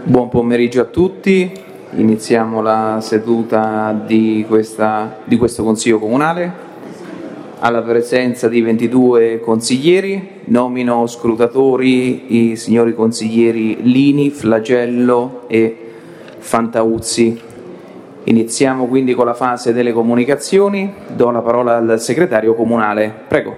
Buon pomeriggio a tutti, iniziamo la seduta di questo Consiglio Comunale. Alla presenza di 22 consiglieri, nomino scrutatori i signori consiglieri Lini, Flagello e Fantauzzi. Iniziamo quindi con la fase delle comunicazioni. Do la parola al segretario comunale. Prego.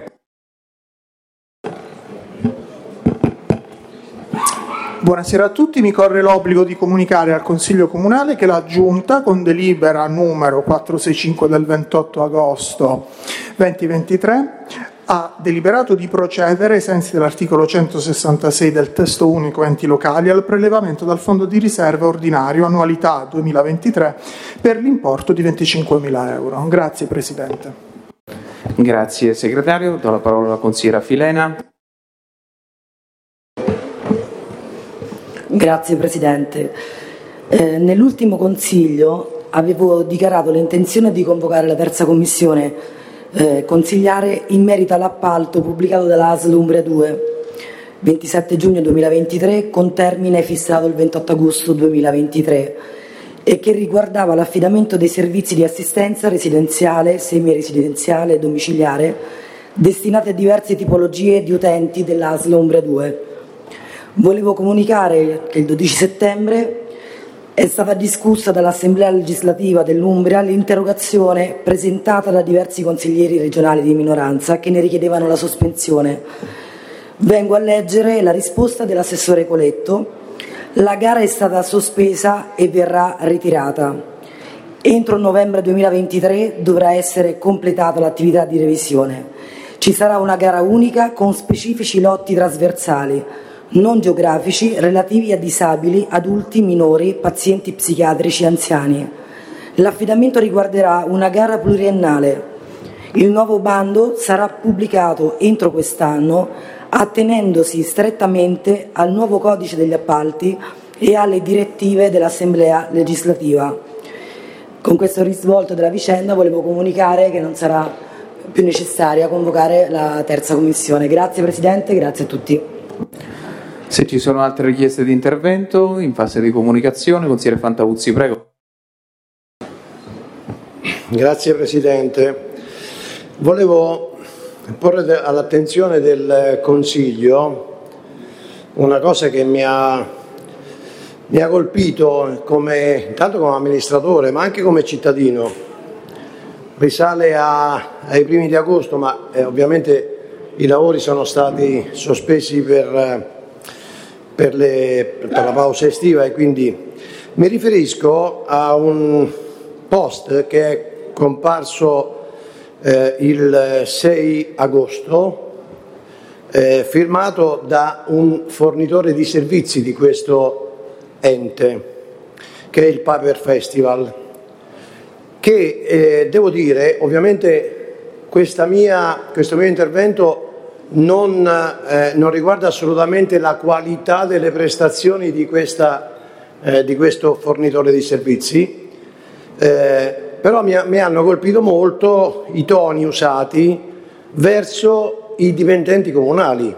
Buonasera a tutti, mi corre l'obbligo di comunicare al Consiglio Comunale che la Giunta, con delibera numero 465 del 28 agosto 2023, ha deliberato di procedere, ai sensi dell'articolo 166 del Testo Unico Enti Locali, al prelevamento dal Fondo di Riserva Ordinario Annualità 2023 per l'importo di 25.000 euro. Grazie Presidente. Grazie Segretario, do la parola alla consigliera Filena. Grazie Presidente. Nell'ultimo Consiglio avevo dichiarato l'intenzione di convocare la terza commissione consigliare in merito all'appalto pubblicato dalla ASL Umbria 2, 27 giugno 2023, con termine fissato il 28 agosto 2023, e che riguardava l'affidamento dei servizi di assistenza residenziale, semiresidenziale e domiciliare destinati a diverse tipologie di utenti dell'ASL Umbria 2. Volevo comunicare che il 12 settembre è stata discussa dall'Assemblea legislativa dell'Umbria l'interrogazione presentata da diversi consiglieri regionali di minoranza che ne richiedevano la sospensione. Vengo a leggere la risposta dell'assessore Coletto. La gara è stata sospesa e verrà ritirata. Entro novembre 2023 dovrà essere completata l'attività di revisione. Ci sarà una gara unica con specifici lotti trasversali non geografici relativi a disabili, adulti, minori, pazienti psichiatrici e anziani. L'affidamento riguarderà una gara pluriennale. Il nuovo bando sarà pubblicato entro quest'anno, attenendosi strettamente al nuovo codice degli appalti e alle direttive dell'Assemblea legislativa. Con questo risvolto della vicenda volevo comunicare che non sarà più necessaria convocare la terza commissione. Grazie Presidente, grazie a tutti. Se ci sono altre richieste di intervento in fase di comunicazione, consigliere Fantauzzi, prego. Grazie Presidente. Volevo porre all'attenzione del Consiglio una cosa che mi ha colpito tanto come amministratore ma anche come cittadino. Risale ai primi di agosto, ma ovviamente i lavori sono stati sospesi per la pausa estiva, e quindi mi riferisco a un post che è comparso il 6 agosto, firmato da un fornitore di servizi di questo ente, che è il Paper Festival, che devo dire, ovviamente questo mio intervento non riguarda assolutamente la qualità delle prestazioni di questo fornitore di servizi, però mi hanno colpito molto i toni usati verso i dipendenti comunali.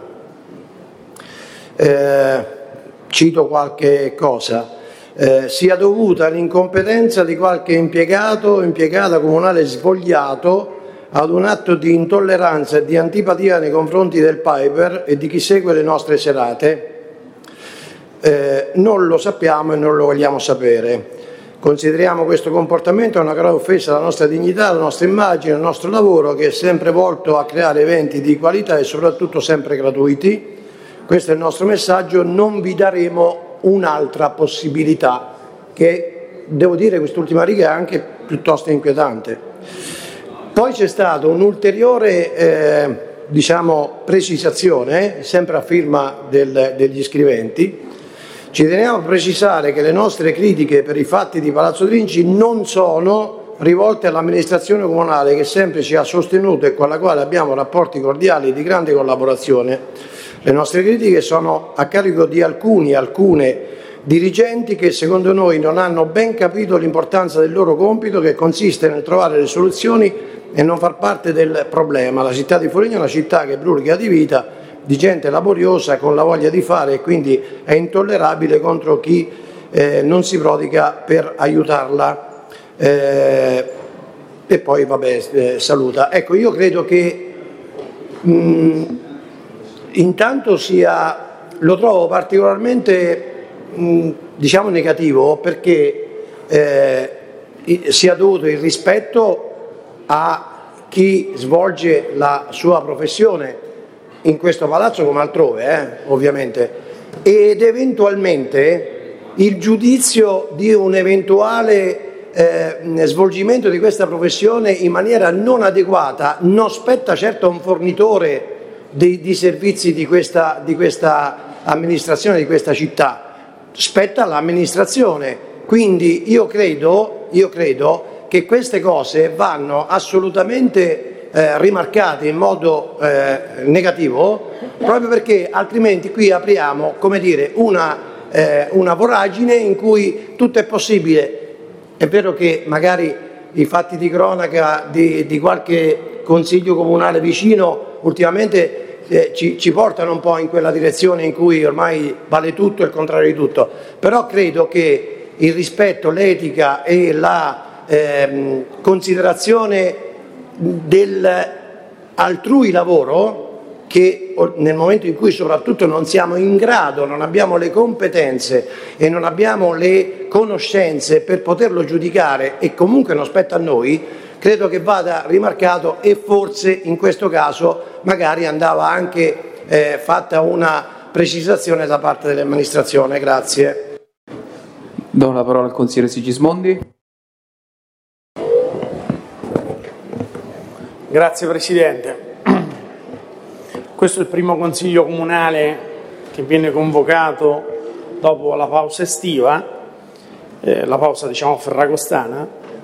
Cito qualche cosa. Sia dovuta all'incompetenza di qualche impiegato o impiegata comunale svogliato ad un atto di intolleranza e di antipatia nei confronti del Piper e di chi segue le nostre serate, non lo sappiamo e non lo vogliamo sapere. Consideriamo questo comportamento una grave offesa alla nostra dignità, alla nostra immagine, al nostro lavoro, che è sempre volto a creare eventi di qualità e soprattutto sempre gratuiti. Questo è il nostro messaggio. Non vi daremo un'altra possibilità, che devo dire quest'ultima riga è anche piuttosto inquietante. Poi c'è stata un'ulteriore precisazione, sempre a firma degli scriventi. Ci teniamo a precisare che le nostre critiche per i fatti di Palazzo Trinci non sono rivolte all'amministrazione comunale, che sempre ci ha sostenuto e con la quale abbiamo rapporti cordiali e di grande collaborazione. Le nostre critiche sono a carico di alcune dirigenti che secondo noi non hanno ben capito l'importanza del loro compito, che consiste nel trovare le soluzioni e non far parte del problema. La città di Foligno è una città che brulica di vita, di gente laboriosa con la voglia di fare, e quindi è intollerabile contro chi non si prodiga per aiutarla e poi saluta. Ecco, io credo che intanto lo trovo particolarmente negativo, perché sia dovuto il rispetto a chi svolge la sua professione in questo palazzo come altrove, ovviamente, ed eventualmente il giudizio di un eventuale svolgimento di questa professione in maniera non adeguata non spetta certo a un fornitore di servizi di questa amministrazione, di questa città, spetta all'amministrazione. Quindi io credo che queste cose vanno assolutamente rimarcate in modo negativo, proprio perché altrimenti qui apriamo, una voragine in cui tutto è possibile. È vero che magari i fatti di cronaca di qualche consiglio comunale vicino ultimamente ci portano un po' in quella direzione in cui ormai vale tutto e il contrario di tutto, però credo che il rispetto, l'etica e la considerazione dell'altrui lavoro, che nel momento in cui soprattutto non siamo in grado, non abbiamo le competenze e non abbiamo le conoscenze per poterlo giudicare, e comunque non spetta a noi, credo che vada rimarcato, e forse in questo caso magari andava anche fatta una precisazione da parte dell'amministrazione. Grazie. Do la parola al consigliere Sigismondi. Grazie Presidente. Questo è il primo consiglio comunale che viene convocato dopo la pausa estiva, la pausa ferragostana,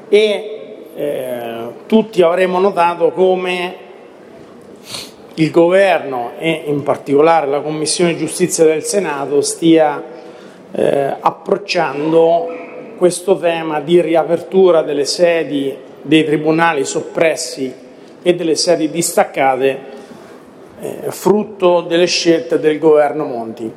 e tutti avremo notato come il Governo e in particolare la Commissione Giustizia del Senato stia approcciando questo tema di riapertura delle sedi dei tribunali soppressi e delle sedi distaccate, frutto delle scelte del governo Monti.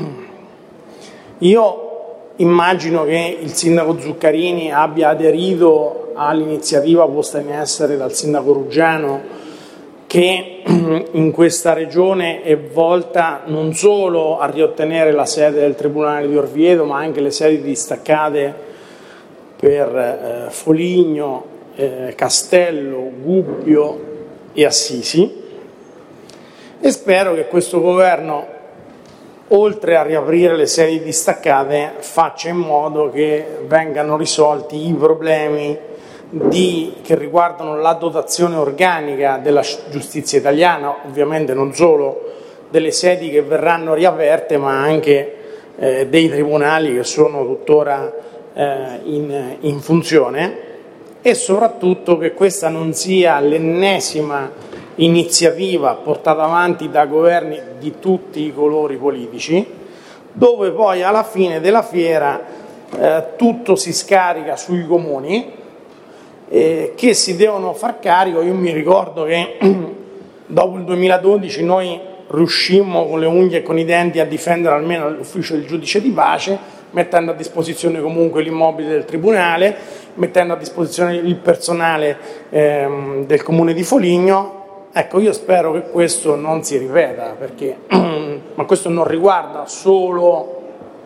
Io immagino che il sindaco Zuccarini abbia aderito all'iniziativa posta in essere dal sindaco Ruggiano, che in questa regione è volta non solo a riottenere la sede del Tribunale di Orvieto, ma anche le sedi distaccate per Foligno, Castello, Gubbio e Assisi. E spero che questo governo, oltre a riaprire le sedi distaccate, faccia in modo che vengano risolti i problemi che riguardano la dotazione organica della giustizia italiana, ovviamente non solo delle sedi che verranno riaperte, ma anche dei tribunali che sono tuttora in funzione, e soprattutto che questa non sia l'ennesima iniziativa portata avanti da governi di tutti i colori politici, dove poi alla fine della fiera tutto si scarica sui comuni che si devono far carico. Io mi ricordo che dopo il 2012 noi riuscimmo con le unghie e con i denti a difendere almeno l'ufficio del giudice di pace, mettendo a disposizione comunque l'immobile del tribunale, mettendo a disposizione il personale del comune di Foligno. Ecco, io spero che questo non si ripeta, perché ma questo non riguarda solo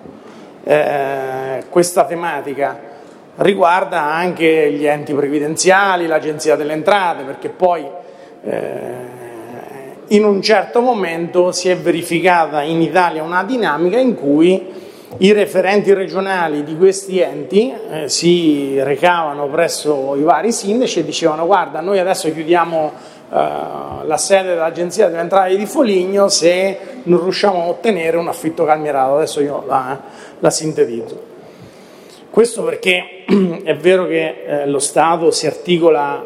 questa tematica, riguarda anche gli enti previdenziali, l'Agenzia delle Entrate, perché poi in un certo momento si è verificata in Italia una dinamica in cui i referenti regionali di questi enti si recavano presso i vari sindaci e dicevano: guarda, noi adesso chiudiamo la sede dell'Agenzia delle Entrate di Foligno se non riusciamo a ottenere un affitto calmierato. Adesso io la sintetizzo. Questo perché è vero che lo Stato si articola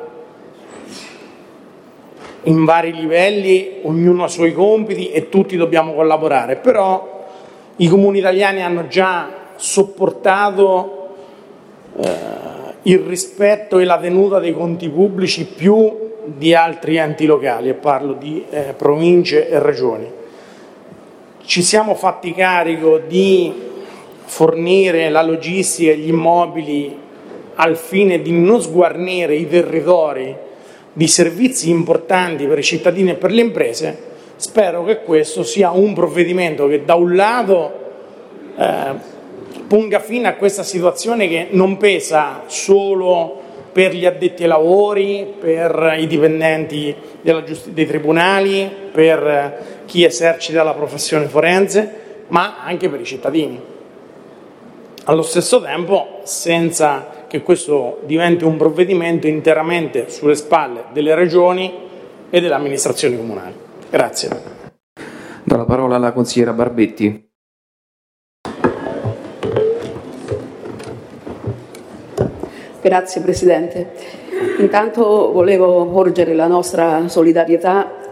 in vari livelli, ognuno ha i suoi compiti e tutti dobbiamo collaborare, però i comuni italiani hanno già sopportato il rispetto e la tenuta dei conti pubblici più di altri enti locali, e parlo di province e regioni. Ci siamo fatti carico di fornire la logistica e gli immobili al fine di non sguarnire i territori di servizi importanti per i cittadini e per le imprese, spero che questo sia un provvedimento che da un lato ponga fine a questa situazione che non pesa solo per gli addetti ai lavori, per i dipendenti dei tribunali, per chi esercita la professione forense, ma anche per i cittadini. Allo stesso tempo, senza che questo diventi un provvedimento interamente sulle spalle delle regioni e delle amministrazioni comunali. Grazie. Do la parola alla consigliera Barbetti. Grazie Presidente. Intanto volevo porgere la nostra solidarietà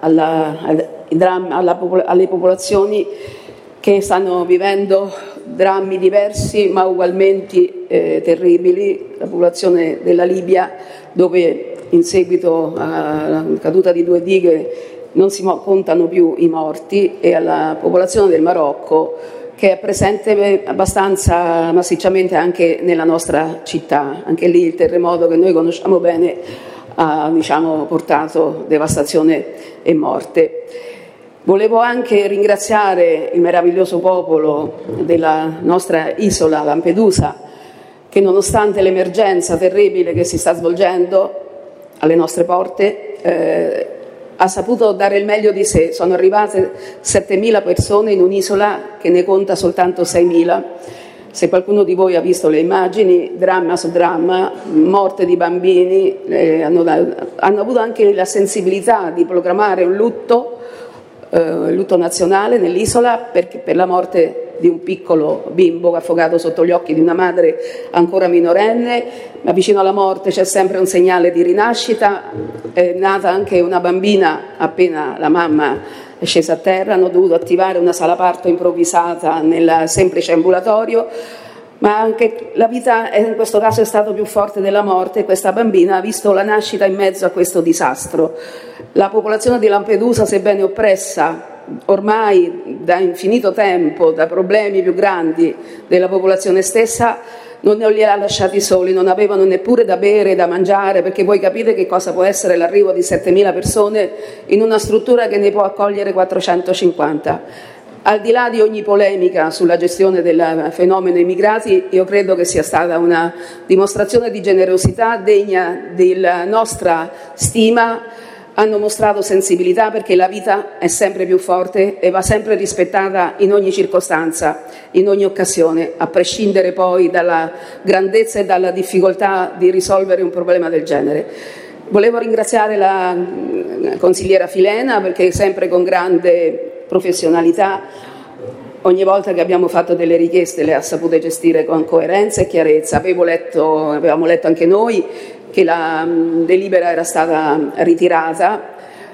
alle popolazioni che stanno vivendo drammi diversi ma ugualmente terribili. La popolazione della Libia, dove in seguito alla caduta di 2 dighe non si contano più i morti, e alla popolazione del Marocco, che è presente abbastanza massicciamente anche nella nostra città. Anche lì il terremoto che noi conosciamo bene ha portato devastazione e morte. Volevo anche ringraziare il meraviglioso popolo della nostra isola Lampedusa, che nonostante l'emergenza terribile che si sta svolgendo alle nostre porte, ha saputo dare il meglio di sé. Sono arrivate 7.000 persone in un'isola che ne conta soltanto 6.000. Se qualcuno di voi ha visto le immagini, dramma su dramma, morte di bambini, hanno avuto anche la sensibilità di proclamare un lutto nazionale nell'isola per la morte di un piccolo bimbo affogato sotto gli occhi di una madre ancora minorenne. Ma vicino alla morte c'è sempre un segnale di rinascita. È nata anche una bambina appena la mamma è scesa a terra. Hanno dovuto attivare una sala parto improvvisata nel semplice ambulatorio, ma anche la vita in questo caso è stata più forte della morte. Questa bambina ha visto la nascita in mezzo a questo disastro. La popolazione di Lampedusa, sebbene oppressa ormai da infinito tempo da problemi più grandi della popolazione stessa, non li ha lasciati soli, non avevano neppure da bere e da mangiare, perché voi capite che cosa può essere l'arrivo di 7.000 persone in una struttura che ne può accogliere 450. Al di là di ogni polemica sulla gestione del fenomeno immigrati, io credo che sia stata una dimostrazione di generosità degna della nostra stima. Hanno mostrato sensibilità, perché la vita è sempre più forte e va sempre rispettata in ogni circostanza, in ogni occasione, a prescindere poi dalla grandezza e dalla difficoltà di risolvere un problema del genere. Volevo ringraziare la consigliera Filena, perché sempre con grande professionalità, ogni volta che abbiamo fatto delle richieste, le ha sapute gestire con coerenza e chiarezza. Avevamo letto anche noi che la delibera era stata ritirata,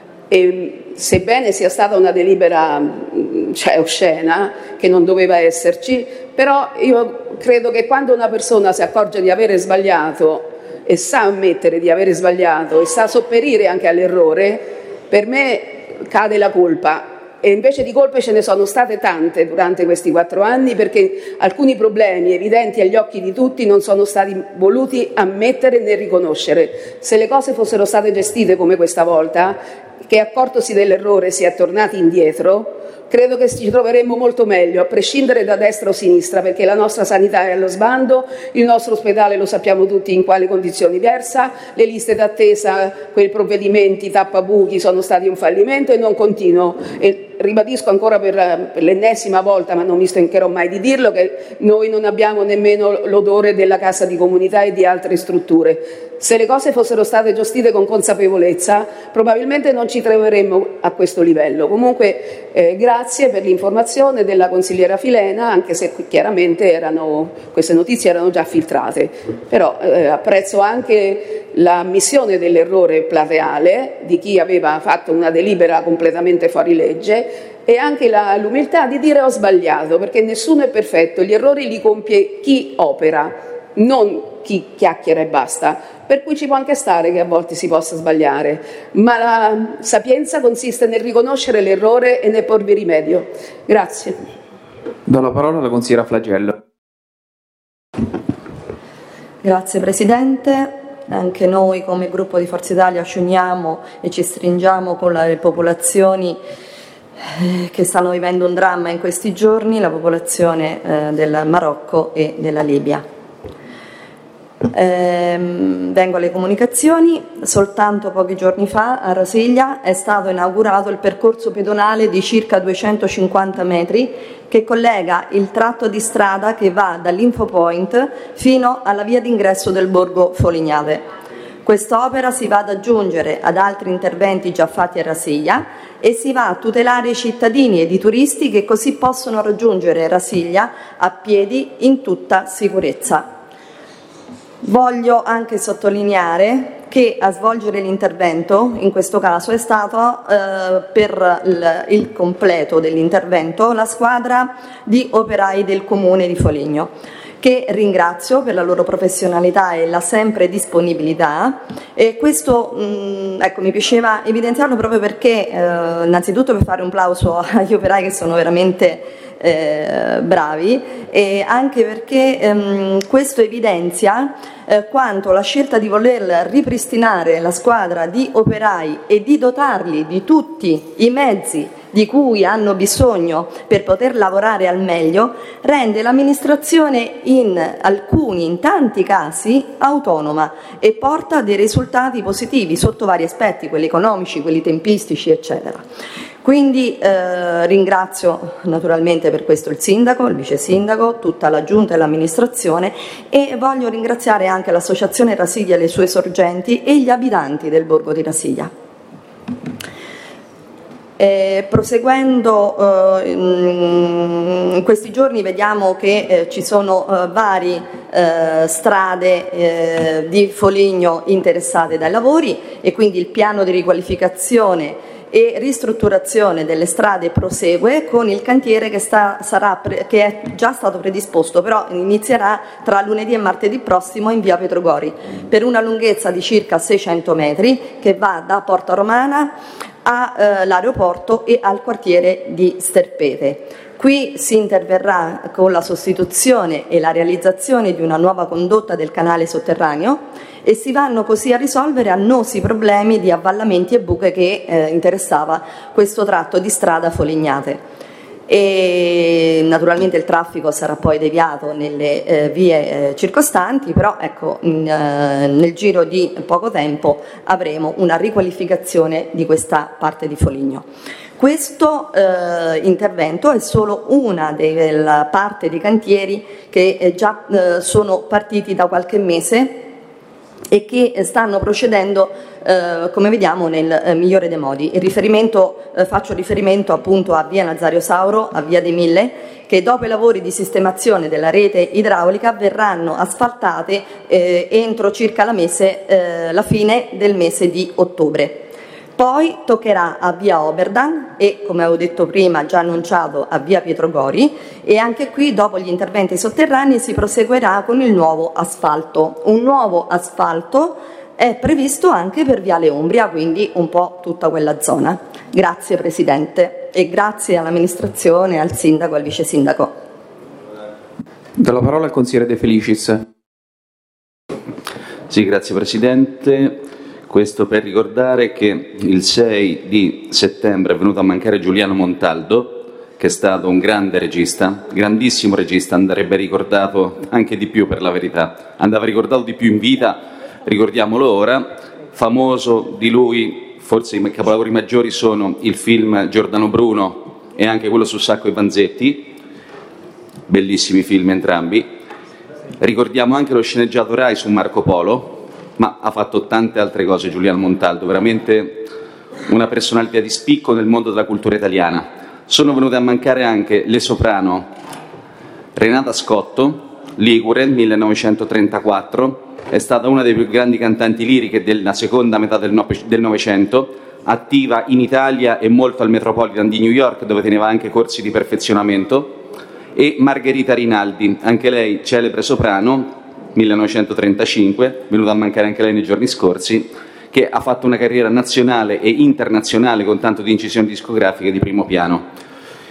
e sebbene sia stata una delibera oscena, che non doveva esserci, però io credo che quando una persona si accorge di avere sbagliato e sa ammettere di avere sbagliato e sa sopperire anche all'errore, per me cade la colpa. E invece di colpe ce ne sono state tante durante questi 4 anni, perché alcuni problemi evidenti agli occhi di tutti non sono stati voluti ammettere né riconoscere. Se le cose fossero state gestite come questa volta, che accortosi dell'errore si è tornati indietro, credo che ci troveremmo molto meglio, a prescindere da destra o sinistra, perché la nostra sanità è allo sbando, il nostro ospedale lo sappiamo tutti in quali condizioni versa, le liste d'attesa, quei provvedimenti tappabuchi sono stati un fallimento e non continuo. E ribadisco ancora per l'ennesima volta, ma non mi stancherò mai di dirlo, che noi non abbiamo nemmeno l'odore della Cassa di Comunità e di altre strutture. Se le cose fossero state gestite con consapevolezza, probabilmente non ci troveremmo a questo livello. Comunque grazie per l'informazione della consigliera Filena, anche se chiaramente queste notizie erano già filtrate. Però apprezzo anche l'ammissione dell'errore plateale di chi aveva fatto una delibera completamente fuori legge, e anche l'umiltà di dire ho sbagliato, perché nessuno è perfetto, gli errori li compie chi opera, non chi chiacchiera e basta, per cui ci può anche stare che a volte si possa sbagliare, ma la sapienza consiste nel riconoscere l'errore e nel porvi rimedio. Grazie. Do la parola alla consigliera Flagello. Grazie Presidente. Anche noi come gruppo di Forza Italia ci uniamo e ci stringiamo con le popolazioni che stanno vivendo un dramma in questi giorni, la popolazione del Marocco e della Libia. Vengo alle comunicazioni. Soltanto pochi giorni fa a Rasiglia è stato inaugurato il percorso pedonale di circa 250 metri che collega il tratto di strada che va dall'Infopoint fino alla via d'ingresso del borgo Folignate. Quest'opera si va ad aggiungere ad altri interventi già fatti a Rasiglia e si va a tutelare i cittadini ed i turisti che così possono raggiungere Rasiglia a piedi in tutta sicurezza. Voglio anche sottolineare che a svolgere l'intervento, in questo caso, è stato per il completo dell'intervento la squadra di operai del Comune di Foligno, che ringrazio per la loro professionalità e la sempre disponibilità. E questo mi piaceva evidenziarlo proprio perché, innanzitutto per fare un plauso agli operai che sono veramente bravi, e anche perché questo evidenzia quanto la scelta di voler ripristinare la squadra di operai e di dotarli di tutti i mezzi di cui hanno bisogno per poter lavorare al meglio rende l'amministrazione in tanti casi autonoma e porta a dei risultati positivi sotto vari aspetti, quelli economici, quelli tempistici, eccetera. Quindi ringrazio naturalmente per questo il sindaco, il vice sindaco, tutta la giunta e l'amministrazione, e voglio ringraziare anche l'associazione Rasiglia e le sue sorgenti e gli abitanti del borgo di Rasiglia. Proseguendo, in questi giorni vediamo che ci sono varie strade di Foligno interessate dai lavori e quindi il piano di riqualificazione e ristrutturazione delle strade prosegue con il cantiere che è già stato predisposto, però inizierà tra lunedì e martedì prossimo in via Petrogori per una lunghezza di circa 600 metri che va da Porta Romana all'aeroporto e al quartiere di Sterpete. Qui si interverrà con la sostituzione e la realizzazione di una nuova condotta del canale sotterraneo e si vanno così a risolvere annosi problemi di avvallamenti e buche che interessava questo tratto di strada Folignate. E naturalmente il traffico sarà poi deviato nelle vie circostanti, però ecco, nel giro di poco tempo avremo una riqualificazione di questa parte di Foligno. Questo intervento è solo una della parte di cantieri che già sono partiti da qualche mese e che stanno procedendo, come vediamo, nel migliore dei modi. Faccio riferimento appunto a via Nazario Sauro, a via dei Mille, che dopo i lavori di sistemazione della rete idraulica verranno asfaltate entro circa la fine del mese di ottobre. Poi toccherà a via Oberdan e, come avevo detto prima, già annunciato, a via Pietrogori, e anche qui dopo gli interventi sotterranei si proseguirà con il nuovo asfalto. Un nuovo asfalto è previsto anche per viale Umbria, quindi un po' tutta quella zona. Grazie Presidente e grazie all'amministrazione, al sindaco e al vice sindaco. Do la parola al consigliere De Felicis. Sì, grazie Presidente. Questo per ricordare che il 6 di settembre è venuto a mancare Giuliano Montaldo, che è stato un grande regista, grandissimo regista, andrebbe ricordato anche di più per la verità, andava ricordato di più in vita, ricordiamolo ora. Famoso di lui, forse i capolavori maggiori sono il film Giordano Bruno e anche quello su Sacco e Vanzetti, bellissimi film entrambi. Ricordiamo anche lo sceneggiato Rai su Marco Polo, ma ha fatto tante altre cose Giuliano Montaldo, veramente una personalità di spicco nel mondo della cultura italiana. Sono venute a mancare anche le soprano Renata Scotto, ligure, 1934, è stata una delle più grandi cantanti liriche della seconda metà del Novecento, attiva in Italia e molto al Metropolitan di New York, dove teneva anche corsi di perfezionamento, e Margherita Rinaldi, anche lei celebre soprano, 1935, venuta a mancare anche lei nei giorni scorsi, che ha fatto una carriera nazionale e internazionale con tanto di incisioni discografiche di primo piano.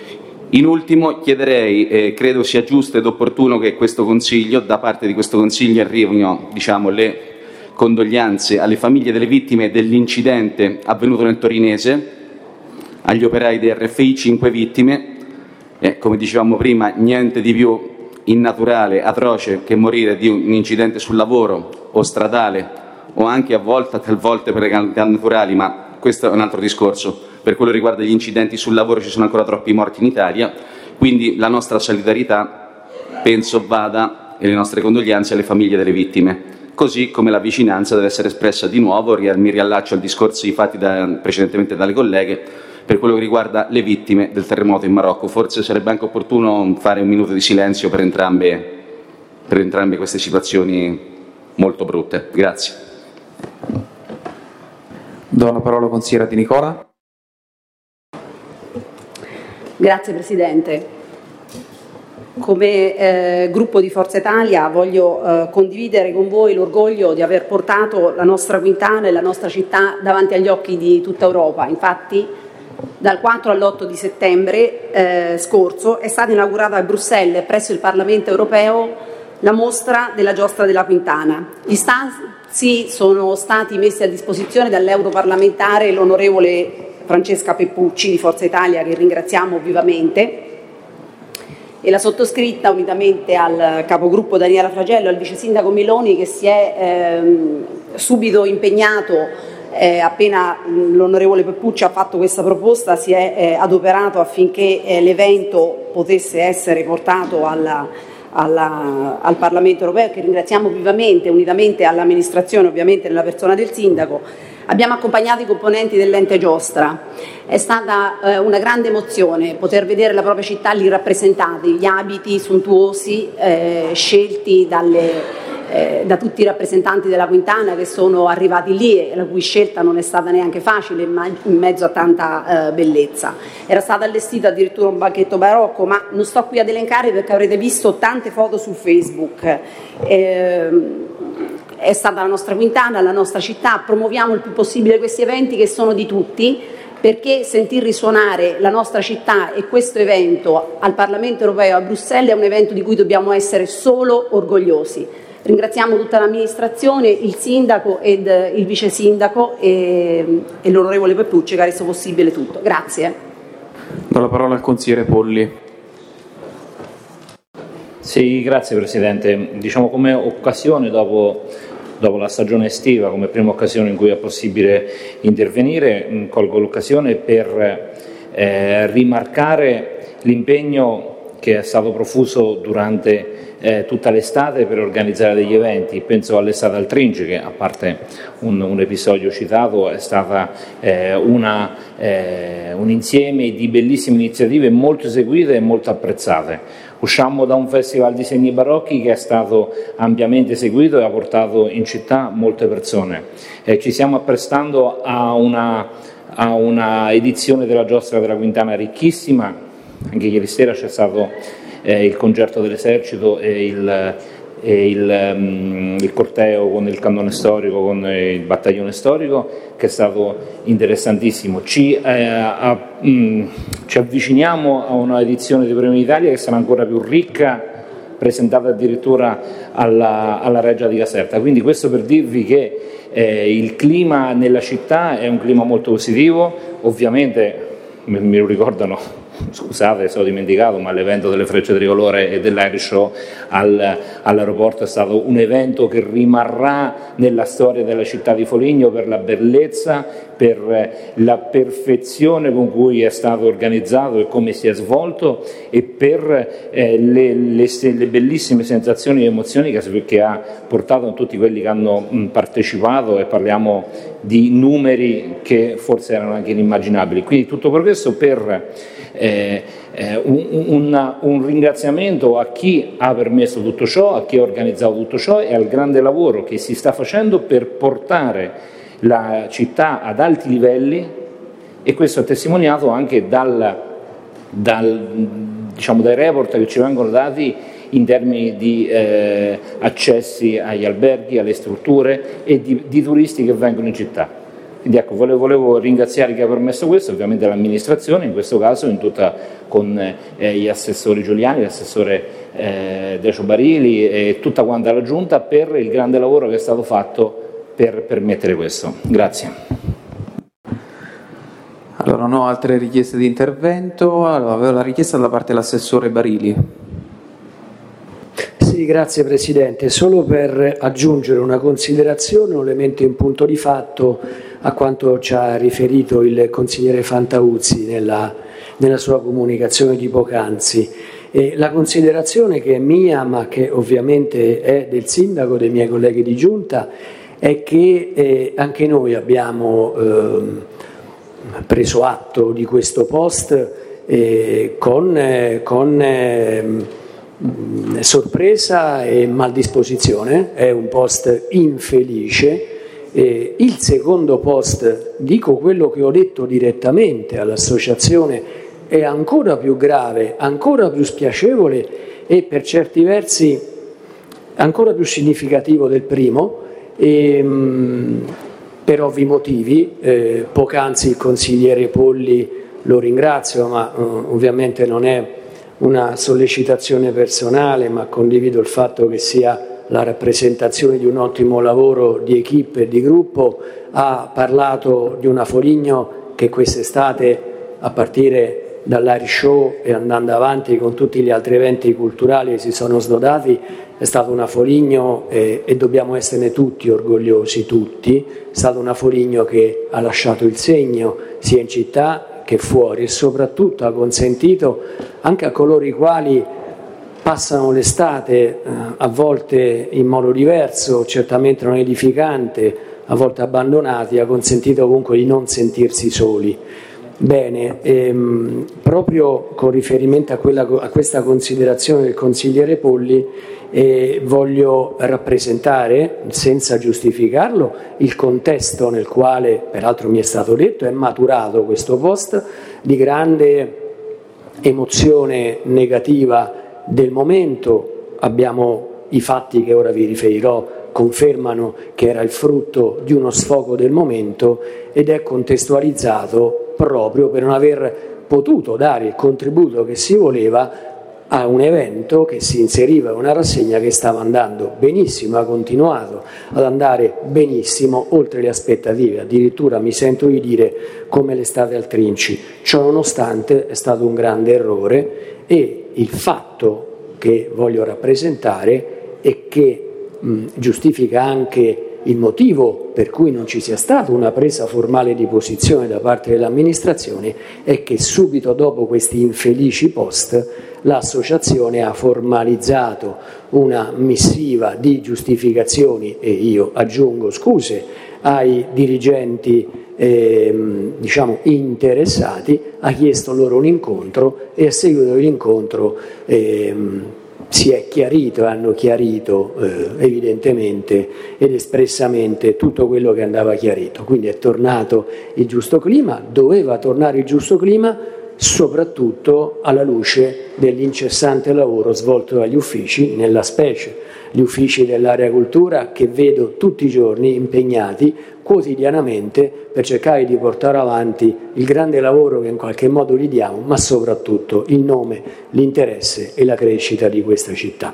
In ultimo chiederei, credo sia giusto ed opportuno che da parte di questo Consiglio arrivino le condoglianze alle famiglie delle vittime dell'incidente avvenuto nel Torinese, agli operai di RFI, 5 vittime, come dicevamo prima, niente di più innaturale, atroce che morire di un incidente sul lavoro o stradale o anche talvolta per le calamità naturali, ma questo è un altro discorso. Per quello che riguarda gli incidenti sul lavoro ci sono ancora troppi morti in Italia, quindi la nostra solidarietà penso vada e le nostre condoglianze alle famiglie delle vittime, così come la vicinanza deve essere espressa di nuovo, mi riallaccio al discorso fatti precedentemente dalle colleghe, per quello che riguarda le vittime del terremoto in Marocco. Forse sarebbe anche opportuno fare un minuto di silenzio per entrambe queste situazioni molto brutte. Grazie. Do la parola al consigliere Di Nicola. Grazie Presidente. Come gruppo di Forza Italia voglio condividere con voi l'orgoglio di aver portato la nostra Quintana e la nostra città davanti agli occhi di tutta Europa. Infatti dal 4 all'8 di settembre scorso è stata inaugurata a Bruxelles, presso il Parlamento europeo, la mostra della giostra della Quintana. Gli spazi sono stati messi a disposizione dall'europarlamentare l'onorevole Francesca Peppucci di Forza Italia, che ringraziamo vivamente, e la sottoscritta unitamente al capogruppo Daniela Fragello e al vice sindaco Miloni, che si è subito impegnato, appena l'onorevole Peppucci ha fatto questa proposta, si è adoperato affinché l'evento potesse essere portato al Parlamento europeo, che ringraziamo vivamente, unitamente all'amministrazione, ovviamente nella persona del sindaco. Abbiamo accompagnato i componenti dell'ente giostra. È stata una grande emozione poter vedere la propria città lì rappresentati, gli abiti sontuosi scelti da tutti i rappresentanti della Quintana che sono arrivati lì e la cui scelta non è stata neanche facile in mezzo a tanta bellezza. Era stato allestito addirittura un banchetto barocco, ma non sto qui ad elencare perché avrete visto tante foto su Facebook. È stata la nostra Quintana, la nostra città. Promuoviamo il più possibile questi eventi che sono di tutti, perché sentir risuonare la nostra città e questo evento al Parlamento europeo a Bruxelles è un evento di cui dobbiamo essere solo orgogliosi. Ringraziamo tutta l'amministrazione, il sindaco ed il vice sindaco e l'onorevole Peppucci che ha reso possibile tutto. Grazie. Do la parola al consigliere Polli. Sì, grazie Presidente. Come occasione dopo la stagione estiva, come prima occasione in cui è possibile intervenire, colgo l'occasione per rimarcare l'impegno che è stato profuso durante tutta l'estate per organizzare degli eventi. Penso all'estate al Tringe, che a parte un episodio citato è stata un insieme di bellissime iniziative molto eseguite e molto apprezzate. Usciamo da un festival di segni barocchi che è stato ampiamente seguito e ha portato in città molte persone. Ci stiamo apprestando a una edizione della giostra della Quintana ricchissima. Anche ieri sera c'è stato il concerto dell'esercito e il corteo con il cannone storico, con il battaglione storico, che è stato interessantissimo. Ci avviciniamo a una edizione di Premio Italia che sarà ancora più ricca, presentata addirittura alla Reggia di Caserta. Quindi questo per dirvi che il clima nella città è un clima molto positivo. Ovviamente me lo ricordano, scusate se ho dimenticato, ma l'evento delle Frecce Tricolore e dell'Air Show all'aeroporto è stato un evento che rimarrà nella storia della città di Foligno per la bellezza, per la perfezione con cui è stato organizzato e come si è svolto, e per le bellissime sensazioni e emozioni che ha portato a tutti quelli che hanno partecipato, e parliamo di numeri che forse erano anche inimmaginabili. Quindi tutto questo per un ringraziamento a chi ha permesso tutto ciò, a chi ha organizzato tutto ciò e al grande lavoro che si sta facendo per portare la città ad alti livelli, e questo è testimoniato anche dai report che ci vengono dati in termini di accessi agli alberghi, alle strutture e di turisti che vengono in città. Quindi ecco, volevo ringraziare chi ha permesso questo, ovviamente l'amministrazione in questo caso, con gli assessori Giuliani, l'assessore Decio Barili e tutta quanta la Giunta per il grande lavoro che è stato fatto per permettere questo. Grazie. Allora, non ho altre richieste di intervento. Allora, avevo la richiesta da parte dell'assessore Barili. Sì, grazie Presidente. Solo per aggiungere una considerazione, un elemento in punto di fatto a quanto ci ha riferito il consigliere Fantauzzi nella sua comunicazione di poc'anzi. La considerazione che è mia, ma che ovviamente è del sindaco, dei miei colleghi di giunta, è che anche noi abbiamo preso atto di questo post con sorpresa e maldisposizione. È un post infelice. Il secondo post, dico quello che ho detto direttamente all'associazione, è ancora più grave, ancora più spiacevole e per certi versi ancora più significativo del primo, per ovvi motivi. Poc'anzi il consigliere Polli lo ringrazio, ma ovviamente non è una sollecitazione personale, ma condivido il fatto che sia la rappresentazione di un ottimo lavoro di equipe e di gruppo. Ha parlato di una Foligno che quest'estate, a partire dall'Air Show e andando avanti con tutti gli altri eventi culturali che si sono snodati, è stata una Foligno, e dobbiamo esserne tutti orgogliosi, tutti, è stata una Foligno che ha lasciato il segno sia in città che fuori, e soprattutto ha consentito anche a coloro i quali passano l'estate, a volte in modo diverso, certamente non edificante, a volte abbandonati, ha consentito comunque di non sentirsi soli. Bene, proprio con riferimento a questa considerazione del consigliere Polli, voglio rappresentare, senza giustificarlo, il contesto nel quale, peraltro mi è stato detto, è maturato questo post di grande emozione negativa del momento. Abbiamo i fatti che ora vi riferirò, confermano che era il frutto di uno sfogo del momento ed è contestualizzato proprio per non aver potuto dare il contributo che si voleva a un evento che si inseriva in una rassegna che stava andando benissimo, ha continuato ad andare benissimo, oltre le aspettative, addirittura mi sento di dire come l'estate al Trinci. Ciò nonostante è stato un grande errore, e il fatto che voglio rappresentare e che giustifica anche il motivo per cui non ci sia stata una presa formale di posizione da parte dell'amministrazione è che subito dopo questi infelici post l'associazione ha formalizzato una missiva di giustificazioni, e io aggiungo scuse ai dirigenti interessati, ha chiesto loro un incontro e a seguito dell'incontro si è chiarito, hanno chiarito evidentemente ed espressamente tutto quello che andava chiarito. Quindi è tornato il giusto clima, doveva tornare il giusto clima, soprattutto alla luce dell'incessante lavoro svolto dagli uffici, nella specie gli uffici dell'area cultura, che vedo tutti i giorni impegnati quotidianamente per cercare di portare avanti il grande lavoro che in qualche modo gli diamo, ma soprattutto il nome, l'interesse e la crescita di questa città.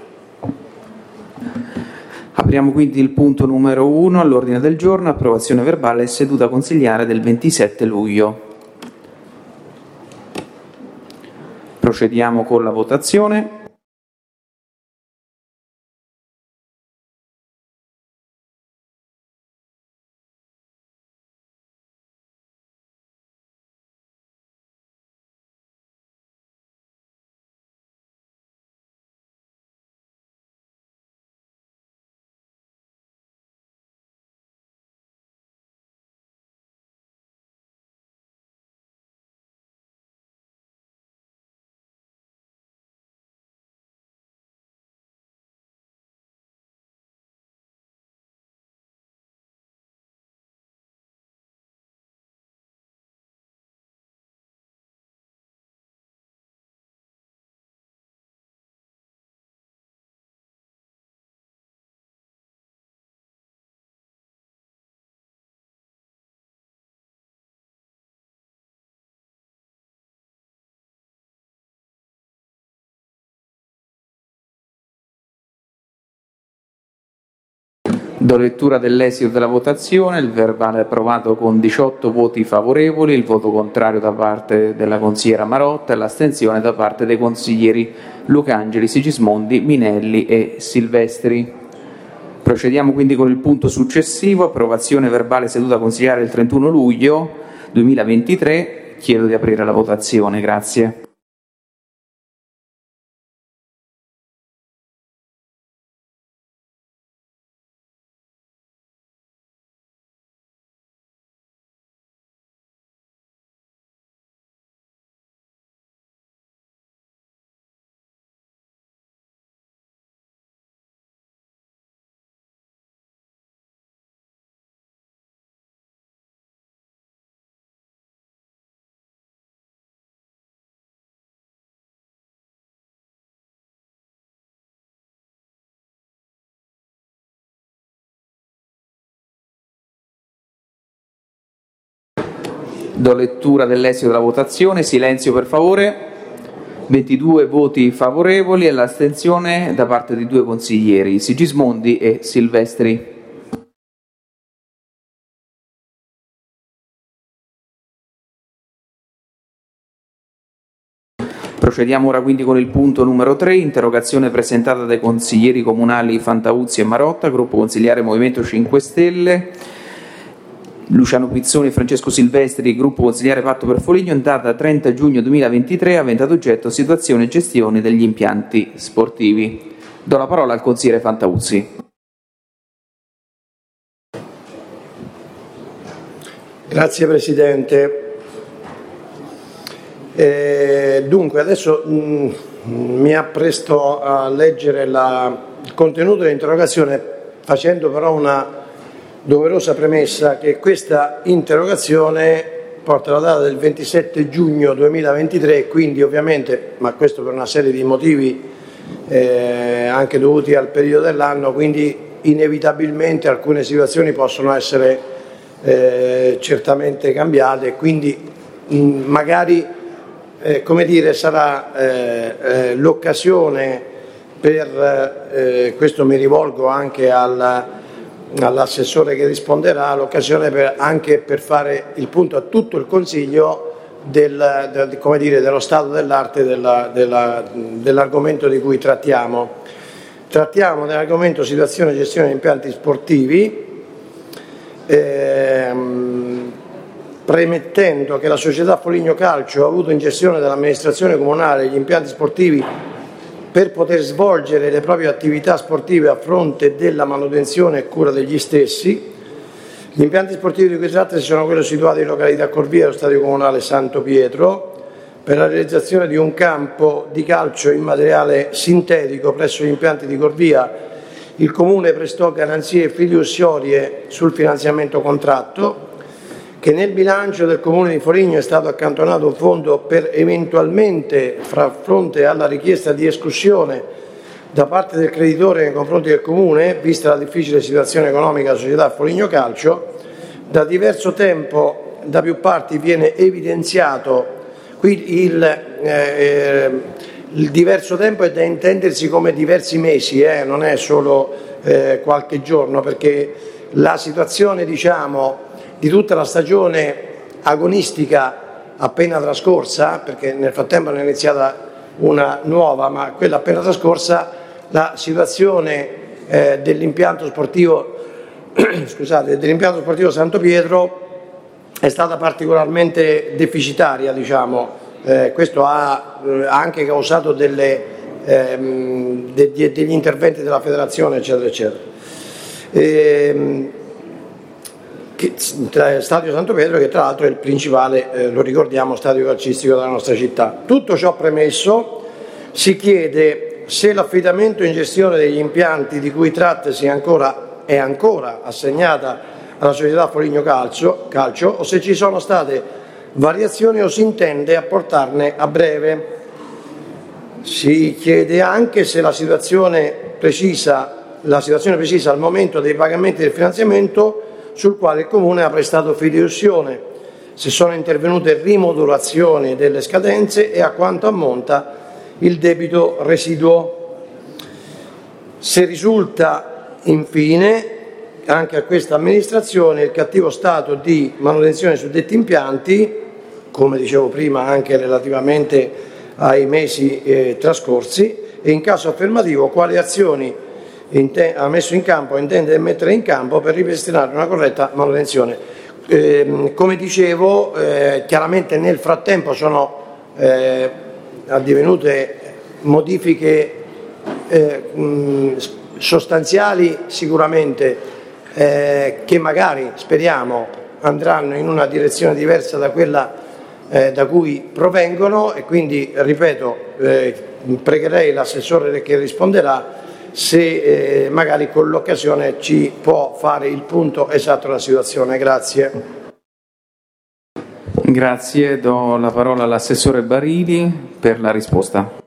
Apriamo quindi il punto numero 1 all'ordine del giorno, approvazione verbale seduta consiliare del 27 luglio. Procediamo con la votazione. Do lettura dell'esito della votazione. Il verbale è approvato con 18 voti favorevoli, il voto contrario da parte della consigliera Marotta e l'astensione da parte dei consiglieri Lucangeli, Sigismondi, Minelli e Silvestri. Procediamo quindi con il punto successivo, approvazione verbale seduta consigliare il 31 luglio 2023. Chiedo di aprire la votazione, grazie. Do lettura dell'esito della votazione. Silenzio per favore. 22 voti favorevoli e l'astensione da parte di 2 consiglieri, Sigismondi e Silvestri. Procediamo ora quindi con il punto numero 3, interrogazione presentata dai consiglieri comunali Fantauzzi e Marotta, gruppo consigliare Movimento 5 Stelle, Luciano Pizzoni e Francesco Silvestri, gruppo consigliare Patto per Foligno, in data 30 giugno 2023, avente ad oggetto situazione e gestione degli impianti sportivi. Do la parola al consigliere Fantauzzi. Grazie Presidente. Dunque adesso mi appresto a leggere il contenuto dell'interrogazione, facendo però una doverosa premessa che questa interrogazione porta la data del 27 giugno 2023, quindi ovviamente, ma questo per una serie di motivi anche dovuti al periodo dell'anno, quindi inevitabilmente alcune situazioni possono essere certamente cambiate, quindi magari come dire, sarà l'occasione per, questo mi rivolgo anche all'assessore che risponderà, l'occasione anche per fare il punto a tutto il Consiglio come dire, dello stato dell'arte dell'argomento di cui trattiamo. Trattiamo dell'argomento situazione e gestione di impianti sportivi, premettendo che la società Foligno Calcio ha avuto in gestione dall'amministrazione comunale gli impianti sportivi per poter svolgere le proprie attività sportive a fronte della manutenzione e cura degli stessi. Gli impianti sportivi di cui trattasi sono quelli situati in località Corvia e allo stadio comunale Santo Pietro, per la realizzazione di un campo di calcio in materiale sintetico presso gli impianti di Corvia. Il Comune prestò garanzie fiduciarie sul finanziamento contratto, che nel bilancio del Comune di Foligno è stato accantonato un fondo per eventualmente far fronte alla richiesta di escussione da parte del creditore nei confronti del Comune, vista la difficile situazione economica della società Foligno Calcio. Da diverso tempo da più parti viene evidenziato, qui il diverso tempo è da intendersi come diversi mesi, non è solo qualche giorno, perché la situazione, diciamo, di tutta la stagione agonistica appena trascorsa, perché nel frattempo ne è iniziata una nuova, ma quella appena trascorsa, la situazione dell'impianto sportivo dell'impianto sportivo Santo Pietro è stata particolarmente deficitaria, diciamo. Questo ha anche causato degli interventi della federazione, eccetera, eccetera. Stadio Santo Pietro, che tra l'altro è il principale, lo ricordiamo, stadio calcistico della nostra città. Tutto ciò premesso, si chiede se l'affidamento in gestione degli impianti di cui trattasi è ancora assegnata alla società Foligno Calcio o se ci sono state variazioni o si intende apportarne a breve. Si chiede anche se la situazione precisa al momento dei pagamenti del finanziamento sul quale il Comune ha prestato fiducione, se sono intervenute rimodulazioni delle scadenze e a quanto ammonta il debito residuo. Se risulta infine anche a questa amministrazione il cattivo stato di manutenzione su detti impianti, come dicevo prima anche relativamente ai mesi trascorsi, e in caso affermativo quali azioni ha messo in campo e intende mettere in campo per ripristinare una corretta manutenzione. Come dicevo, chiaramente nel frattempo sono addivenute modifiche sostanziali sicuramente, che magari speriamo andranno in una direzione diversa da quella da cui provengono, e quindi ripeto, pregherei l'assessore che risponderà se magari con l'occasione ci può fare il punto esatto della situazione. Grazie. Grazie, do la parola all'assessore Barili per la risposta.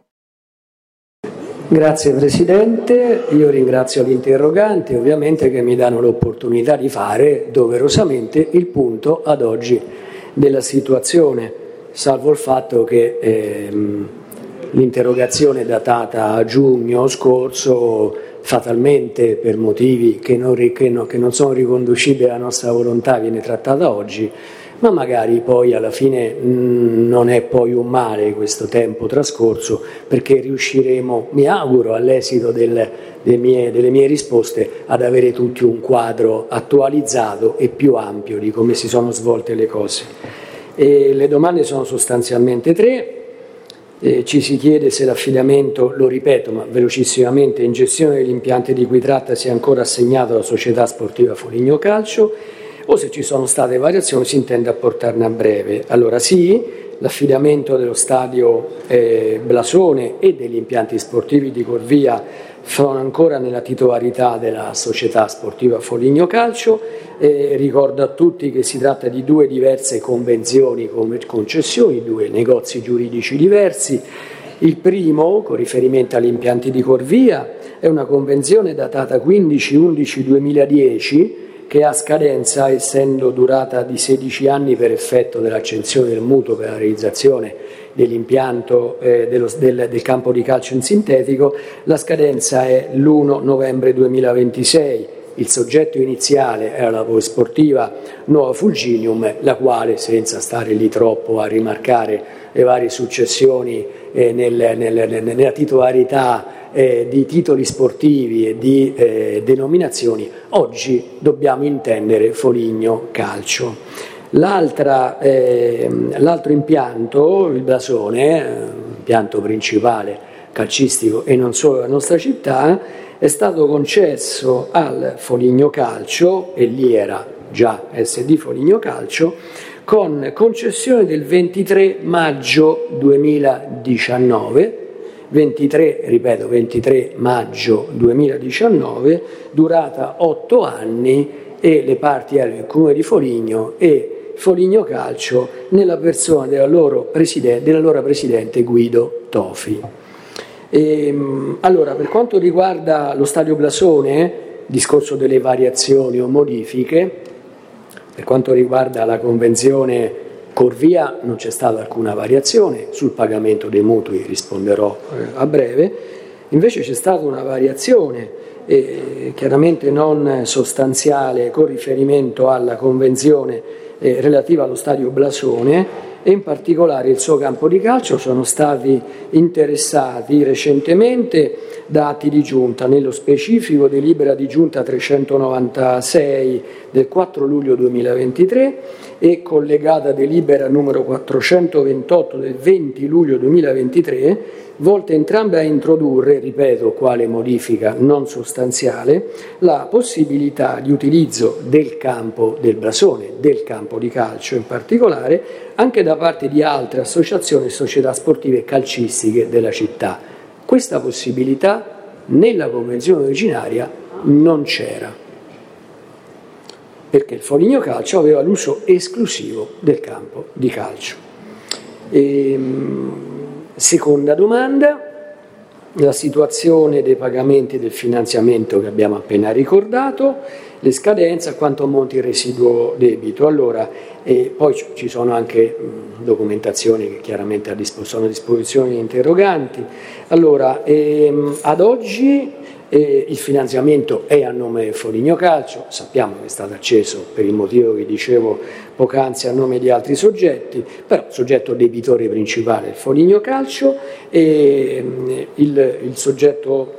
Grazie Presidente, io ringrazio gli interroganti ovviamente che mi danno l'opportunità di fare doverosamente il punto ad oggi della situazione, salvo il fatto che l'interrogazione datata a giugno scorso, fatalmente per motivi che non sono riconducibili alla nostra volontà, viene trattata oggi, ma magari poi alla fine non è poi un male questo tempo trascorso, perché riusciremo, mi auguro, all'esito delle mie risposte, ad avere tutti un quadro attualizzato e più ampio di come si sono svolte le cose. E le domande sono sostanzialmente tre. Ci si chiede se l'affidamento, lo ripeto ma velocissimamente, in gestione degli impianti di cui tratta sia ancora assegnato alla Società Sportiva Foligno Calcio, o se ci sono state variazioni si intende apportarne a breve. Allora sì, l'affidamento dello stadio Blasone e degli impianti sportivi di Corvia sono ancora nella titolarità della Società Sportiva Foligno Calcio. Ricordo a tutti che si tratta di due diverse convenzioni come concessioni, due negozi giuridici diversi. Il primo, con riferimento agli impianti di Corvia, è una convenzione datata 15/11/2010 che ha scadenza, essendo durata di 16 anni per effetto dell'accensione del mutuo per la realizzazione dell'impianto del campo di calcio in sintetico. La scadenza è l'1 novembre 2026. Il soggetto iniziale era la Polisportiva Nuova Fulginium, la quale, senza stare lì troppo a rimarcare le varie successioni nella titolarità di titoli sportivi e di denominazioni, oggi dobbiamo intendere Foligno Calcio. L'altro impianto, il Blasone, impianto principale calcistico e non solo della nostra città, è stato concesso al Foligno Calcio, e lì era già SD Foligno Calcio, con concessione del 23 maggio 2019, 23 maggio 2019, durata 8 anni, e le parti erano il Comune di Foligno e Foligno Calcio nella persona dell'allora presidente Guido Tofi. Allora, per quanto riguarda lo stadio Blasone, discorso delle variazioni o modifiche, per quanto riguarda la convenzione Corvia non c'è stata alcuna variazione, sul pagamento dei mutui risponderò a breve. Invece c'è stata una variazione, chiaramente non sostanziale, con riferimento alla convenzione relativa allo stadio Blasone, e in particolare il suo campo di calcio. Sono stati interessati recentemente da atti di giunta, nello specifico delibera di giunta 396 del 4 luglio 2023 e collegata delibera numero 428 del 20 luglio 2023, volte entrambe a introdurre, ripeto, quale modifica non sostanziale, la possibilità di utilizzo del campo del Blasone, del campo di calcio in particolare, anche da parte di altre associazioni e società sportive calcistiche della città. Questa possibilità nella convenzione originaria non c'era, perché il Foligno Calcio aveva l'uso esclusivo del campo di calcio. Seconda domanda, la situazione dei pagamenti del finanziamento che abbiamo appena ricordato. le scadenze, a quanto ammonti il residuo debito. Allora, poi ci sono anche documentazioni che chiaramente sono a disposizione degli interroganti. Allora, ad oggi il finanziamento è a nome del Foligno Calcio, sappiamo che è stato acceso per il motivo che dicevo poc'anzi a nome di altri soggetti, però il soggetto debitore principale è il Foligno Calcio e il soggetto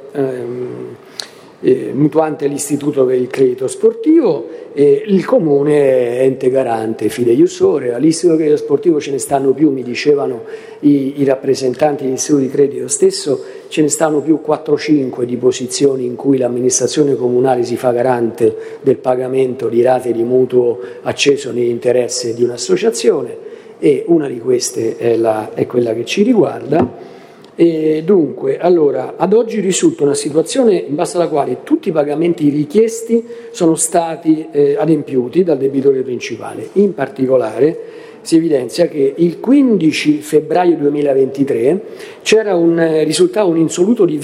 mutuante l'Istituto per il Credito Sportivo, il Comune è ente garante fideiussore. All'Istituto del Credito Sportivo ce ne stanno più, mi dicevano i rappresentanti dell'Istituto di Credito stesso, ce ne stanno più 4-5 di posizioni in cui l'amministrazione comunale si fa garante del pagamento di rate di mutuo acceso nell'interesse di un'associazione, e una di queste è quella che ci riguarda. E dunque, allora, ad oggi risulta una situazione in base alla quale tutti i pagamenti richiesti sono stati adempiuti dal debitore principale. In particolare si evidenzia che il 15 febbraio 2023 risultava un insoluto di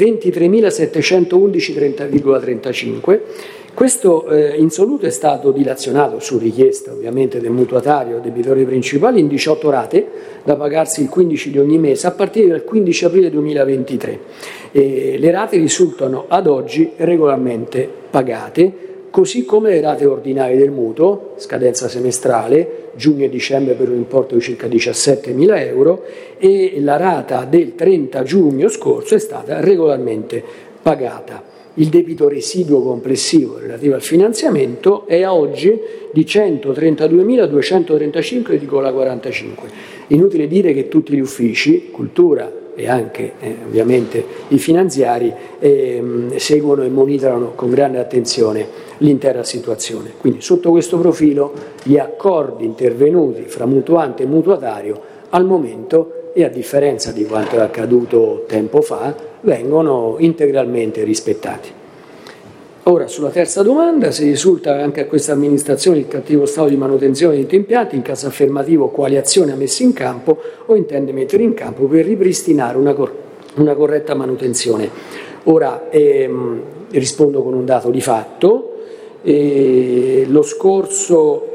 23.711,35. Questo insoluto è stato dilazionato su richiesta ovviamente del mutuatario debitore principale in 18 rate da pagarsi il 15 di ogni mese a partire dal 15 aprile 2023. Le rate risultano ad oggi regolarmente pagate, così come le rate ordinarie del mutuo, scadenza semestrale, giugno e dicembre per un importo di circa 17.000 euro, e la rata del 30 giugno scorso è stata regolarmente pagata. Il debito residuo complessivo relativo al finanziamento è a oggi di 132.235,45. Inutile dire che tutti gli uffici, cultura e anche ovviamente i finanziari, seguono e monitorano con grande attenzione l'intera situazione. Quindi sotto questo profilo gli accordi intervenuti fra mutuante e mutuatario al momento, e a differenza di quanto è accaduto tempo fa, vengono integralmente rispettati. Ora, sulla terza domanda, se risulta anche a questa amministrazione il cattivo stato di manutenzione degli impianti, in caso affermativo quali azioni ha messo in campo o intende mettere in campo per ripristinare una corretta manutenzione. Ora rispondo con un dato di fatto. Lo scorso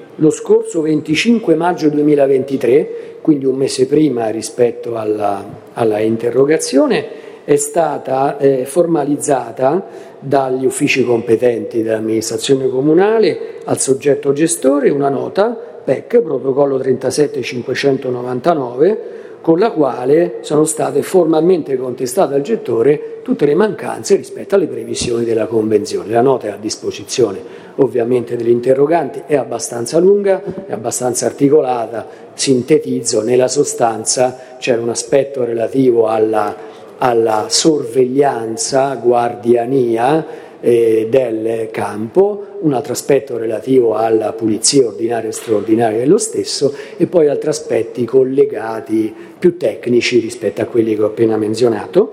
25 maggio 2023, quindi un mese prima rispetto alla interrogazione, è stata formalizzata dagli uffici competenti dell'amministrazione comunale al soggetto gestore una nota PEC, protocollo 37599, con la quale sono state formalmente contestate al gestore tutte le mancanze rispetto alle previsioni della convenzione. La nota è a disposizione ovviamente degli interroganti, è abbastanza lunga, è abbastanza articolata, sintetizzo: nella sostanza c'era un aspetto relativo alla sorveglianza, guardiania del campo, un altro aspetto relativo alla pulizia ordinaria e straordinaria dello stesso, e poi altri aspetti collegati più tecnici rispetto a quelli che ho appena menzionato.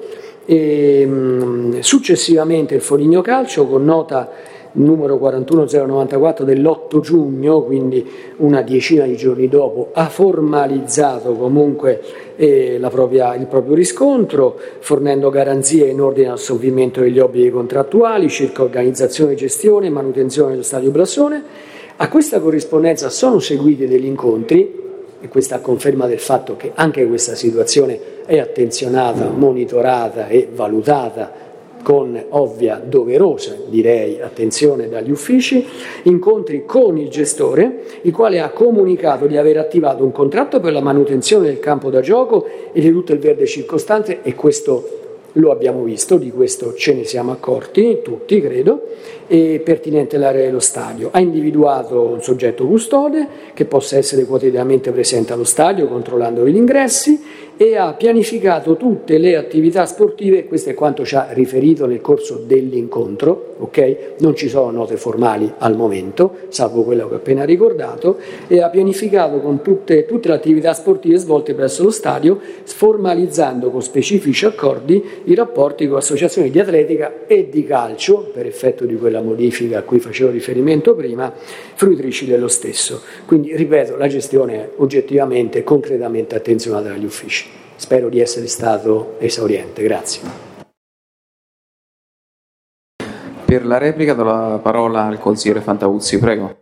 Successivamente il Foligno Calcio, con nota numero 41094 dell'8 giugno, quindi una decina di giorni dopo, ha formalizzato comunque il proprio riscontro, fornendo garanzie in ordine al assolvimento degli obblighi contrattuali circa organizzazione, gestione e manutenzione dello stadio Blasone. A questa corrispondenza sono seguiti degli incontri, e questa conferma del fatto che anche questa situazione è attenzionata, monitorata e valutata con ovvia, doverosa direi, attenzione dagli uffici, incontri con il gestore, il quale ha comunicato di aver attivato un contratto per la manutenzione del campo da gioco e di tutto il verde circostante, e questo lo abbiamo visto, di questo ce ne siamo accorti tutti, credo, e pertinente all'area dello stadio. Ha individuato un soggetto custode che possa essere quotidianamente presente allo stadio controllando gli ingressi, e ha pianificato tutte le attività sportive. Questo è quanto ci ha riferito nel corso dell'incontro, ok? Non ci sono note formali al momento, salvo quello che ho appena ricordato, e ha pianificato con tutte le attività sportive svolte presso lo stadio, formalizzando con specifici accordi i rapporti con associazioni di atletica e di calcio, per effetto di quella modifica a cui facevo riferimento prima, fruitrici dello stesso. Quindi, ripeto, la gestione è oggettivamente e concretamente attenzionata dagli uffici. Spero di essere stato esauriente, grazie. Per la replica do la parola al consigliere Fantavuzzi, prego.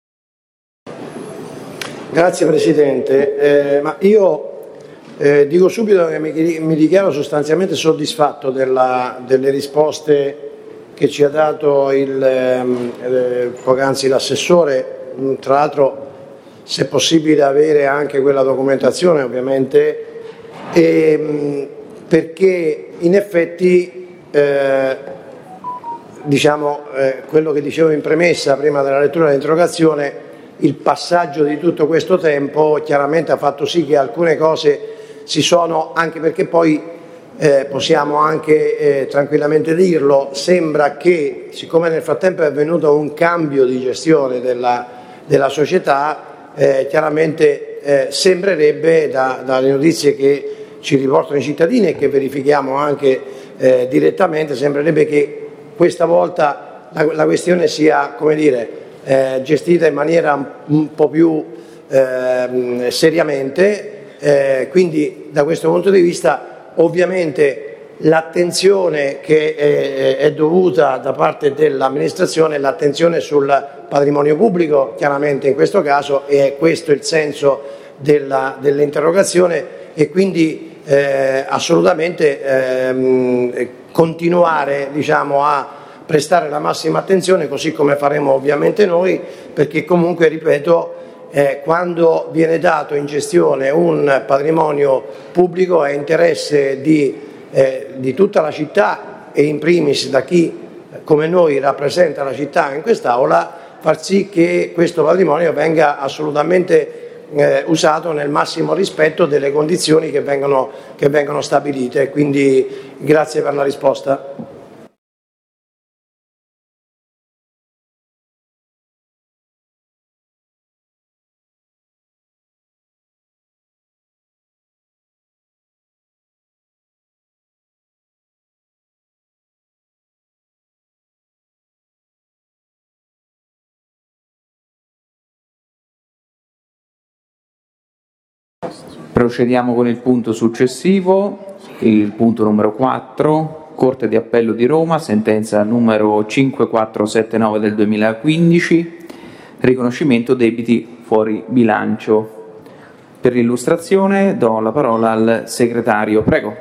Grazie Presidente, ma io dico subito che mi dichiaro sostanzialmente soddisfatto delle risposte che ci ha dato poc'anzi l'assessore. Tra l'altro, se è possibile avere anche quella documentazione ovviamente, perché in effetti quello che dicevo in premessa prima della lettura dell'interrogazione, il passaggio di tutto questo tempo chiaramente ha fatto sì che alcune cose si sono, anche perché poi possiamo anche tranquillamente dirlo, sembra che, siccome nel frattempo è avvenuto un cambio di gestione della società, chiaramente sembrerebbe, dalle notizie che ci riportano i cittadini e che verifichiamo anche direttamente, sembrerebbe che questa volta la questione sia, come dire, gestita in maniera un po' più seriamente, quindi da questo punto di vista ovviamente l'attenzione che è dovuta da parte dell'amministrazione, l'attenzione sul patrimonio pubblico chiaramente in questo caso, e è questo il senso dell'interrogazione, e quindi assolutamente continuare a prestare la massima attenzione, così come faremo ovviamente noi, perché comunque, ripeto, quando viene dato in gestione un patrimonio pubblico è interesse di tutta la città, e in primis da chi come noi rappresenta la città in quest'Aula, far sì che questo patrimonio venga assolutamente usato nel massimo rispetto delle condizioni che vengono stabilite. Quindi grazie per la risposta. Procediamo con il punto successivo, il punto numero 4, Corte di Appello di Roma, sentenza numero 5479 del 2015, riconoscimento debiti fuori bilancio. Per l'illustrazione do la parola al segretario, prego.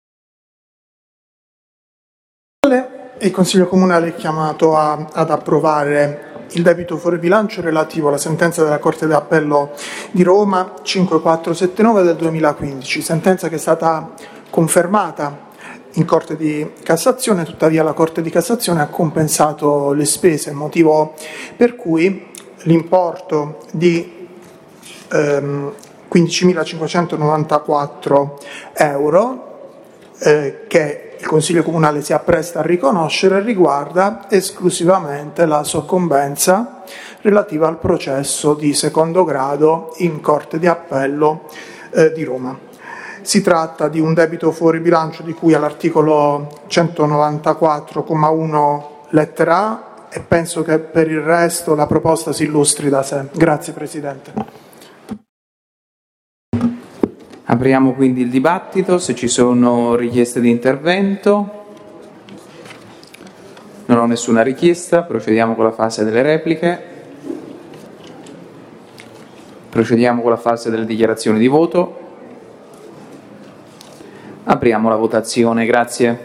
Il Consiglio Comunale è chiamato ad approvare il debito fuori bilancio relativo alla sentenza della Corte d'Appello di Roma 5479 del 2015, sentenza che è stata confermata in Corte di Cassazione. Tuttavia la Corte di Cassazione ha compensato le spese, motivo per cui l'importo di 15.594 euro che il Consiglio Comunale si appresta a riconoscere riguarda esclusivamente la soccombenza relativa al processo di secondo grado in Corte di Appello di Roma. Si tratta di un debito fuori bilancio di cui all'articolo 194,1 lettera A, e penso che per il resto la proposta si illustri da sé. Grazie Presidente. Apriamo quindi il dibattito, se ci sono richieste di intervento. Non ho nessuna richiesta, procediamo con la fase delle repliche. Procediamo con la fase delle dichiarazioni di voto. Apriamo la votazione, grazie.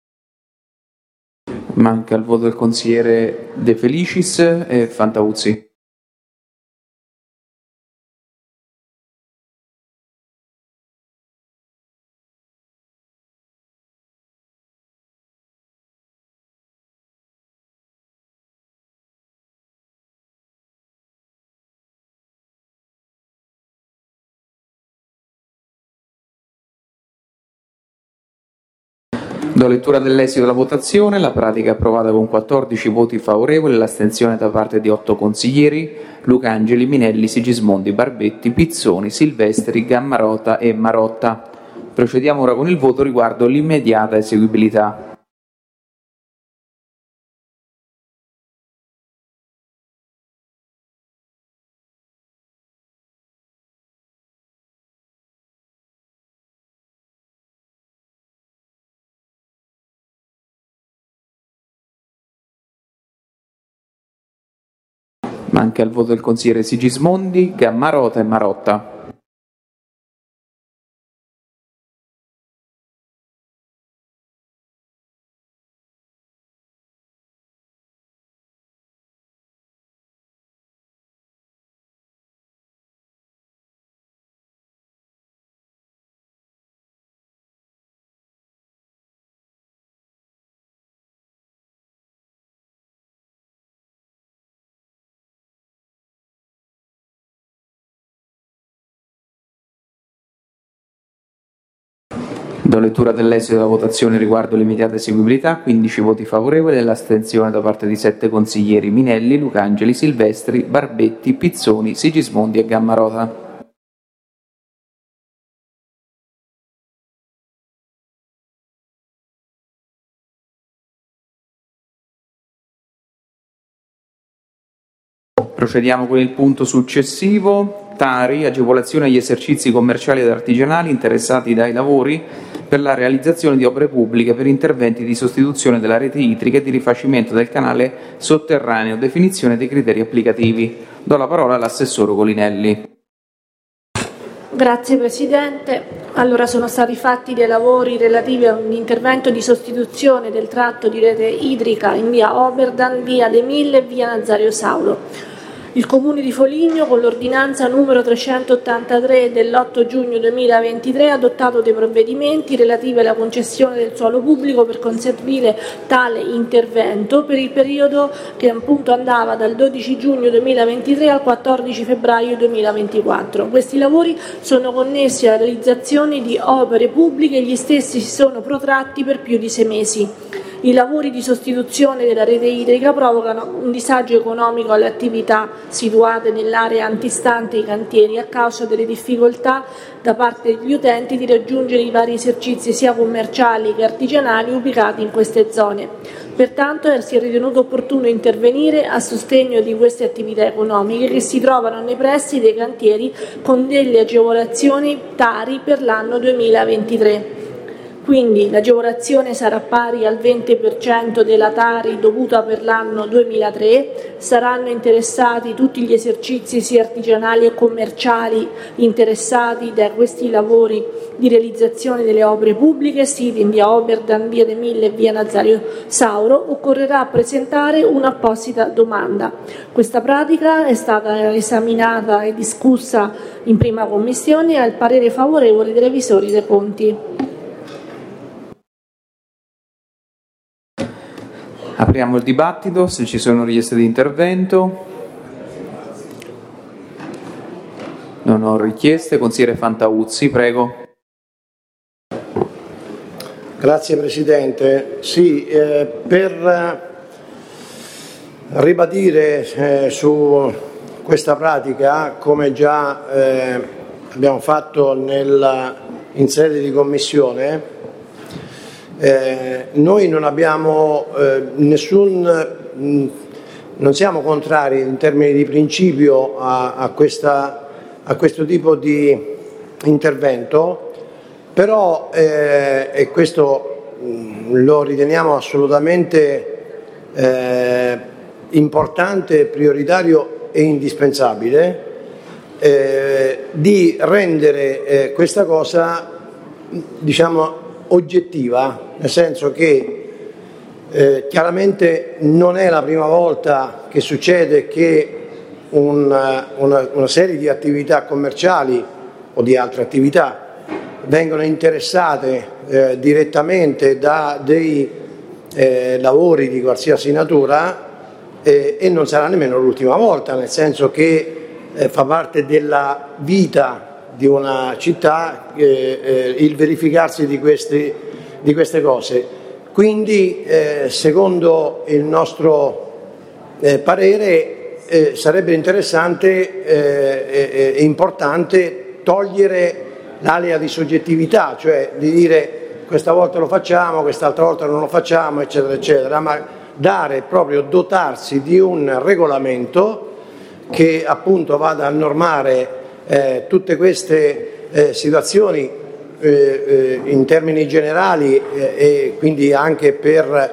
Manca il voto del consigliere De Felicis e Fantavuzzi. Do lettura dell'esito della votazione. La pratica è approvata con 14 voti favorevoli e l'astensione da parte di 8 consiglieri: Lucangeli, Minelli, Sigismondi, Barbetti, Pizzoni, Silvestri, Gammarota e Marotta. Procediamo ora con il voto riguardo l'immediata eseguibilità. Manca il voto del consigliere Sigismondi, Gammarota e Marotta. Do lettura dell'esito della votazione riguardo l'immediata eseguibilità. 15 voti favorevoli e l'astensione da parte di 7 consiglieri: Minelli, Lucangeli, Silvestri, Barbetti, Pizzoni, Sigismondi e Gammarota. Procediamo con il punto successivo. Tari, agevolazione agli esercizi commerciali ed artigianali interessati dai lavori per la realizzazione di opere pubbliche per interventi di sostituzione della rete idrica e di rifacimento del canale sotterraneo, definizione dei criteri applicativi. Do la parola all'assessore Colinelli. Grazie Presidente. Allora, sono stati fatti dei lavori relativi a un intervento di sostituzione del tratto di rete idrica in via Oberdan, via De Mille e via Nazario Sauro. Il Comune di Foligno, con l'ordinanza numero 383 dell'8 giugno 2023, ha adottato dei provvedimenti relativi alla concessione del suolo pubblico per consentire tale intervento per il periodo che appunto andava dal 12 giugno 2023 al 14 febbraio 2024. Questi lavori sono connessi alla realizzazione di opere pubbliche e gli stessi si sono protratti per più di 6 mesi. I lavori di sostituzione della rete idrica provocano un disagio economico alle attività situate nell'area antistante i cantieri a causa delle difficoltà da parte degli utenti di raggiungere i vari esercizi sia commerciali che artigianali ubicati in queste zone. Pertanto si è ritenuto opportuno intervenire a sostegno di queste attività economiche che si trovano nei pressi dei cantieri con delle agevolazioni Tari per l'anno 2023. Quindi l'agevolazione sarà pari al 20% della Tari dovuta per l'anno 2003, saranno interessati tutti gli esercizi sia artigianali e commerciali interessati da questi lavori di realizzazione delle opere pubbliche siti in via Oberdan, via De Mille e via Nazario Sauro. Occorrerà presentare un'apposita domanda. Questa pratica è stata esaminata e discussa in prima commissione e ha il parere favorevole dei revisori dei conti. Apriamo il dibattito, se ci sono richieste di intervento. Non ho richieste. Consigliere Fantauzzi, prego. Grazie Presidente. Sì, per ribadire su questa pratica, come già abbiamo fatto in sede di Commissione, noi non abbiamo non siamo contrari in termini di principio a questo tipo di intervento, però e questo lo riteniamo assolutamente importante, prioritario e indispensabile, di rendere questa cosa, diciamo, oggettiva, nel senso che chiaramente non è la prima volta che succede che una serie di attività commerciali o di altre attività vengono interessate direttamente da dei lavori di qualsiasi natura e non sarà nemmeno l'ultima volta, nel senso che fa parte della vita di una città il verificarsi di queste cose. Quindi, secondo il nostro parere, sarebbe interessante e importante togliere l'alea di soggettività, cioè di dire questa volta lo facciamo, quest'altra volta non lo facciamo, eccetera, eccetera, ma dotarsi di un regolamento che appunto vada a normare tutte queste situazioni in termini generali e quindi anche per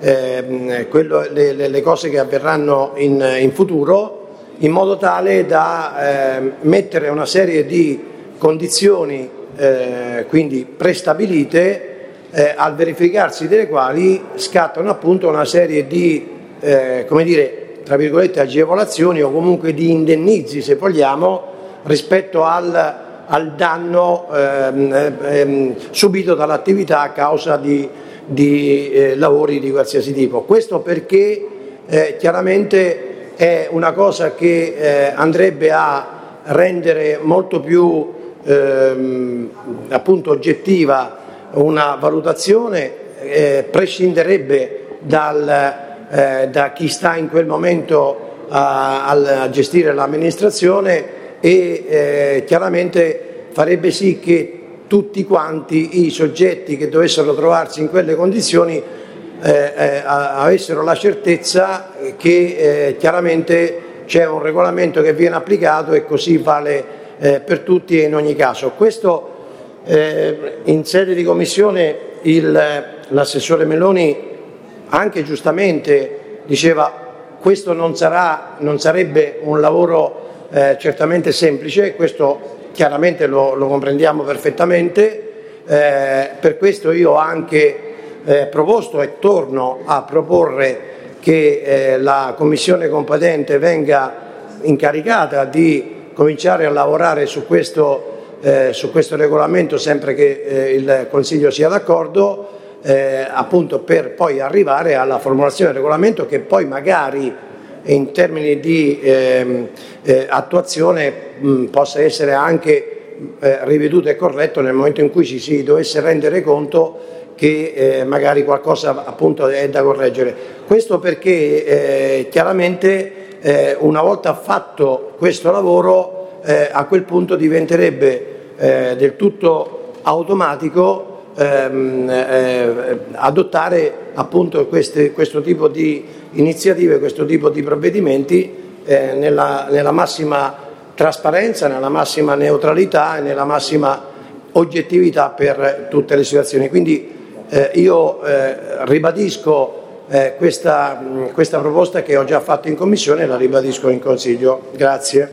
le cose che avverranno in futuro, in modo tale da mettere una serie di condizioni quindi prestabilite, al verificarsi delle quali scattano appunto una serie di come dire, tra virgolette, agevolazioni o comunque di indennizi, se vogliamo, rispetto al danno subito dall'attività a causa di lavori di qualsiasi tipo. Questo perché chiaramente è una cosa che andrebbe a rendere molto più appunto oggettiva una valutazione, prescinderebbe da chi sta in quel momento a gestire l'amministrazione e chiaramente farebbe sì che tutti quanti i soggetti che dovessero trovarsi in quelle condizioni avessero la certezza che chiaramente c'è un regolamento che viene applicato e così vale per tutti e in ogni caso. Questo in sede di commissione l'assessore Meloni anche giustamente diceva questo non sarebbe un lavoro certamente semplice, questo chiaramente lo comprendiamo perfettamente, per questo io ho anche proposto e torno a proporre che la commissione competente venga incaricata di cominciare a lavorare su questo regolamento sempre che il Consiglio sia d'accordo, appunto per poi arrivare alla formulazione del regolamento che poi magari in termini di attuazione possa essere anche riveduto e corretto nel momento in cui ci si dovesse rendere conto che magari qualcosa appunto è da correggere. Questo perché chiaramente una volta fatto questo lavoro a quel punto diventerebbe del tutto automatico adottare appunto questo tipo di iniziative, questo tipo di provvedimenti nella massima trasparenza, nella massima neutralità e nella massima oggettività per tutte le situazioni. Quindi io ribadisco questa proposta che ho già fatto in Commissione e la ribadisco in Consiglio. Grazie.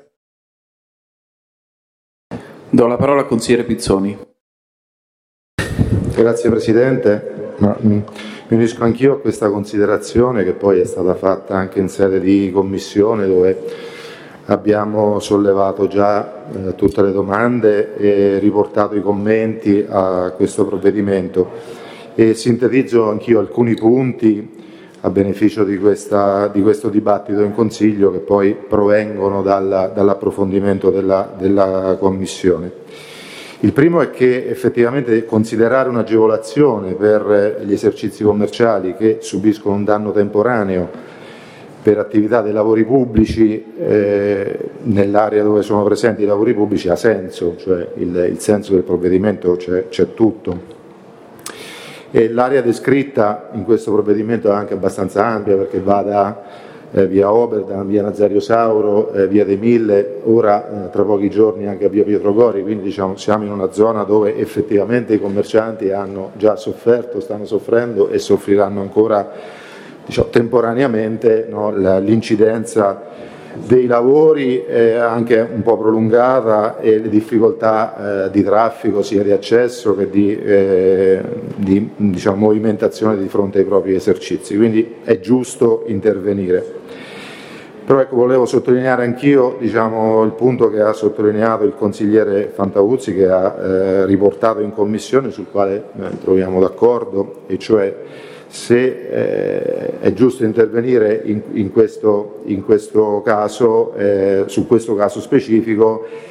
Do la parola al consigliere Pizzoni. Grazie Presidente. Mi unisco anch'io a questa considerazione che poi è stata fatta anche in sede di Commissione, dove abbiamo sollevato già tutte le domande e riportato i commenti a questo provvedimento e sintetizzo anch'io alcuni punti a beneficio di questo dibattito in Consiglio che poi provengono dall'approfondimento della Commissione. Il primo è che effettivamente considerare un'agevolazione per gli esercizi commerciali che subiscono un danno temporaneo per attività dei lavori pubblici nell'area dove sono presenti i lavori pubblici ha senso, cioè il senso del provvedimento c'è tutto. E l'area descritta in questo provvedimento è anche abbastanza ampia perché va da via Oberdan, via Nazario Sauro, via dei Mille, ora tra pochi giorni anche a via Pietro Gori, quindi diciamo, siamo in una zona dove effettivamente i commercianti hanno già sofferto, stanno soffrendo e soffriranno ancora temporaneamente l'incidenza dei lavori anche un po' prolungata e le difficoltà di traffico sia di accesso che di movimentazione di fronte ai propri esercizi, quindi è giusto intervenire. Però ecco, volevo sottolineare anch'io il punto che ha sottolineato il consigliere Fantauzzi, che ha riportato in Commissione, sul quale troviamo d'accordo, e cioè se è giusto intervenire in questo caso, su questo caso specifico,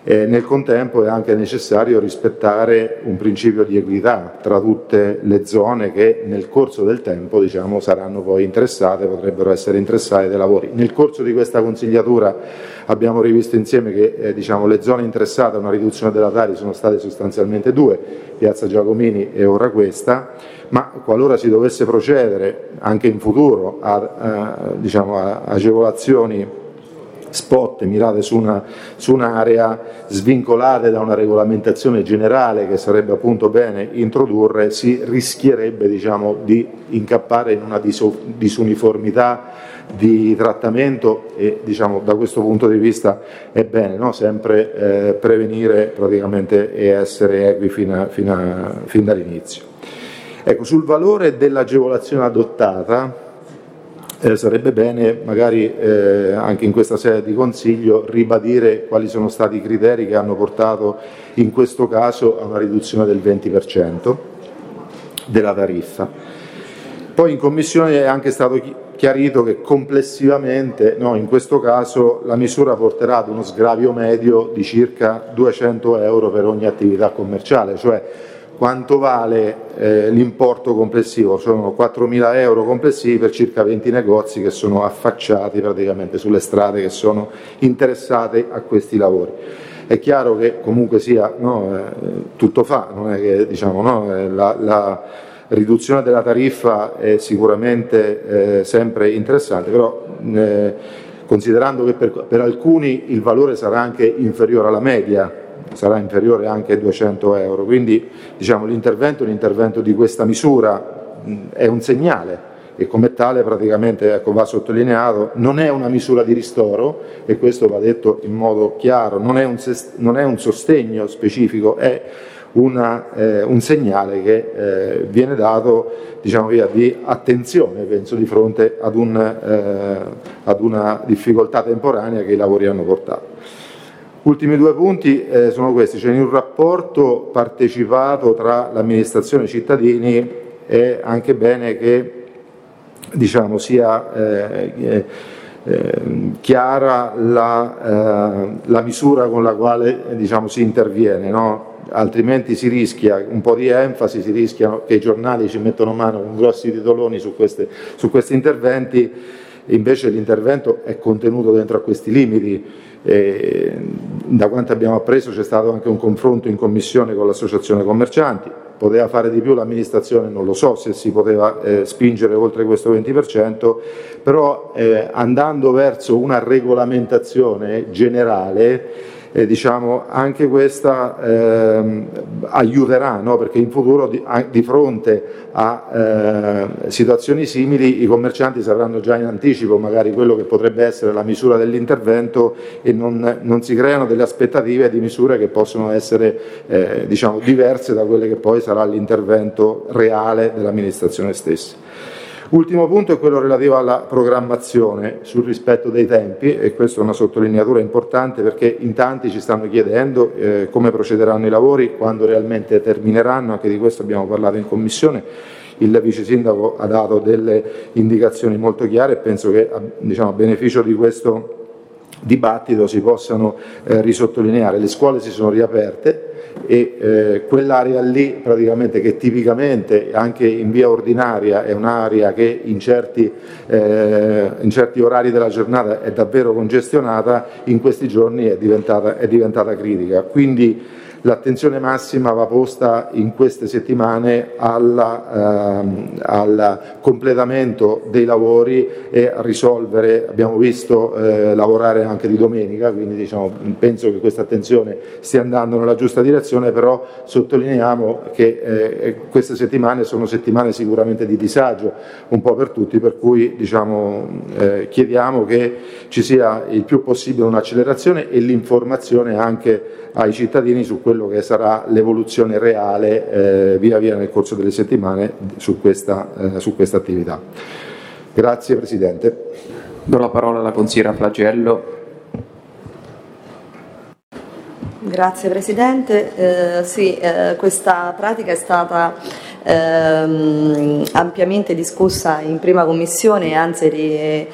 Nel contempo è anche necessario rispettare un principio di equità tra tutte le zone che nel corso del tempo saranno poi interessate, potrebbero essere interessate dai lavori. Nel corso di questa consigliatura abbiamo rivisto insieme che le zone interessate a una riduzione della Tari sono state sostanzialmente due, Piazza Giacomini e ora questa, ma qualora si dovesse procedere anche in futuro a agevolazioni spot mirate su un'area svincolate da una regolamentazione generale che sarebbe appunto bene introdurre, si rischierebbe di incappare in una disuniformità di trattamento e da questo punto di vista è bene sempre prevenire praticamente e essere equi fin dall'inizio. Ecco, sul valore dell'agevolazione adottata sarebbe bene magari anche in questa sede di consiglio ribadire quali sono stati i criteri che hanno portato in questo caso a una riduzione del 20% della tariffa. Poi in commissione è anche stato chiarito che complessivamente in questo caso la misura porterà ad uno sgravio medio di circa 200 euro per ogni attività commerciale, cioè quanto vale l'importo complessivo? Sono 4.000 euro complessivi per circa 20 negozi che sono affacciati praticamente sulle strade che sono interessate a questi lavori. È chiaro che comunque sia tutto fa, non è che la riduzione della tariffa è sicuramente sempre interessante, però considerando che per alcuni il valore sarà anche inferiore alla media, sarà inferiore anche ai 200 euro, quindi l'intervento di questa misura è un segnale e come tale praticamente va sottolineato, non è una misura di ristoro e questo va detto in modo chiaro, non è un sostegno specifico, è un segnale che viene dato di attenzione, penso, di fronte ad una difficoltà temporanea che i lavori hanno portato. Ultimi due punti sono questi, cioè in un rapporto partecipato tra l'amministrazione e i cittadini è anche bene che sia chiara la misura con la quale si interviene, no? Altrimenti si rischia un po' di enfasi, si rischia che i giornali ci mettono mano con grossi titoloni su questi interventi, invece l'intervento è contenuto dentro a questi limiti. Da quanto abbiamo appreso c'è stato anche un confronto in commissione con l'associazione commercianti, poteva fare di più l'amministrazione, non lo so se si poteva spingere oltre questo 20%, però andando verso una regolamentazione generale anche questa aiuterà, no? Perché in futuro di fronte a situazioni simili i commercianti sapranno già in anticipo magari quello che potrebbe essere la misura dell'intervento e non si creano delle aspettative di misure che possono essere diverse da quelle che poi sarà l'intervento reale dell'amministrazione stessa. Ultimo punto è quello relativo alla programmazione sul rispetto dei tempi e questa è una sottolineatura importante perché in tanti ci stanno chiedendo come procederanno i lavori, quando realmente termineranno, anche di questo abbiamo parlato in commissione. Il vice sindaco ha dato delle indicazioni molto chiare e penso che a beneficio di questo dibattito si possano risottolineare. Le scuole si sono riaperte e quell'area lì praticamente che tipicamente anche in via ordinaria è un'area che in certi orari della giornata è davvero congestionata, in questi giorni è diventata critica. Quindi l'attenzione massima va posta in queste settimane al completamento dei lavori e a risolvere, abbiamo visto lavorare anche di domenica, quindi penso che questa attenzione stia andando nella giusta direzione, però sottolineiamo che queste settimane sono settimane sicuramente di disagio un po' per tutti, per cui chiediamo che ci sia il più possibile un'accelerazione e l'informazione anche ai cittadini su quello che sarà l'evoluzione reale via via nel corso delle settimane su questa attività. Grazie Presidente. Do la parola alla consigliera Flagello. Grazie Presidente. Questa pratica è stata ampiamente discussa in prima commissione, anzi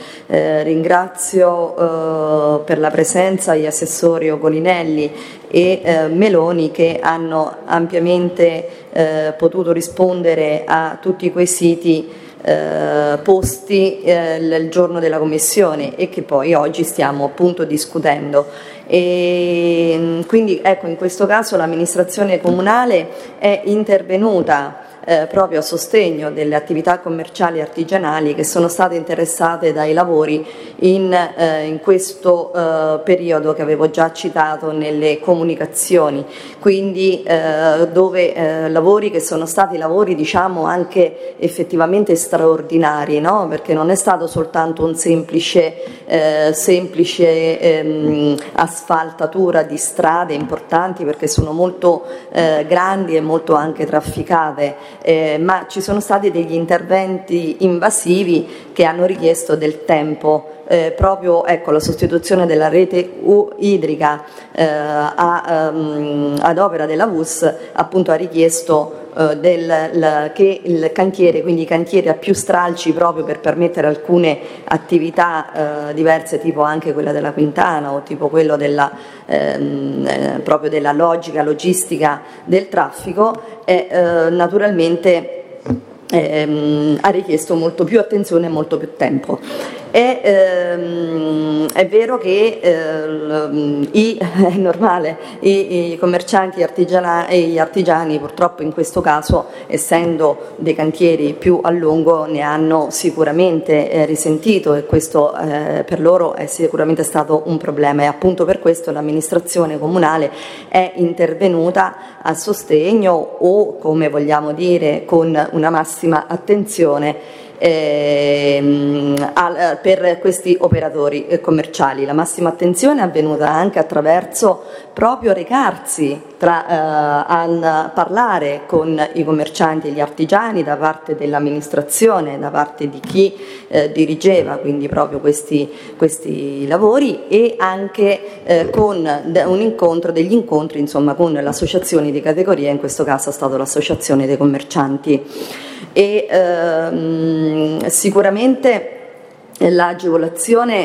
ringrazio per la presenza gli assessori Ogolinelli e Meloni, che hanno ampiamente potuto rispondere a tutti i quesiti posti il giorno della commissione e che poi oggi stiamo appunto discutendo. E quindi ecco, in questo caso l'amministrazione comunale è intervenuta proprio a sostegno delle attività commerciali e artigianali che sono state interessate dai lavori in questo periodo che avevo già citato nelle comunicazioni, quindi dove lavori che sono stati lavori diciamo anche effettivamente straordinari, no? Perché non è stato soltanto un semplice asfaltatura di strade importanti, perché sono molto grandi e molto anche trafficate, ma ci sono stati degli interventi invasivi che hanno richiesto del tempo. Proprio ecco, la sostituzione della rete idrica ad opera della VUS appunto ha richiesto che il cantiere, quindi i cantieri a più stralci proprio per permettere alcune attività diverse, tipo anche quella della Quintana o tipo quello proprio della logistica del traffico, naturalmente ha richiesto molto più attenzione e molto più tempo. È vero che è normale, i commercianti e gli artigiani purtroppo in questo caso, essendo dei cantieri più a lungo, ne hanno sicuramente risentito, e questo per loro è sicuramente stato un problema, e appunto per questo l'amministrazione comunale è intervenuta a sostegno, o come vogliamo dire con una massima attenzione, per questi operatori commerciali. La massima attenzione è avvenuta anche attraverso proprio recarsi a parlare con i commercianti e gli artigiani da parte dell'amministrazione, da parte di chi dirigeva quindi proprio questi lavori, e anche con degli incontri insomma con le associazioni di categoria, in questo caso è stata l'associazione dei commercianti. E sicuramente l'agevolazione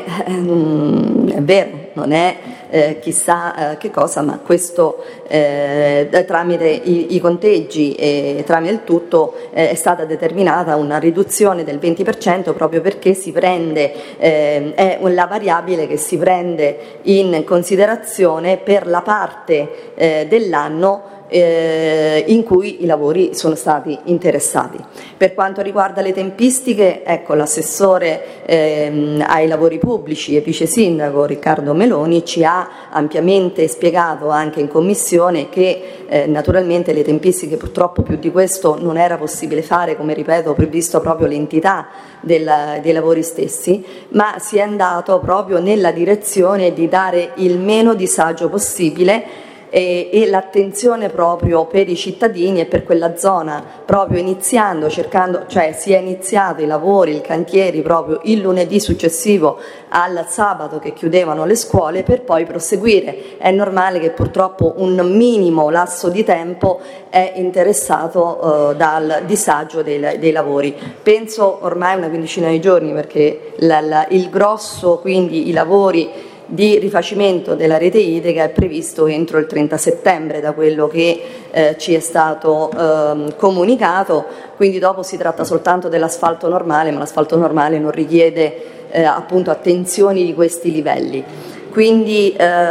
è vero, non è chissà che cosa, ma questo tramite i conteggi e tramite il tutto è stata determinata una riduzione del 20%, proprio perché si prende è la variabile che si prende in considerazione per la parte dell'anno in cui i lavori sono stati interessati. Per quanto riguarda le tempistiche, ecco, l'assessore ai lavori pubblici e vice sindaco Riccardo Meloni ci ha ampiamente spiegato anche in commissione che naturalmente le tempistiche, purtroppo più di questo non era possibile fare, come ripeto, previsto proprio l'entità dei lavori stessi, ma si è andato proprio nella direzione di dare il meno disagio possibile e l'attenzione proprio per i cittadini e per quella zona, proprio cioè si è iniziato i lavori, i cantieri proprio il lunedì successivo al sabato che chiudevano le scuole, per poi proseguire. È normale che purtroppo un minimo lasso di tempo è interessato dal disagio dei lavori. Penso ormai una quindicina di giorni, perché il grosso, quindi i lavori di rifacimento della rete idrica è previsto entro il 30 settembre da quello che ci è stato comunicato, quindi dopo si tratta soltanto dell'asfalto normale, ma l'asfalto normale non richiede appunto attenzioni di questi livelli. Quindi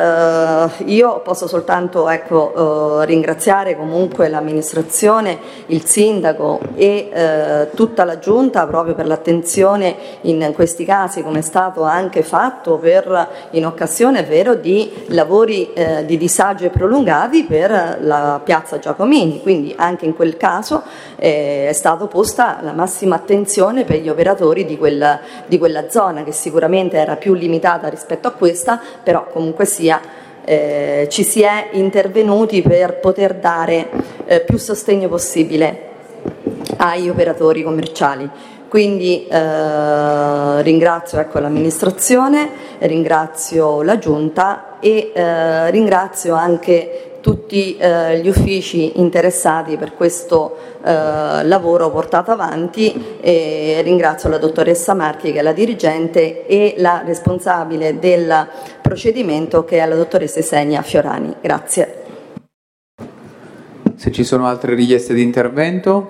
io posso soltanto ringraziare comunque l'amministrazione, il sindaco e tutta la giunta proprio per l'attenzione in questi casi, come è stato anche fatto in occasione, è vero, di lavori di disagio e prolungati per la piazza Giacomini. Quindi anche in quel caso è stata posta la massima attenzione per gli operatori di quella zona, che sicuramente era più limitata rispetto a questa, però comunque sia ci si è intervenuti per poter dare più sostegno possibile agli operatori commerciali. Quindi ringrazio l'amministrazione, ringrazio la Giunta e ringrazio anche tutti gli uffici interessati per questo lavoro portato avanti, e ringrazio la dottoressa Marchi, che è la dirigente, e la responsabile del procedimento, che è la dottoressa Esenia Fiorani. Grazie. Se ci sono altre richieste di intervento?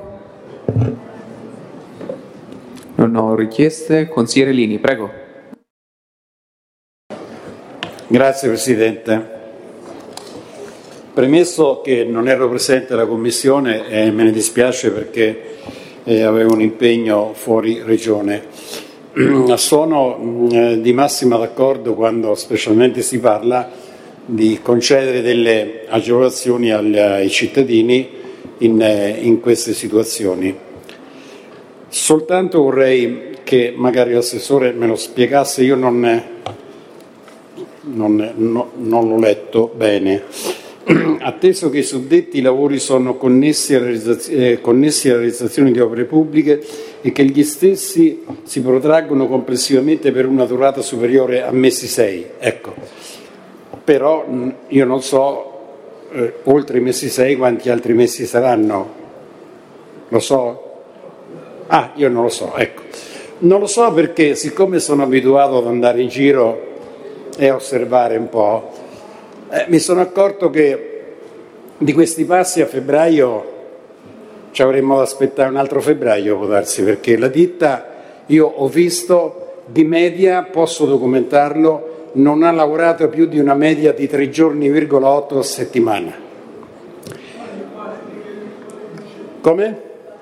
Non ho richieste. Consigliere Lini, prego. Grazie Presidente. Premesso che non ero presente alla Commissione e me ne dispiace perché avevo un impegno fuori regione, sono di massima d'accordo quando specialmente si parla di concedere delle agevolazioni ai cittadini in queste situazioni. Soltanto vorrei che magari l'assessore me lo spiegasse, io non l'ho letto bene. Atteso che i suddetti lavori sono connessi alla realizzazione di opere pubbliche e che gli stessi si protraggono complessivamente per una durata superiore a mesi 6, ecco. Però io non so, oltre i mesi 6, quanti altri mesi saranno. Lo so? Io non lo so, ecco. Non lo so perché, siccome sono abituato ad andare in giro e a osservare un po', mi sono accorto che di questi passi a febbraio ci avremmo da aspettare un altro febbraio, può darsi, perché la ditta, io ho visto, di media, posso documentarlo, non ha lavorato più di una media di 3 giorni,8 a settimana. Come?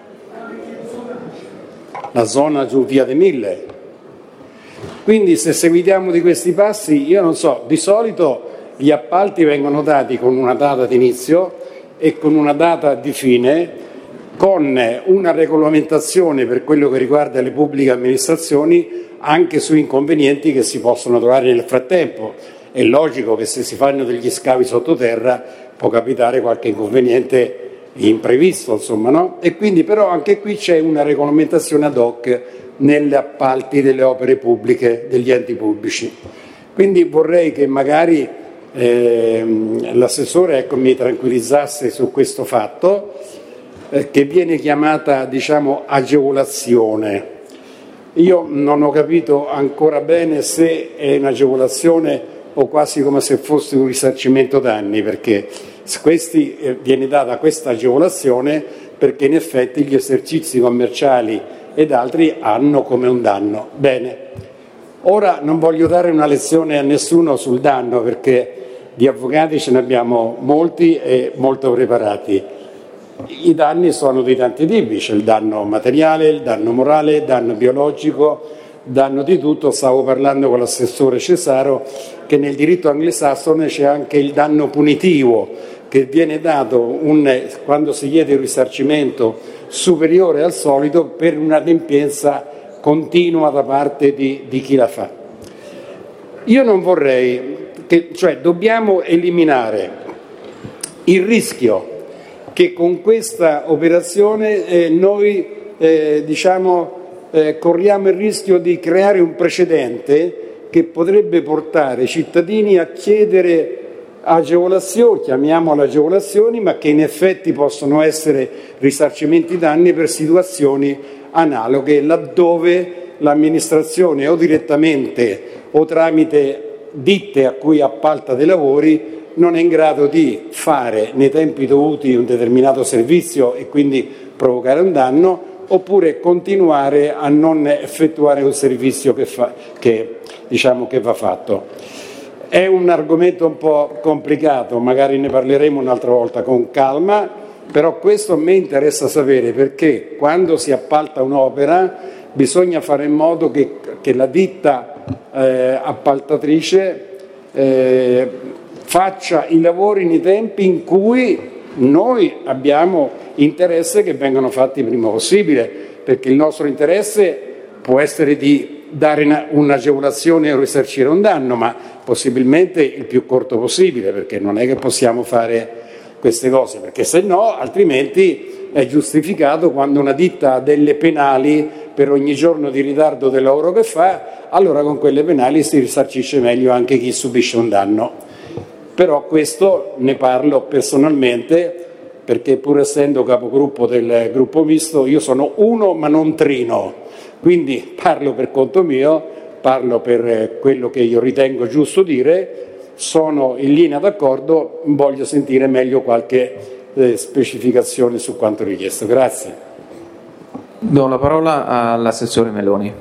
La zona giù via de Mille. Quindi se seguiamo di questi passi, io non so, di solito gli appalti vengono dati con una data di inizio e con una data di fine, con una regolamentazione per quello che riguarda le pubbliche amministrazioni anche su inconvenienti che si possono trovare nel frattempo. È logico che se si fanno degli scavi sottoterra può capitare qualche inconveniente imprevisto, insomma, no? E quindi però anche qui c'è una regolamentazione ad hoc negli appalti delle opere pubbliche, degli enti pubblici. Quindi vorrei che magari l'assessore mi tranquillizzasse su questo fatto, che viene chiamata, diciamo, agevolazione. Io non ho capito ancora bene se è un'agevolazione o quasi come se fosse un risarcimento danni, perché viene data questa agevolazione perché in effetti gli esercizi commerciali ed altri hanno come un danno. Bene, ora non voglio dare una lezione a nessuno sul danno, perché di avvocati ce ne abbiamo molti e molto preparati. I danni sono di tanti tipi, c'è il danno materiale, il danno morale, il danno biologico, danno di tutto. Stavo parlando con l'assessore Cesaro che nel diritto anglosassone c'è anche il danno punitivo, che viene dato quando si chiede un risarcimento superiore al solito per un'adempienza continua da parte di chi la fa. Io non vorrei cioè dobbiamo eliminare il rischio che con questa operazione noi corriamo il rischio di creare un precedente che potrebbe portare i cittadini a chiedere agevolazioni, chiamiamole agevolazioni, ma che in effetti possono essere risarcimenti danni per situazioni analoghe, laddove l'amministrazione o direttamente o tramite ditte a cui appalta dei lavori non è in grado di fare nei tempi dovuti un determinato servizio e quindi provocare un danno, oppure continuare a non effettuare un servizio che va fatto. È un argomento un po' complicato, magari ne parleremo un'altra volta con calma, però questo mi interessa sapere, perché quando si appalta un'opera bisogna fare in modo che la ditta appaltatrice faccia i lavori nei tempi in cui noi abbiamo interesse che vengano fatti il prima possibile, perché il nostro interesse può essere di dare un'agevolazione o risarcire un danno, ma possibilmente il più corto possibile, perché non è che possiamo fare queste cose, perché se no altrimenti è giustificato quando una ditta ha delle penali per ogni giorno di ritardo del lavoro che fa, allora con quelle penali si risarcisce meglio anche chi subisce un danno. però questo ne parlo personalmente, perché pur essendo capogruppo del gruppo misto io sono uno ma non trino, quindi parlo per conto mio, parlo per quello che io ritengo giusto dire, sono in linea d'accordo, voglio sentire meglio qualche specificazione su quanto richiesto. Grazie. Do la parola all'assessore Meloni.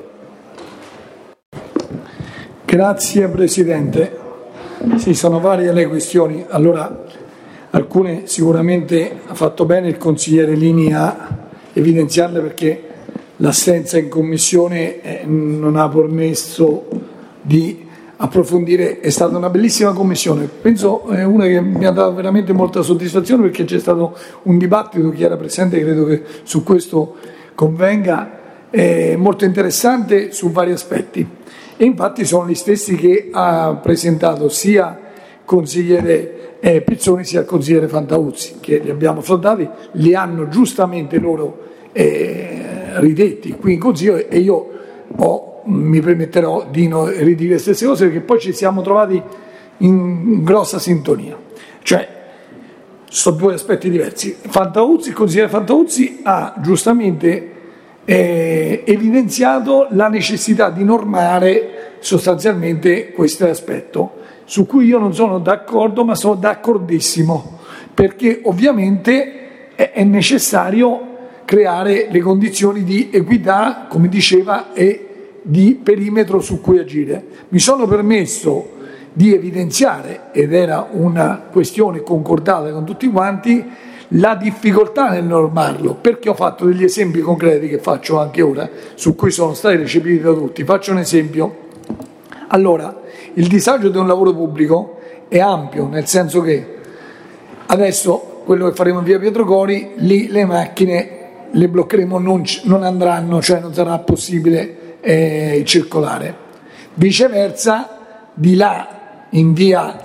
Grazie Presidente. Sì, sono varie le questioni. Allora, alcune sicuramente ha fatto bene il consigliere Lini a evidenziarle, perché l'assenza in commissione non ha permesso di approfondire. È stata una bellissima commissione, penso è una che mi ha dato veramente molta soddisfazione, perché c'è stato un dibattito, chi era presente credo che su questo convenga, molto interessante su vari aspetti, e infatti sono gli stessi che ha presentato sia il consigliere Pizzoni sia il consigliere Fantauzzi, che li abbiamo affrontati, li hanno giustamente loro ridetti qui in consiglio, e io mi permetterò di ridire le stesse cose, perché poi ci siamo trovati in grossa sintonia. Cioè, sono due aspetti diversi. Il consigliere Fantauzzi ha giustamente evidenziato la necessità di normare sostanzialmente questo aspetto, su cui io non sono d'accordo, ma sono d'accordissimo, perché ovviamente è necessario creare le condizioni di equità, come diceva, e di perimetro su cui agire. Mi sono permesso di evidenziare, ed era una questione concordata con tutti quanti, la difficoltà nel normarlo, perché ho fatto degli esempi concreti che faccio anche ora, su cui sono stati recepiti da tutti. Faccio un esempio. Allora, il disagio di un lavoro pubblico è ampio, nel senso che adesso quello che faremo in via Pietro Cori, lì le macchine le bloccheremo, non andranno, cioè non sarà possibile circolare. Viceversa, di là in via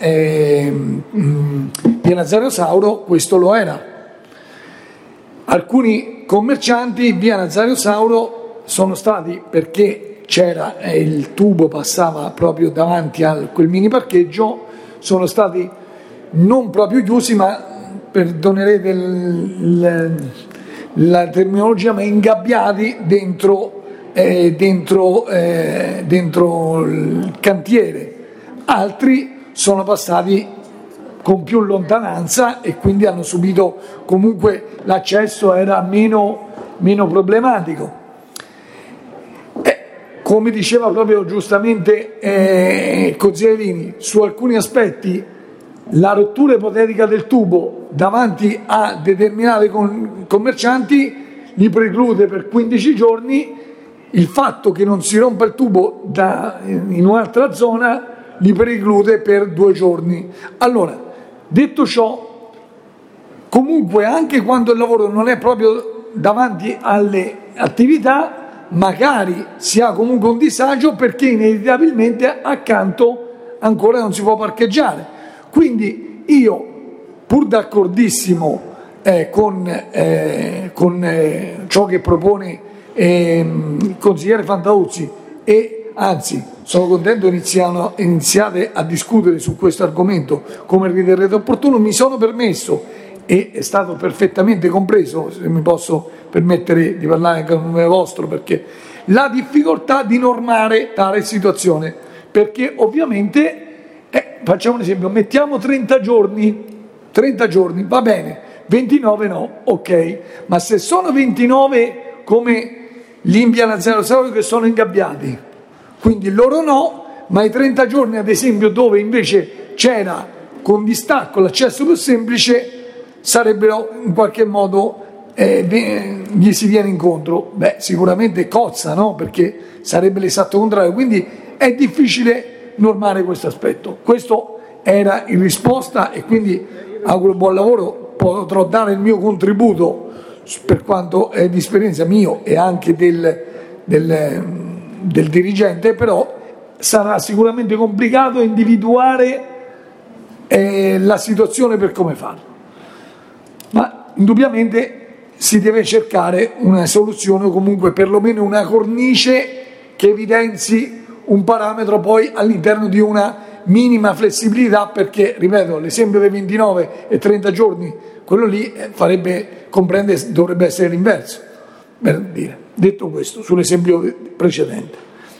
Nazario Sauro questo lo era. Alcuni commercianti in via Nazario Sauro sono stati, perché c'era il tubo passava proprio davanti a quel mini parcheggio, sono stati non proprio chiusi, ma perdonerete la terminologia, ma ingabbiati dentro il cantiere. Altri sono passati con più lontananza e quindi hanno subito, comunque l'accesso era meno problematico. Come diceva proprio giustamente il consigliere Lini, su alcuni aspetti la rottura ipotetica del tubo davanti a determinati commercianti li preclude per 15 giorni, il fatto che non si rompa il tubo in un'altra zona li preclude per 2 giorni. Allora, detto ciò, comunque anche quando il lavoro non è proprio davanti alle attività, magari si ha comunque un disagio, perché inevitabilmente accanto ancora non si può parcheggiare. Quindi io, pur d'accordissimo con ciò che propone il consigliere Fantauzzi, e anzi sono contento iniziate a discutere su questo argomento come riterrete opportuno, mi sono permesso, e è stato perfettamente compreso, se mi posso permettere di parlare anche a nome vostro, perché la difficoltà di normare tale situazione, perché ovviamente facciamo un esempio, mettiamo 30 giorni, va bene, 29 no, ok, ma se sono 29 come lì in via Nazario Sauro che sono ingabbiati, quindi loro no, ma i 30 giorni ad esempio dove invece c'era con distacco l'accesso più semplice sarebbero in qualche modo gli si viene incontro. Sicuramente cozza, no? Perché sarebbe l'esatto contrario, quindi è difficile normare questo aspetto. Questo era in risposta, e quindi auguro buon lavoro, potrò dare il mio contributo per quanto è di esperienza mio e anche del dirigente, però sarà sicuramente complicato individuare la situazione per come farlo, ma indubbiamente si deve cercare una soluzione o comunque perlomeno una cornice che evidenzi un parametro poi all'interno di una minima flessibilità, perché, ripeto, l'esempio dei 29 e 30 giorni, quello lì dovrebbe essere l'inverso, per dire. Detto questo, sull'esempio precedente.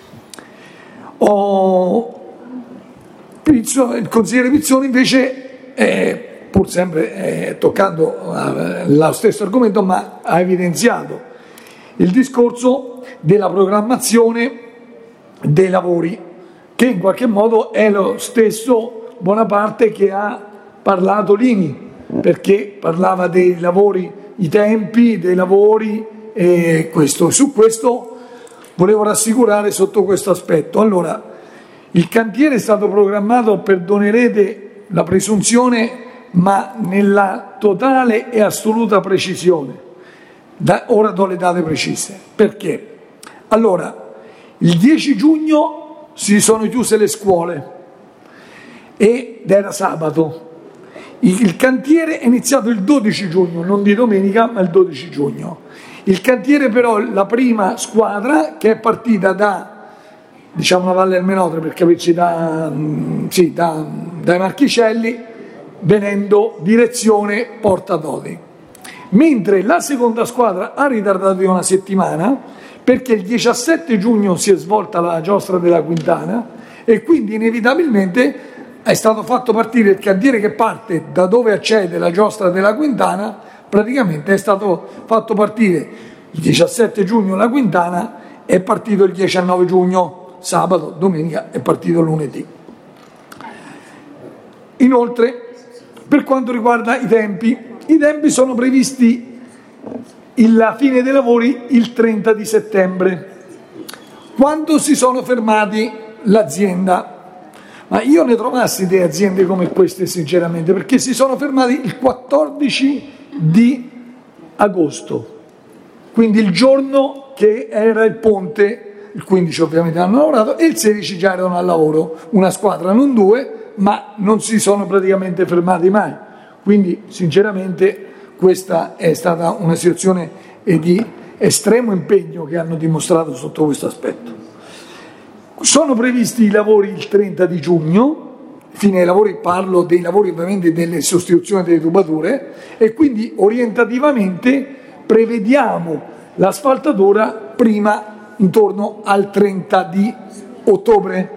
Il consigliere Pizzoni invece, pur sempre toccando lo stesso argomento, ma ha evidenziato il discorso della programmazione dei lavori, che in qualche modo è lo stesso Bonaparte che ha parlato Lini, perché parlava dei lavori, i tempi dei lavori, e su questo volevo rassicurare sotto questo aspetto. Allora, il cantiere è stato programmato, perdonerete la presunzione, ma nella totale e assoluta precisione. Ora do le date precise. Perché? Allora, il 10 giugno si sono chiuse le scuole ed era sabato. Il cantiere è iniziato il 12 giugno, non di domenica, ma il 12 giugno. Il cantiere però, la prima squadra che è partita diciamo la Valle del Menotre, per capirci, dai Marchicelli, venendo direzione Porta Todi. Mentre la seconda squadra ha ritardato di una settimana, perché il 17 giugno si è svolta la giostra della Quintana e quindi inevitabilmente è stato fatto partire il cantiere che parte da dove accede la giostra della Quintana. Praticamente è stato fatto partire il 17 giugno la Quintana, è partito il 19 giugno, sabato, domenica è partito lunedì. Inoltre, per quanto riguarda i tempi sono previsti la fine dei lavori il 30 di settembre, quando si sono fermati l'azienda. Ma io ne trovassi delle aziende come queste sinceramente, perché si sono fermati il 14 di agosto, quindi il giorno che era il ponte, il 15 ovviamente hanno lavorato e il 16 già erano al lavoro, una squadra, non due, ma non si sono praticamente fermati mai. Quindi sinceramente questa è stata una situazione di estremo impegno che hanno dimostrato sotto questo aspetto. Sono previsti i lavori il 30 di giugno, fine dei lavori, parlo dei lavori ovviamente delle sostituzioni delle tubature, e quindi orientativamente prevediamo l'asfaltatura prima intorno al 30 di ottobre.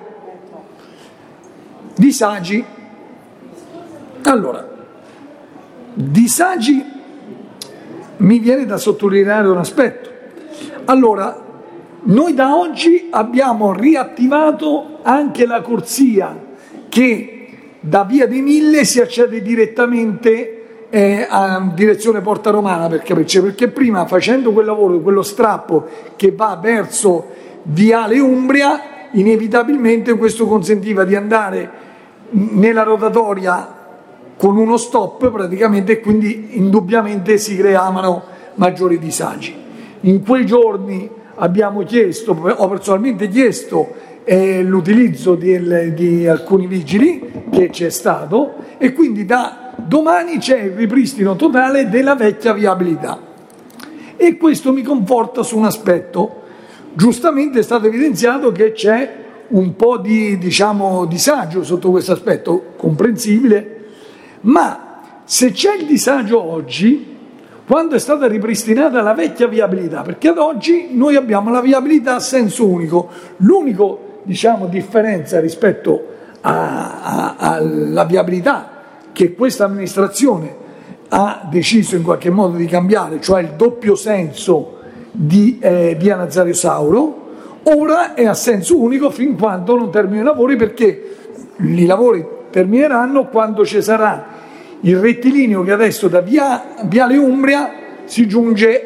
Disagi. Allora, disagi, mi viene da sottolineare un aspetto. Allora, noi da oggi abbiamo riattivato anche la corsia che da Via dei Mille si accede direttamente a direzione Porta Romana, perché prima, facendo quel lavoro, quello strappo che va verso Viale Umbria, inevitabilmente questo consentiva di andare nella rotatoria con uno stop praticamente, e quindi indubbiamente si creavano maggiori disagi. In quei giorni abbiamo chiesto, ho personalmente chiesto l'utilizzo di alcuni vigili, che c'è stato, e quindi da domani c'è il ripristino totale della vecchia viabilità, e questo mi conforta su un aspetto. Giustamente è stato evidenziato che c'è un po' di disagio sotto questo aspetto, comprensibile, ma se c'è il disagio oggi, quando è stata ripristinata la vecchia viabilità, perché ad oggi noi abbiamo la viabilità a senso unico, l'unico differenza rispetto alla viabilità che questa amministrazione ha deciso in qualche modo di cambiare, cioè il doppio senso di via Nazario Sauro, ora è a senso unico fin quando non terminino i lavori, perché i lavori termineranno quando ci sarà il rettilineo che adesso da Viale Umbria si giunge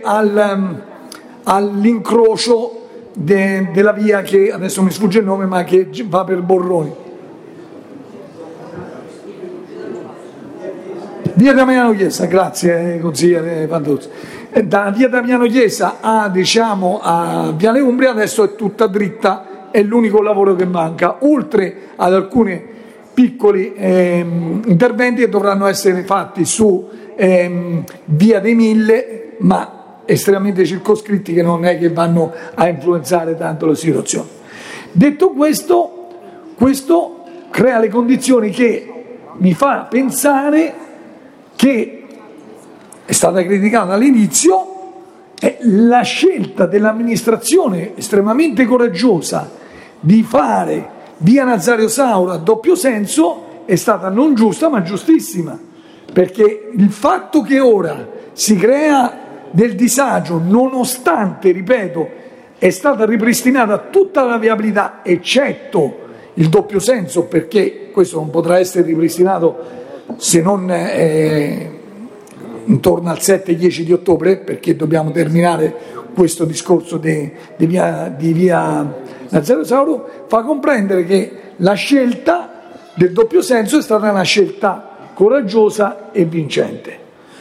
all'incrocio della via che adesso mi sfugge il nome, ma che va per Borroni. Via Damiano Chiesa, grazie consigliere Fantuzzi. Da via Damiano Chiesa a Viale Umbria adesso è tutta dritta, è l'unico lavoro che manca, oltre ad alcuni piccoli interventi che dovranno essere fatti su Via dei Mille, ma estremamente circoscritti, che non è che vanno a influenzare tanto la situazione. Detto questo crea le condizioni che mi fa pensare che è stata criticata all'inizio la scelta dell'amministrazione estremamente coraggiosa di fare via Nazario Sauro a doppio senso è stata non giusta ma giustissima, perché il fatto che ora si crea del disagio nonostante, ripeto, è stata ripristinata tutta la viabilità eccetto il doppio senso, perché questo non potrà essere ripristinato se non intorno al 7-10 di ottobre, perché dobbiamo terminare questo discorso di via Nazario Sauro, fa comprendere che la scelta del doppio senso è stata una scelta coraggiosa e vincente.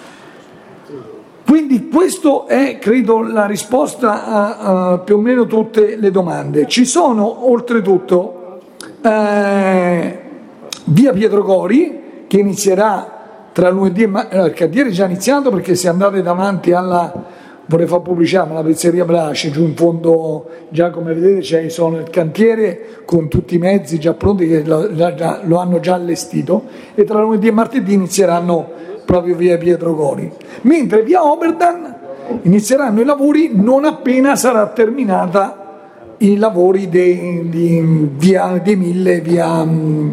Quindi questo è, credo, la risposta a più o meno tutte le domande. Ci sono oltretutto via Pietro Gori, che inizierà tra lunedì e il cantiere è già iniziato, perché se andate davanti vorrei fare pubblicità, ma la pizzeria Brace giù in fondo già, come vedete, sono il cantiere con tutti i mezzi già pronti che lo hanno già allestito, e tra lunedì e martedì inizieranno proprio via Pietro Gori, mentre via Oberdan inizieranno i lavori non appena sarà terminata i lavori di via dei Mille, via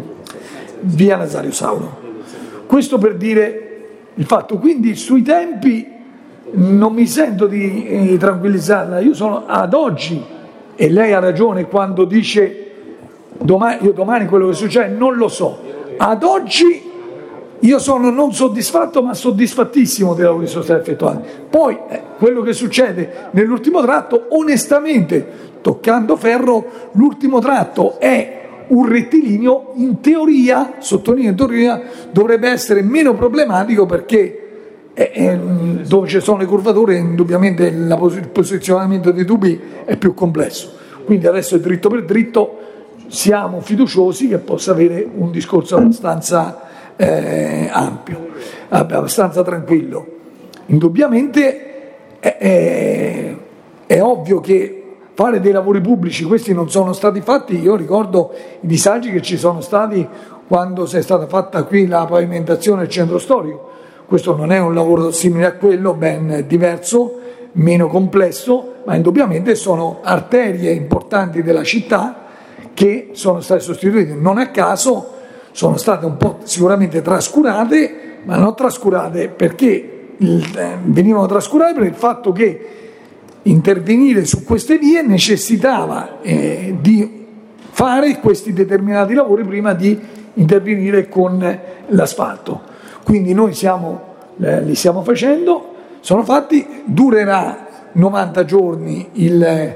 Nazario Sauro. Questo per dire il fatto. Quindi sui tempi non mi sento di tranquillizzarla. Io sono ad oggi, e lei ha ragione quando dice domani quello che succede non lo so. Ad oggi io sono non soddisfatto ma soddisfattissimo dei lavori che sono stati effettuati. Poi quello che succede nell'ultimo tratto, onestamente, toccando ferro, l'ultimo tratto è un rettilineo, in teoria, sottolineo in teoria, dovrebbe essere meno problematico, perché dove ci sono le curvature indubbiamente il posizionamento dei tubi è più complesso. Quindi adesso è dritto per dritto, siamo fiduciosi che possa avere un discorso abbastanza ampio, abbastanza tranquillo. Indubbiamente è ovvio che fare dei lavori pubblici, questi non sono stati fatti. Io ricordo i disagi che ci sono stati quando è stata fatta qui la pavimentazione del centro storico. Questo non è un lavoro simile a quello, ben diverso, meno complesso, ma indubbiamente sono arterie importanti della città che sono state sostituite. Non a caso sono state un po' sicuramente trascurate, ma non trascurate perché venivano trascurate per il fatto che intervenire su queste vie necessitava di fare questi determinati lavori prima di intervenire con l'asfalto. Quindi noi li stiamo facendo, sono fatti, durerà 90 giorni il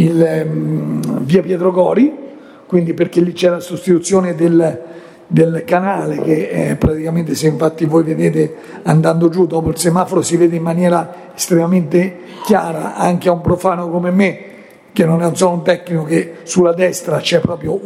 via Pietro Gori, quindi perché lì c'è la sostituzione del canale che praticamente, se infatti voi vedete andando giù dopo il semaforo, si vede in maniera estremamente chiara anche a un profano come me, che non sono un tecnico, che sulla destra c'è proprio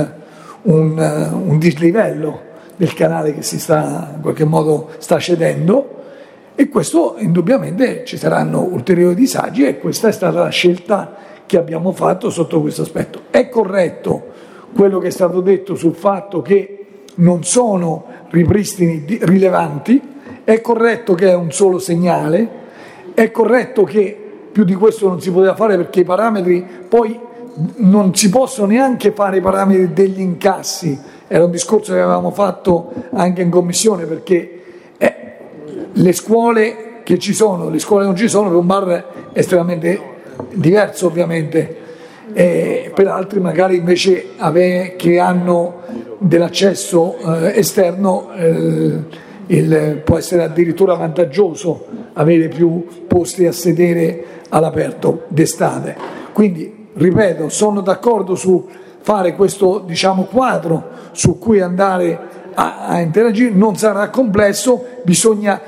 un dislivello del canale che si sta in qualche modo sta cedendo, e questo indubbiamente ci saranno ulteriori disagi, e questa è stata la scelta che abbiamo fatto sotto questo aspetto. È corretto quello che è stato detto sul fatto che non sono ripristini rilevanti, è corretto che è un solo segnale, è corretto che più di questo non si poteva fare, perché i parametri poi non si possono neanche fare i parametri degli incassi. Era un discorso che avevamo fatto anche in commissione, perché le scuole che ci sono, le scuole che non ci sono, per un bar è estremamente diverso ovviamente, per altri magari invece che hanno dell'accesso esterno può essere addirittura vantaggioso avere più posti a sedere all'aperto d'estate. Quindi ripeto, sono d'accordo su fare questo quadro su cui andare a interagire. Non sarà complesso, bisogna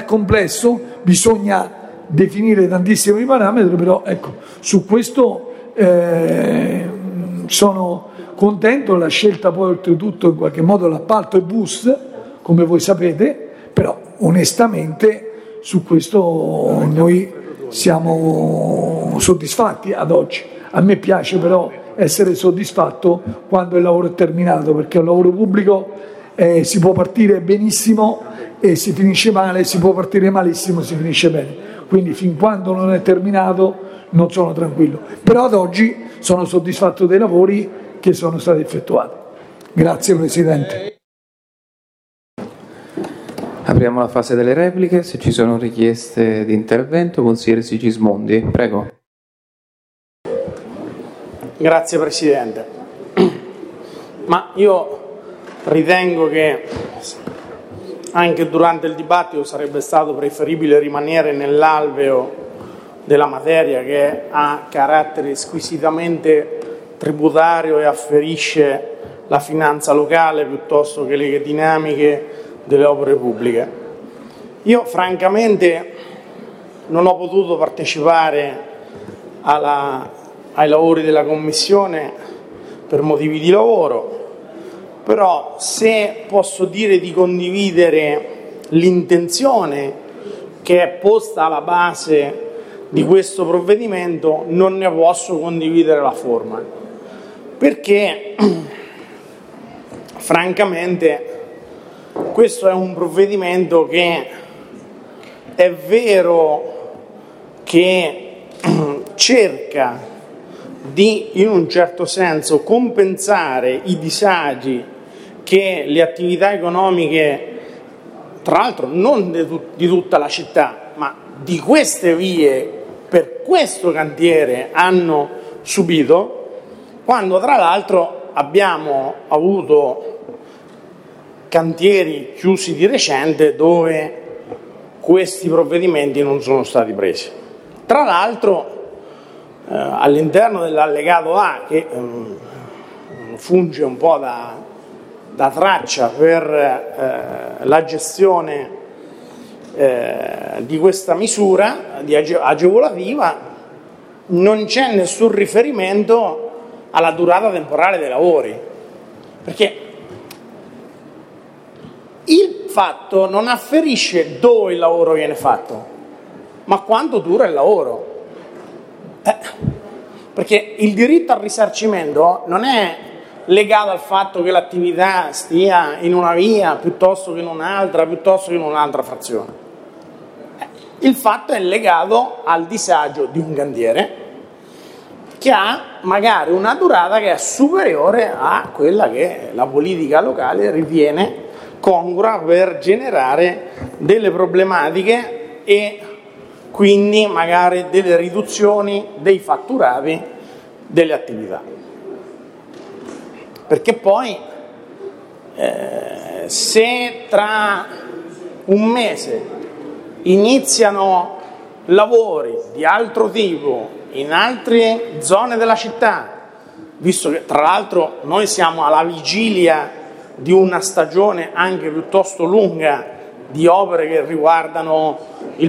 definire tantissimi parametri, però ecco, su questo sono contento. La scelta poi oltretutto in qualche modo l'appalto è bus, come voi sapete, però onestamente su questo noi siamo soddisfatti ad oggi. A me piace però essere soddisfatto quando il lavoro è terminato, perché un lavoro pubblico si può partire benissimo e si finisce male, si può partire malissimo e si finisce bene, quindi fin quando non è terminato non sono tranquillo, però ad oggi sono soddisfatto dei lavori che sono stati effettuati. Grazie Presidente. Apriamo la fase delle repliche, se ci sono richieste di intervento, consigliere Sigismondi, prego. Grazie Presidente. Ma io ritengo che anche durante il dibattito sarebbe stato preferibile rimanere nell'alveo della materia, che ha carattere squisitamente tributario e afferisce la finanza locale piuttosto che le dinamiche delle opere pubbliche. Io francamente non ho potuto partecipare ai lavori della Commissione per motivi di lavoro, però se posso dire di condividere l'intenzione che è posta alla base di questo provvedimento, non ne posso condividere la forma, perché francamente questo è un provvedimento che è vero che cerca di, in un certo senso, compensare i disagi che le attività economiche, tra l'altro non di tutta la città, ma di queste vie per questo cantiere hanno subito, quando tra l'altro abbiamo avuto cantieri chiusi di recente dove questi provvedimenti non sono stati presi. Tra l'altro all'interno dell'allegato A, che funge un po' da traccia per la gestione di questa misura di agevolativa, non c'è nessun riferimento alla durata temporale dei lavori, perché il fatto non afferisce dove il lavoro viene fatto, ma quanto dura il lavoro. Perché il diritto al risarcimento non è legato al fatto che l'attività stia in una via piuttosto che in un'altra, piuttosto che in un'altra frazione. Il fatto è legato al disagio di un cantiere che ha magari una durata che è superiore a quella che la politica locale ritiene congrua per generare delle problematiche e quindi magari delle riduzioni dei fatturati delle attività. Perché poi se tra un mese iniziano lavori di altro tipo in altre zone della città, visto che tra l'altro noi siamo alla vigilia di una stagione anche piuttosto lunga di opere che riguardano il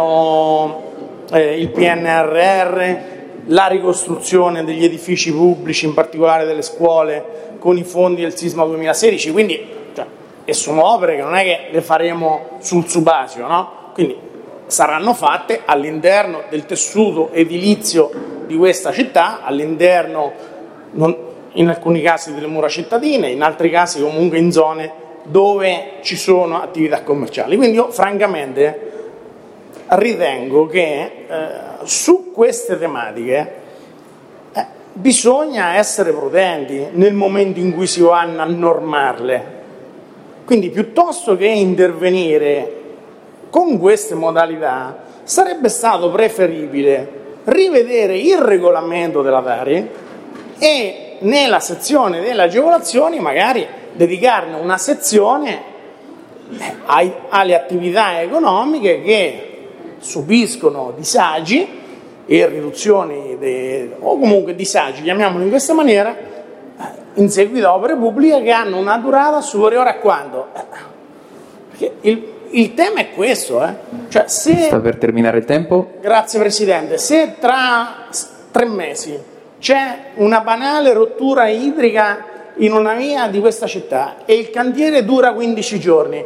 PNRR, la ricostruzione degli edifici pubblici, in particolare delle scuole, con i fondi del sisma 2016, quindi e sono opere che non è che le faremo sul subasio, no? Quindi saranno fatte all'interno del tessuto edilizio di questa città, all'interno in alcuni casi delle mura cittadine, in altri casi comunque in zone dove ci sono attività commerciali. Quindi io francamente ritengo che su queste tematiche bisogna essere prudenti nel momento in cui si vanno a normarle. Quindi piuttosto che intervenire con queste modalità sarebbe stato preferibile rivedere il regolamento della Tari e nella sezione delle agevolazioni magari dedicarne una sezione alle attività economiche che subiscono disagi e riduzioni o comunque disagi, chiamiamoli in questa maniera, in seguito a opere pubbliche che hanno una durata superiore a quanto? Perché il tema è questo, Cioè, se, sta per terminare il tempo. Grazie Presidente. Se tra 3 mesi c'è una banale rottura idrica in una via di questa città e il cantiere dura 15 giorni,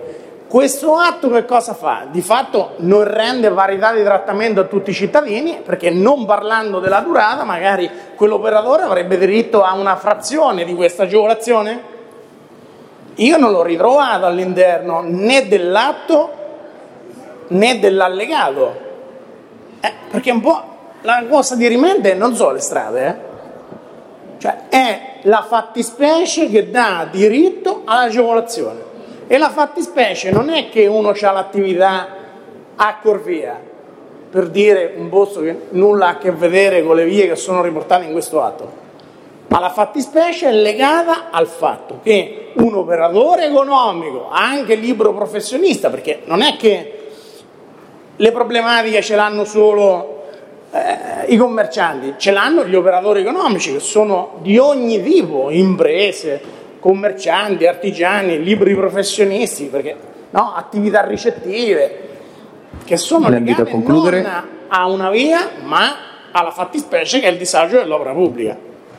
Questo atto che cosa fa? Di fatto non rende parità di trattamento a tutti i cittadini, perché non parlando della durata, magari quell'operatore avrebbe diritto a una frazione di questa agevolazione. Io non l'ho ritrovato all'interno né dell'atto né dell'allegato, perché un po' la cosa di rimente non sono le strade, cioè è la fattispecie che dà diritto all'agevolazione. E la fattispecie non è che uno ha l'attività a Corvia, per dire un posto che nulla ha a che vedere con le vie che sono riportate in questo atto, ma la fattispecie è legata al fatto che un operatore economico, anche libero professionista, perché non è che le problematiche ce l'hanno solo i commercianti, ce l'hanno gli operatori economici che sono di ogni tipo, imprese, commercianti, artigiani, liberi professionisti, perché no, attività ricettive che sono legate non a una via ma alla fattispecie che è il disagio dell'opera pubblica.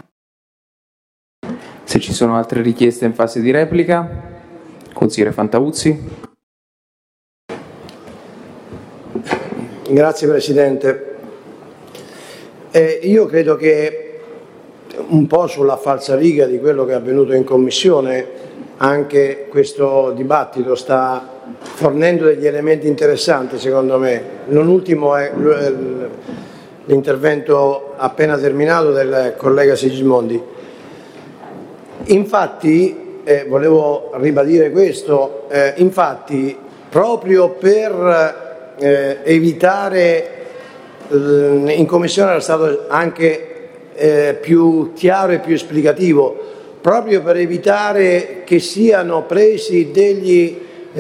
Se ci sono altre richieste in fase di replica, consigliere Fantauzzi. Grazie Presidente. Io credo che un po' sulla falsariga di quello che è avvenuto in Commissione anche questo dibattito sta fornendo degli elementi interessanti secondo me. Non ultimo è l'intervento appena terminato del collega Sigismondi. Infatti, volevo ribadire questo, infatti proprio per evitare, in Commissione era stato anche più chiaro e più esplicativo, proprio per evitare che siano presi dei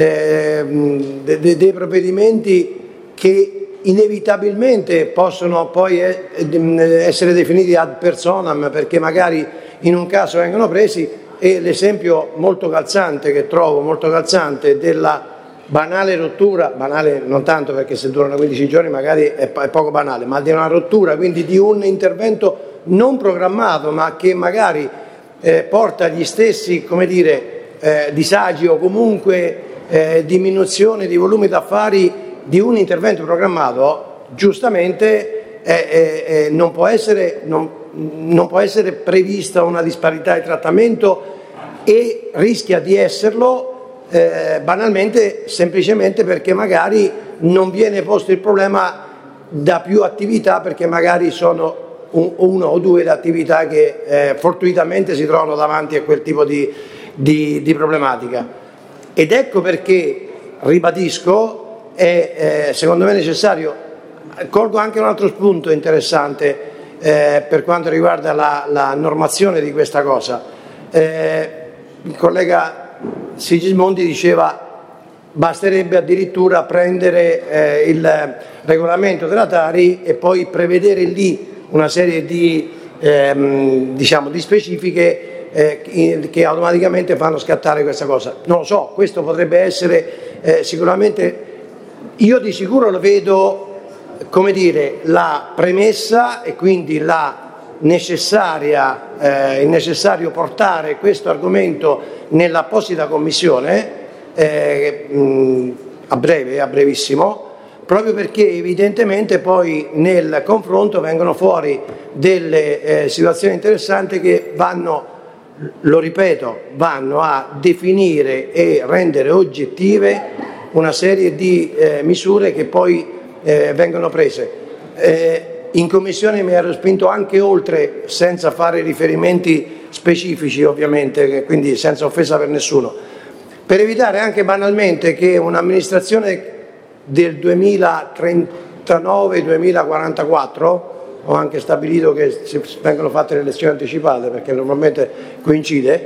provvedimenti che inevitabilmente possono poi essere definiti ad personam, perché magari in un caso vengono presi, e l'esempio molto calzante che trovo molto calzante della banale rottura, banale non tanto perché se durano 15 giorni magari è poco banale, ma di una rottura, quindi di un intervento non programmato ma che magari porta agli stessi, come dire, disagi o comunque diminuzione di volumi d'affari di un intervento programmato, giustamente non può essere prevista una disparità di trattamento e rischia di esserlo banalmente semplicemente perché magari non viene posto il problema da più attività, perché magari sono uno o due le attività che fortuitamente si trovano davanti a quel tipo di problematica. Ed ecco perché, ribadisco, è secondo me necessario. Colgo anche un altro spunto interessante per quanto riguarda la normazione di questa cosa. Il collega Sigismondi diceva basterebbe addirittura prendere il regolamento della Tari e poi prevedere lì una serie di specifiche che automaticamente fanno scattare questa cosa. Non lo so, questo potrebbe essere sicuramente, io di sicuro lo vedo, come dire, la premessa e quindi il necessario portare questo argomento nell'apposita commissione a brevissimo, proprio perché evidentemente poi nel confronto vengono fuori delle situazioni interessanti che vanno, lo ripeto, vanno a definire e rendere oggettive una serie di misure che poi vengono prese. In Commissione mi ero spinto anche oltre, senza fare riferimenti specifici ovviamente, quindi senza offesa per nessuno, per evitare anche banalmente che un'amministrazione del 2039-2044, ho anche stabilito che vengono fatte le elezioni anticipate perché normalmente coincide,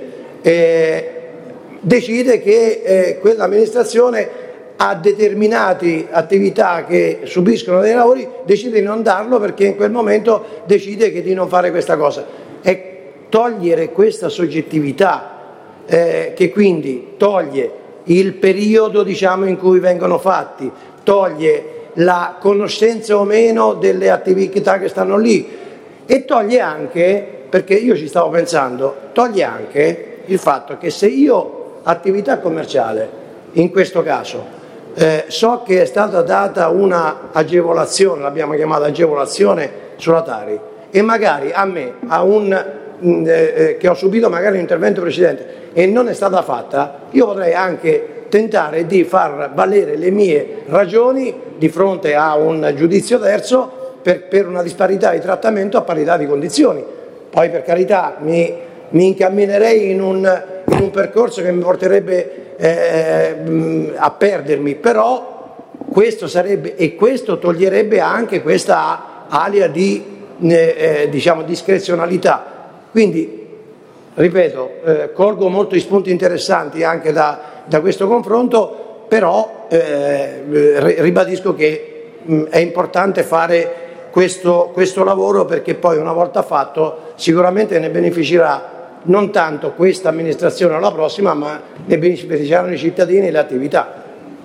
decide che quell'amministrazione a determinate attività che subiscono dei lavori decide di non darlo perché in quel momento decide di non fare questa cosa. E togliere questa soggettività che quindi toglie il periodo in cui vengono fatti, toglie la conoscenza o meno delle attività che stanno lì e toglie anche, perché io ci stavo pensando, toglie anche il fatto che se io attività commerciale in questo caso. So che è stata data una agevolazione, l'abbiamo chiamata agevolazione sulla Tari, e magari a me, che ho subito magari un intervento precedente e non è stata fatta, io potrei anche tentare di far valere le mie ragioni di fronte a un giudizio terzo per una disparità di trattamento a parità di condizioni. Poi, per carità, mi incamminerei in un percorso che mi porterebbe a perdermi, però questo sarebbe, e questo toglierebbe anche questa alia di diciamo discrezionalità. Quindi, ripeto, colgo molti spunti interessanti anche da questo confronto, però ribadisco che è importante fare questo lavoro, perché poi, una volta fatto, sicuramente ne beneficerà non tanto questa amministrazione o la prossima, ma ne beneficeranno i cittadini e le attività.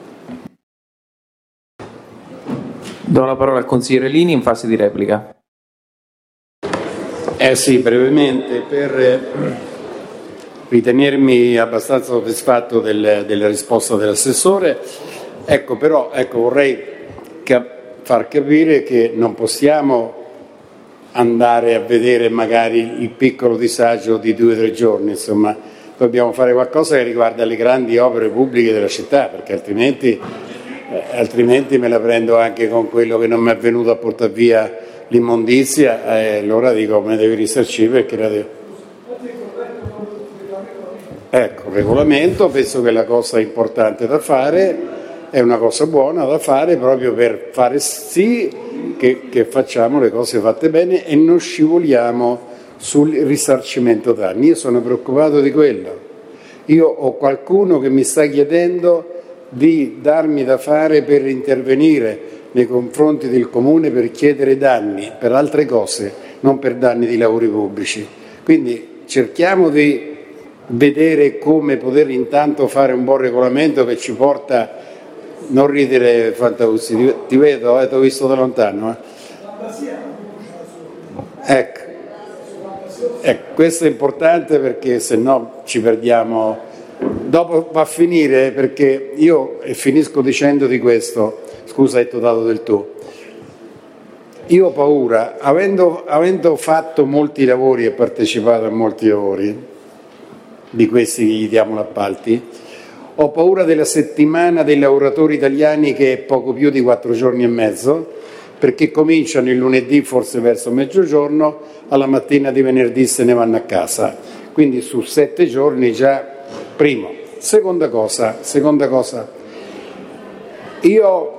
Do la parola al consigliere Lini in fase di replica. Sì, brevemente, per ritenermi abbastanza soddisfatto della risposta dell'assessore, vorrei far capire che non possiamo andare a vedere magari il piccolo disagio di 2 o 3 giorni, insomma, dobbiamo fare qualcosa che riguarda le grandi opere pubbliche della città, perché altrimenti me la prendo anche con quello che non mi è venuto a portare via l'immondizia, allora dico me devi risarcire perché la devo. Ecco, il regolamento penso che è la cosa importante da fare, è una cosa buona da fare proprio per fare sì che facciamo le cose fatte bene e non scivoliamo sul risarcimento danni. Io sono preoccupato di quello. Io ho qualcuno che mi sta chiedendo di darmi da fare per intervenire nei confronti del Comune per chiedere danni per altre cose, non per danni di lavori pubblici. Quindi cerchiamo di vedere come poter intanto fare un buon regolamento che ci porta. Non ridere Fantausi, ti vedo, ti ho visto da lontano. Ecco, questo è importante perché se no ci perdiamo. Dopo va a finire, perché io finisco dicendo di questo, scusa hai dato del tuo. Io ho paura, avendo fatto molti lavori e partecipato a molti lavori, di questi gli diamo l'appalti, ho paura della settimana dei lavoratori italiani, che è poco più di 4 giorni e mezzo, perché cominciano il lunedì forse verso mezzogiorno, alla mattina di venerdì se ne vanno a casa. Quindi su 7 giorni già, primo. Seconda cosa, io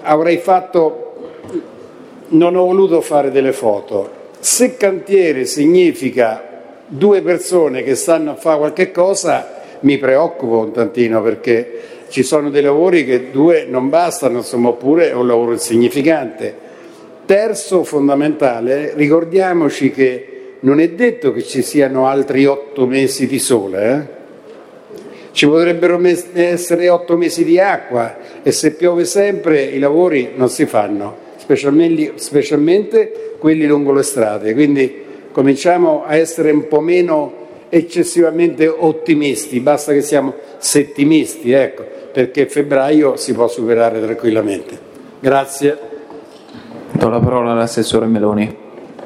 non ho voluto fare delle foto. Se cantiere significa 2 persone che stanno a fare qualche cosa, mi preoccupo un tantino, perché ci sono dei lavori che 2 non bastano, insomma, oppure è un lavoro insignificante. Terzo, fondamentale, ricordiamoci che non è detto che ci siano altri 8 mesi di sole, Ci potrebbero essere 8 mesi di acqua, e se piove sempre i lavori non si fanno, specialmente quelli lungo le strade. Quindi cominciamo a essere un po' meno eccessivamente ottimisti, basta che siamo settimisti, perché febbraio si può superare tranquillamente. Grazie. Do la parola all'assessore Meloni.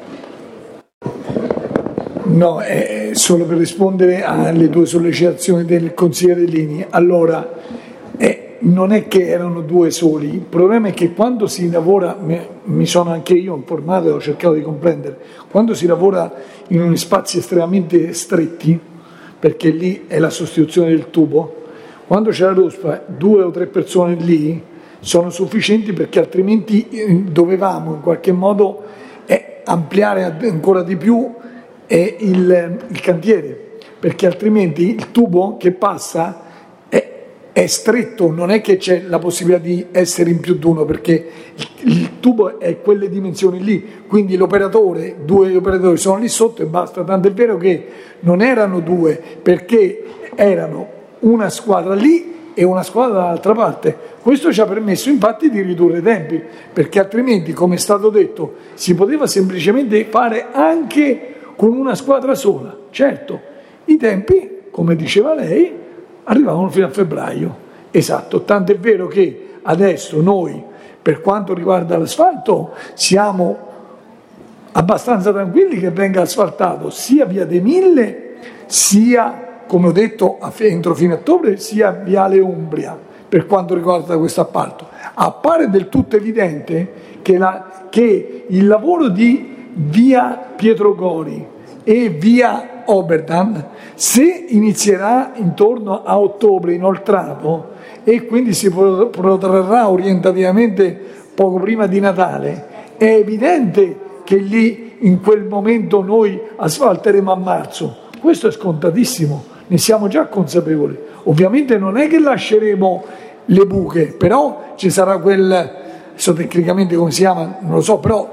No, solo per rispondere alle 2 sollecitazioni del consigliere Lini. Allora, non è che erano 2 soli, il problema è che quando si lavora, mi sono anche io informato e ho cercato di comprendere, quando si lavora in spazi estremamente stretti, perché lì è la sostituzione del tubo, quando c'è la ruspa 2 o 3 persone lì sono sufficienti, perché altrimenti dovevamo in qualche modo ampliare ancora di più il cantiere, perché altrimenti il tubo che passa è stretto, non è che c'è la possibilità di essere in più di uno, perché il tubo è quelle dimensioni lì, quindi 2 operatori sono lì sotto e basta, tanto è vero che non erano 2, perché erano una squadra lì e una squadra dall'altra parte. Questo ci ha permesso infatti di ridurre i tempi, perché altrimenti, come è stato detto, si poteva semplicemente fare anche con una squadra sola. Certo, i tempi, come diceva lei, arrivavano fino a febbraio, Esatto, tanto è vero che adesso noi, per quanto riguarda l'asfalto, siamo abbastanza tranquilli che venga asfaltato sia via dei Mille, sia, come ho detto, entro fine ottobre, sia viale Umbria, per quanto riguarda questo appalto. Appare del tutto evidente che il lavoro di via Pietro Gori e via Oberdan, se inizierà intorno a ottobre inoltrato e quindi si protrarrà orientativamente poco prima di Natale, è evidente che lì in quel momento noi asfalteremo a marzo. Questo è scontatissimo, ne siamo già consapevoli. Ovviamente non è che lasceremo le buche, però ci sarà adesso tecnicamente come si chiama, non lo so, però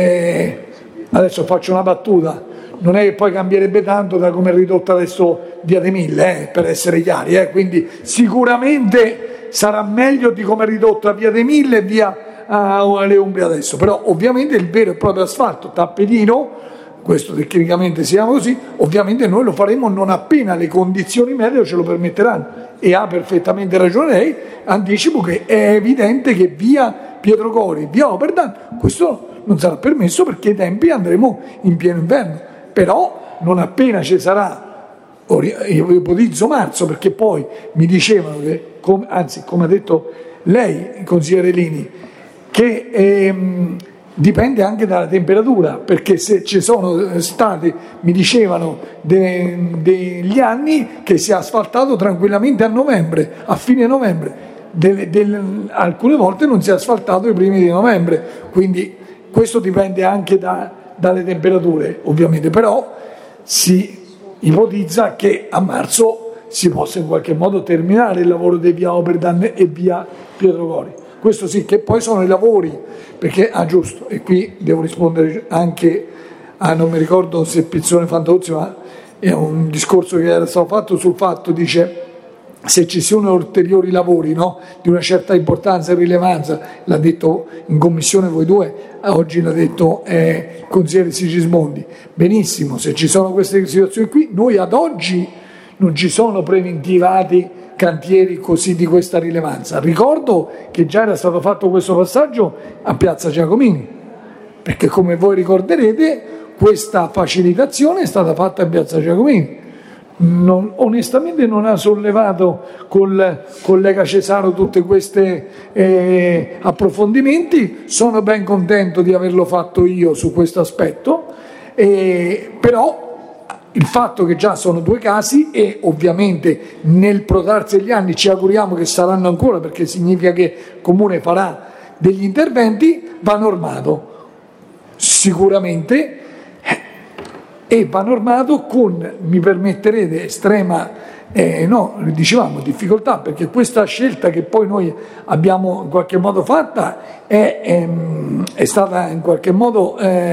adesso faccio una battuta, non è che poi cambierebbe tanto da come è ridotta adesso via dei Mille, per essere chiari, quindi sicuramente sarà meglio di come è ridotta via dei Mille e via le Umbrie adesso, però ovviamente il vero e proprio asfalto tappetino, questo tecnicamente si chiama così, ovviamente noi lo faremo non appena le condizioni meteo ce lo permetteranno, e ha perfettamente ragione lei, anticipo che è evidente che via Pietro Gori, via Oberdan, questo non sarà permesso perché i tempi andremo in pieno inverno, però non appena ci sarà, io ipotizzo marzo, perché poi mi dicevano che, come ha detto lei, consigliere Lini, che dipende anche dalla temperatura, perché se ci sono stati, mi dicevano, degli anni che si è asfaltato tranquillamente a novembre, a fine novembre, alcune volte non si è asfaltato i primi di novembre, quindi questo dipende anche dalle temperature ovviamente, però si ipotizza che a marzo si possa in qualche modo terminare il lavoro di via Oberdan e via Pietro Gori. Questo sì, che poi sono i lavori, perché, giusto, e qui devo rispondere anche non mi ricordo se Pizzone Fantozzi, ma è un discorso che era stato fatto sul fatto, dice, se ci sono ulteriori lavori, no, di una certa importanza e rilevanza, l'ha detto in commissione voi due, oggi l'ha detto il consigliere Sigismondi, benissimo, se ci sono queste situazioni qui, noi ad oggi non ci sono preventivati cantieri così di questa rilevanza. Ricordo che già era stato fatto questo passaggio a Piazza Giacomini, perché come voi ricorderete questa facilitazione è stata fatta a Piazza Giacomini. Onestamente non ha sollevato col collega Cesaro tutti questi approfondimenti, sono ben contento di averlo fatto io su questo aspetto, però il fatto che già sono 2 casi e ovviamente nel protrarsi degli anni ci auguriamo che saranno ancora, perché significa che il Comune farà degli interventi, va normato sicuramente, e va normato con, mi permetterete, estrema difficoltà, perché questa scelta che poi noi abbiamo in qualche modo fatta è stata in qualche modo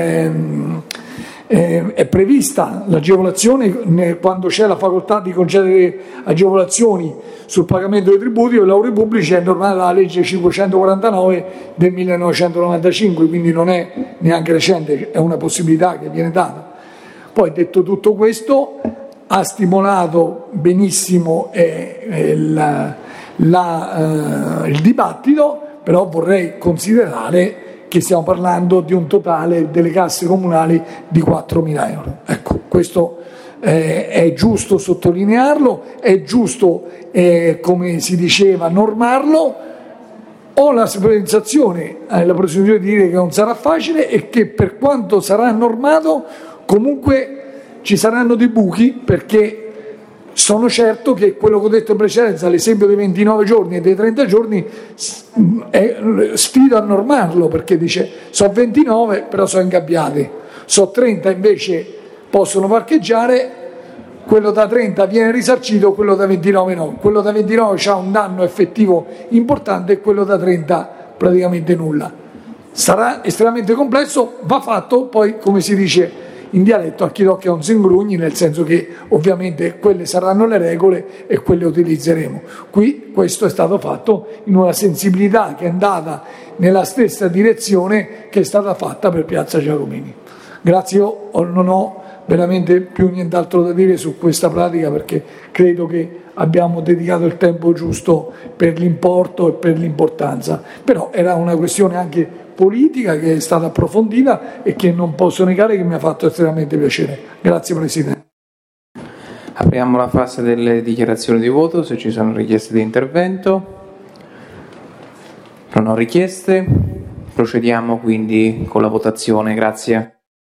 è prevista l'agevolazione quando c'è la facoltà di concedere agevolazioni sul pagamento dei tributi e lavori pubblici, è normata dalla legge 549 del 1995, quindi non è neanche recente, è una possibilità che viene data. Poi, detto tutto questo, ha stimolato benissimo il dibattito, però vorrei considerare che stiamo parlando di un totale delle casse comunali di 4.000 euro. Ecco, questo è giusto sottolinearlo, è giusto, come si diceva, normarlo. Ho la sensazione, la presunzione di dire che non sarà facile e che per quanto sarà normato comunque ci saranno dei buchi, perché sono certo che quello che ho detto in precedenza, l'esempio dei 29 giorni e dei 30 giorni, sfido a normarlo, perché dice so 29 però sono ingabbiati, so 30 invece possono parcheggiare, quello da 30 viene risarcito, quello da 29 no, quello da 29 ha un danno effettivo importante e quello da 30 praticamente nulla. Sarà estremamente complesso, va fatto, poi come si dice in dialetto, a chi d'occhio non si ingrugni, nel senso che ovviamente quelle saranno le regole e quelle utilizzeremo. Qui questo è stato fatto in una sensibilità che è andata nella stessa direzione che è stata fatta per Piazza Giacomini. Grazie, io non ho veramente più nient'altro da dire su questa pratica, perché credo che abbiamo dedicato il tempo giusto per l'importo e per l'importanza, però era una questione anche politica che è stata approfondita e che non posso negare che mi ha fatto estremamente piacere. Grazie Presidente. Apriamo la fase delle dichiarazioni di voto, se ci sono richieste di intervento. Non ho richieste, procediamo quindi con la votazione, grazie.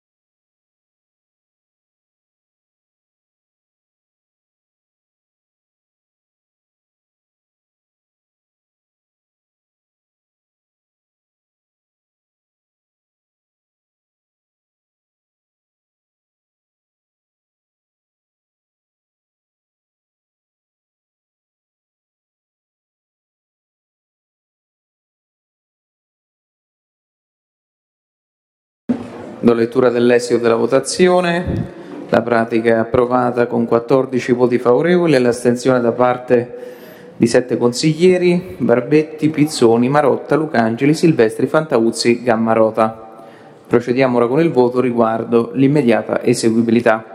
Do lettura dell'esito della votazione. La pratica è approvata con 14 voti favorevoli e l'astensione da parte di 7 consiglieri: Barbetti, Pizzoni, Marotta, Lucangeli, Silvestri, Fantauzzi, Gammarota. Procediamo ora con il voto riguardo l'immediata eseguibilità.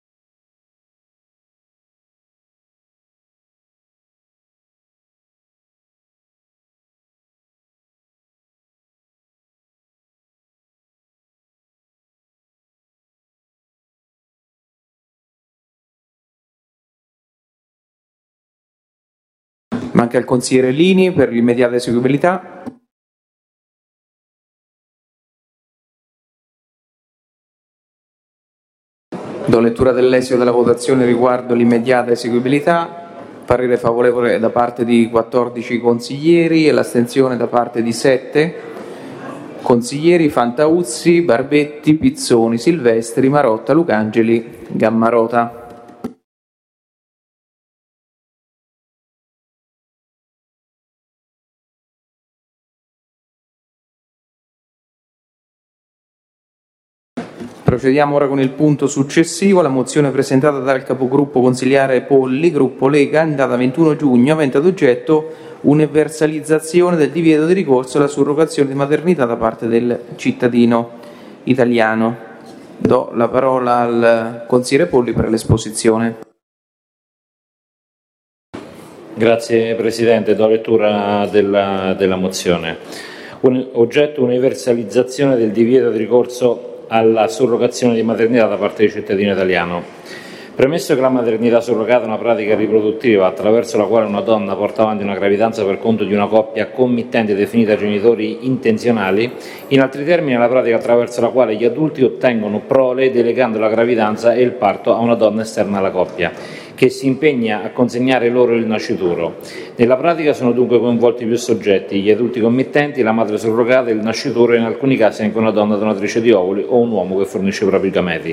Manca il consigliere Lini per l'immediata eseguibilità. Do lettura dell'esito della votazione riguardo l'immediata eseguibilità. Parere favorevole da parte di 14 consiglieri e l'astensione da parte di 7 consiglieri: Fantauzzi, Barbetti, Pizzoni, Silvestri, Marotta, Lucangeli, Gammarota. Procediamo ora con il punto successivo, la mozione presentata dal capogruppo consigliare Polli, gruppo Lega, in data 21 giugno, avente ad oggetto universalizzazione del divieto di ricorso alla surrogazione di maternità da parte del cittadino italiano. Do la parola al consigliere Polli per l'esposizione. Grazie Presidente, do lettura della mozione. Oggetto universalizzazione del divieto di ricorso alla surrogazione di maternità da parte del cittadino italiano. Premesso che la maternità surrogata è una pratica riproduttiva attraverso la quale una donna porta avanti una gravidanza per conto di una coppia committente definita genitori intenzionali, in altri termini è la pratica attraverso la quale gli adulti ottengono prole delegando la gravidanza e il parto a una donna esterna alla coppia, che si impegna a consegnare loro il nascituro. Nella pratica sono dunque coinvolti più soggetti: gli adulti committenti, la madre surrogata, il nascituro e in alcuni casi anche una donna donatrice di ovuli o un uomo che fornisce i propri gameti.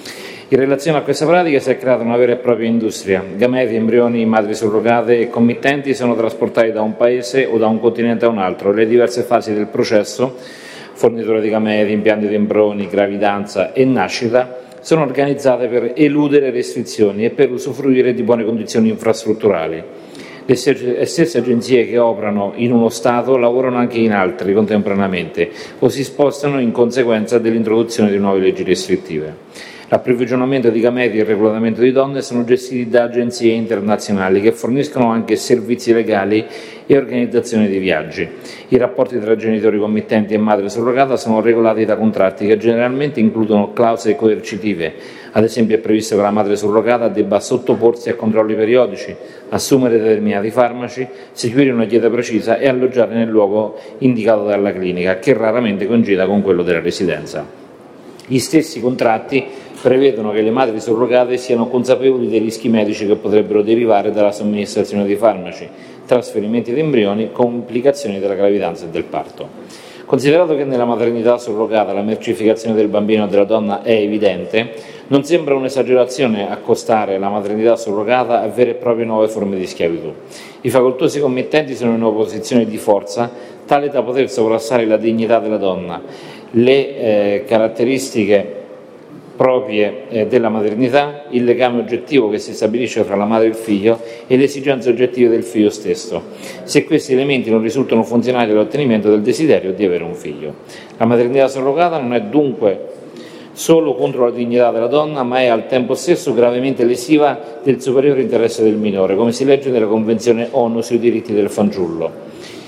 In relazione a questa pratica si è creata una vera e propria industria. Gameti, embrioni, madri surrogate e committenti sono trasportati da un paese o da un continente a un altro. Le diverse fasi del processo, fornitura di gameti, impianti di embrioni, gravidanza e nascita, sono organizzate per eludere restrizioni e per usufruire di buone condizioni infrastrutturali. Le stesse agenzie che operano in uno Stato lavorano anche in altri contemporaneamente o si spostano in conseguenza dell'introduzione di nuove leggi restrittive. L'approvvigionamento di gameti e il reclutamento di donne sono gestiti da agenzie internazionali che forniscono anche servizi legali e organizzazione di viaggi. I rapporti tra genitori committenti e madre surrogata sono regolati da contratti che generalmente includono clausole coercitive. Ad esempio è previsto che la madre surrogata debba sottoporsi a controlli periodici, assumere determinati farmaci, seguire una dieta precisa e alloggiare nel luogo indicato dalla clinica, che raramente coincida con quello della residenza. Gli stessi contratti prevedono che le madri surrogate siano consapevoli dei rischi medici che potrebbero derivare dalla somministrazione di farmaci, trasferimenti di embrioni, complicazioni della gravidanza e del parto. Considerato che nella maternità surrogata la mercificazione del bambino o della donna è evidente, non sembra un'esagerazione accostare la maternità surrogata a vere e proprie nuove forme di schiavitù. I facoltosi committenti sono in una posizione di forza tale da poter sovrastare la dignità della donna, le caratteristiche proprie della maternità, il legame oggettivo che si stabilisce fra la madre e il figlio e le esigenze oggettive del figlio stesso, se questi elementi non risultano funzionali all'ottenimento del desiderio di avere un figlio. La maternità surrogata non è dunque solo contro la dignità della donna, ma è al tempo stesso gravemente lesiva del superiore interesse del minore, come si legge nella Convenzione ONU sui diritti del fanciullo.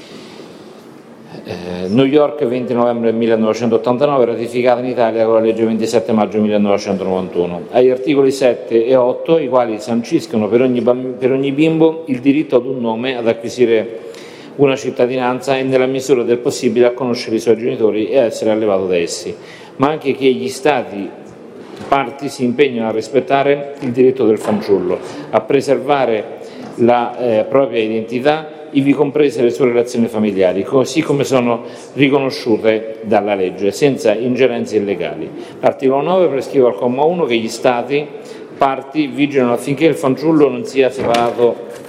New York, 20 novembre 1989, ratificata in Italia con la legge 27 maggio 1991. Agli articoli 7 e 8, i quali sanciscono per ogni bimbo il diritto ad un nome, ad acquisire una cittadinanza e nella misura del possibile a conoscere i suoi genitori e a essere allevato da essi, ma anche che gli Stati parti si impegnano a rispettare il diritto del fanciullo, a preservare la propria identità, ivi comprese le sue relazioni familiari, così come sono riconosciute dalla legge, senza ingerenze illegali. L'articolo 9 prescrive al comma 1 che gli Stati parti vigilano affinché il fanciullo non sia separato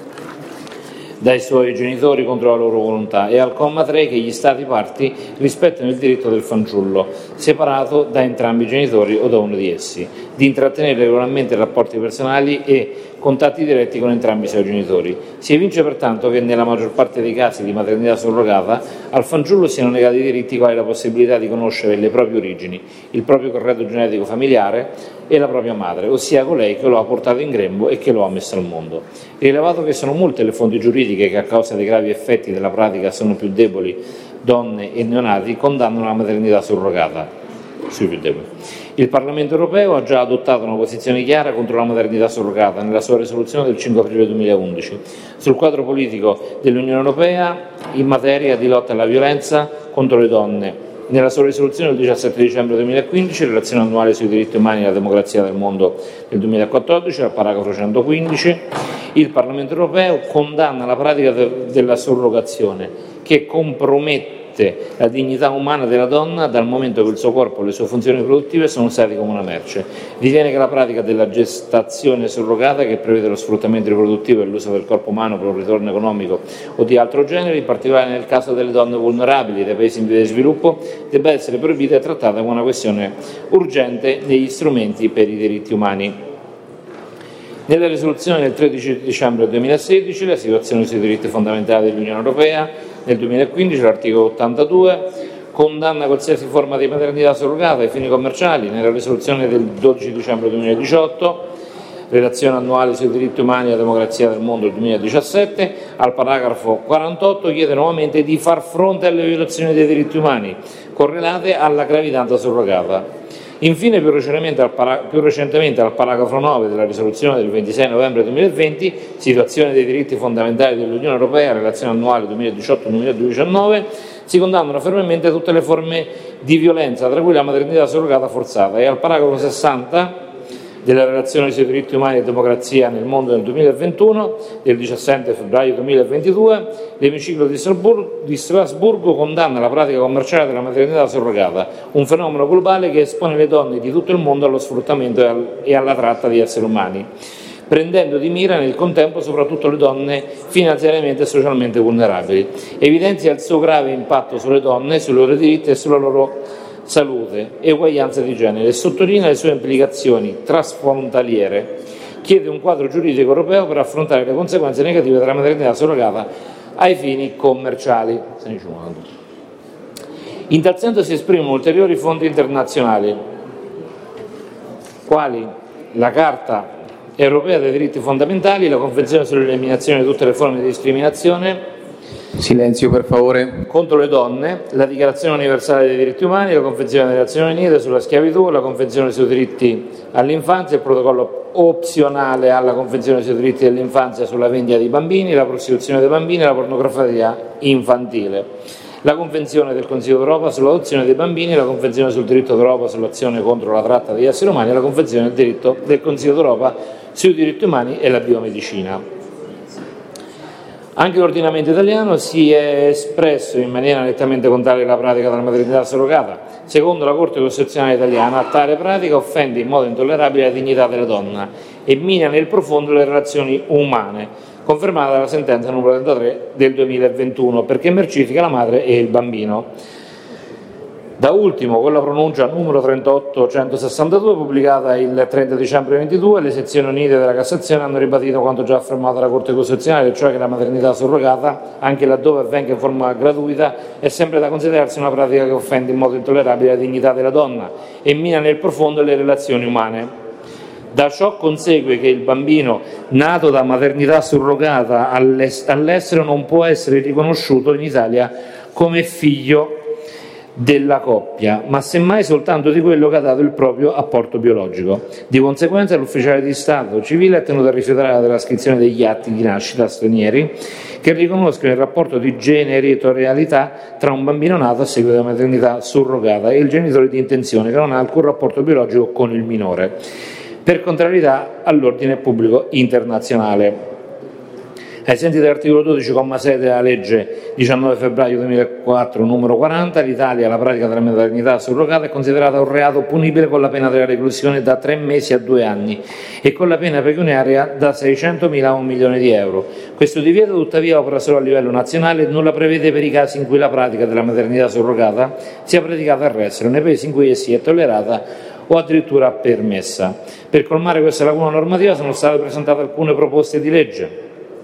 dai suoi genitori contro la loro volontà, e al comma 3 che gli Stati parti rispettano il diritto del fanciullo, separato da entrambi i genitori o da uno di essi, di intrattenere regolarmente rapporti personali e contatti diretti con entrambi i suoi genitori. Si evince pertanto che nella maggior parte dei casi di maternità surrogata al fanciullo siano negati diritti quali la possibilità di conoscere le proprie origini, il proprio corredo genetico familiare e la propria madre, ossia colei che lo ha portato in grembo e che lo ha messo al mondo. Rilevato che sono molte le fonti giuridiche che a causa dei gravi effetti della pratica sono più deboli donne e neonati, condannano la maternità surrogata sui più deboli. Il Parlamento europeo ha già adottato una posizione chiara contro la maternità surrogata nella sua risoluzione del 5 aprile 2011 sul quadro politico dell'Unione Europea in materia di lotta alla violenza contro le donne. Nella sua risoluzione del 17 dicembre 2015, relazione annuale sui diritti umani e la democrazia del mondo del 2014, al paragrafo 115, il Parlamento europeo condanna la pratica della surrogazione che compromette la dignità umana della donna dal momento che il suo corpo e le sue funzioni produttive sono usati come una merce. Ritiene che la pratica della gestazione surrogata, che prevede lo sfruttamento riproduttivo e l'uso del corpo umano per un ritorno economico o di altro genere, in particolare nel caso delle donne vulnerabili dei paesi in via di sviluppo, debba essere proibita e trattata come una questione urgente negli strumenti per i diritti umani. Nella risoluzione del 13 dicembre 2016, la situazione sui diritti fondamentali dell'Unione Europea, nel 2015 l'articolo 82 condanna qualsiasi forma di maternità surrogata ai fini commerciali. Nella risoluzione del 12 dicembre 2018, relazione annuale sui diritti umani e la democrazia del mondo del 2017, al paragrafo 48 chiede nuovamente di far fronte alle violazioni dei diritti umani correlate alla gravidanza surrogata. Infine, più recentemente al paragrafo 9 della risoluzione del 26 novembre 2020, situazione dei diritti fondamentali dell'Unione Europea, relazione annuale 2018-2019, si condannano fermamente tutte le forme di violenza, tra cui la maternità surrogata forzata, e al paragrafo 60 della relazione sui diritti umani e democrazia nel mondo del 2021, del 17 febbraio 2022, l'emiciclo di Strasburgo condanna la pratica commerciale della maternità surrogata, un fenomeno globale che espone le donne di tutto il mondo allo sfruttamento e alla tratta di esseri umani, prendendo di mira nel contempo soprattutto le donne finanziariamente e socialmente vulnerabili. Evidenzia il suo grave impatto sulle donne, sui loro diritti e sulla loro salute e uguaglianza di genere, e sottolinea le sue implicazioni transfrontaliere. Chiede un quadro giuridico europeo per affrontare le conseguenze negative della maternità surrogata ai fini commerciali. In tal senso si esprimono ulteriori fonti internazionali, quali la Carta europea dei diritti fondamentali, la Convenzione sull'eliminazione di tutte le forme di discriminazione, silenzio per favore, contro le donne, la Dichiarazione universale dei diritti umani, la Convenzione delle Nazioni Unite sulla schiavitù, la Convenzione sui diritti all'infanzia, il protocollo opzionale alla Convenzione sui diritti dell'infanzia sulla vendita di bambini, la prostituzione dei bambini e la pornografia infantile, la Convenzione del Consiglio d'Europa sull'adozione dei bambini, la Convenzione sul diritto d'Europa sull'azione contro la tratta degli esseri umani e la Convenzione del Consiglio d'Europa sui diritti umani e la biomedicina. Anche l'ordinamento italiano si è espresso in maniera nettamente contraria alla pratica della maternità surrogata. Secondo la Corte Costituzionale italiana, tale pratica offende in modo intollerabile la dignità della donna e mina nel profondo le relazioni umane, confermata dalla sentenza numero 33 del 2021, perché mercifica la madre e il bambino. Da ultimo, con la pronuncia numero 38162, pubblicata il 30 dicembre 2022, le sezioni unite della Cassazione hanno ribadito quanto già affermato dalla Corte Costituzionale, cioè che la maternità surrogata, anche laddove avvenga in forma gratuita, è sempre da considerarsi una pratica che offende in modo intollerabile la dignità della donna e mina nel profondo le relazioni umane. Da ciò consegue che il bambino nato da maternità surrogata all'estero non può essere riconosciuto in Italia come figlio della coppia, ma semmai soltanto di quello che ha dato il proprio apporto biologico. Di conseguenza l'ufficiale di Stato civile è tenuto a rifiutare la trascrizione degli atti di nascita stranieri che riconoscono il rapporto di genitorialità tra un bambino nato a seguito della maternità surrogata e il genitore di intenzione che non ha alcun rapporto biologico con il minore, per contrarietà all'ordine pubblico internazionale. Ai sensi dell'articolo 12,6 della legge 19 febbraio 2004 numero 40, l'Italia la pratica della maternità surrogata è considerata un reato punibile con la pena della reclusione da 3 mesi a 2 anni e con la pena pecuniaria da 600.000 a 1 milione di euro. Questo divieto tuttavia opera solo a livello nazionale e non la prevede per i casi in cui la pratica della maternità surrogata sia praticata all'estero, nei paesi in cui essa è tollerata o addirittura permessa. Per colmare questa lacuna normativa sono state presentate alcune proposte di legge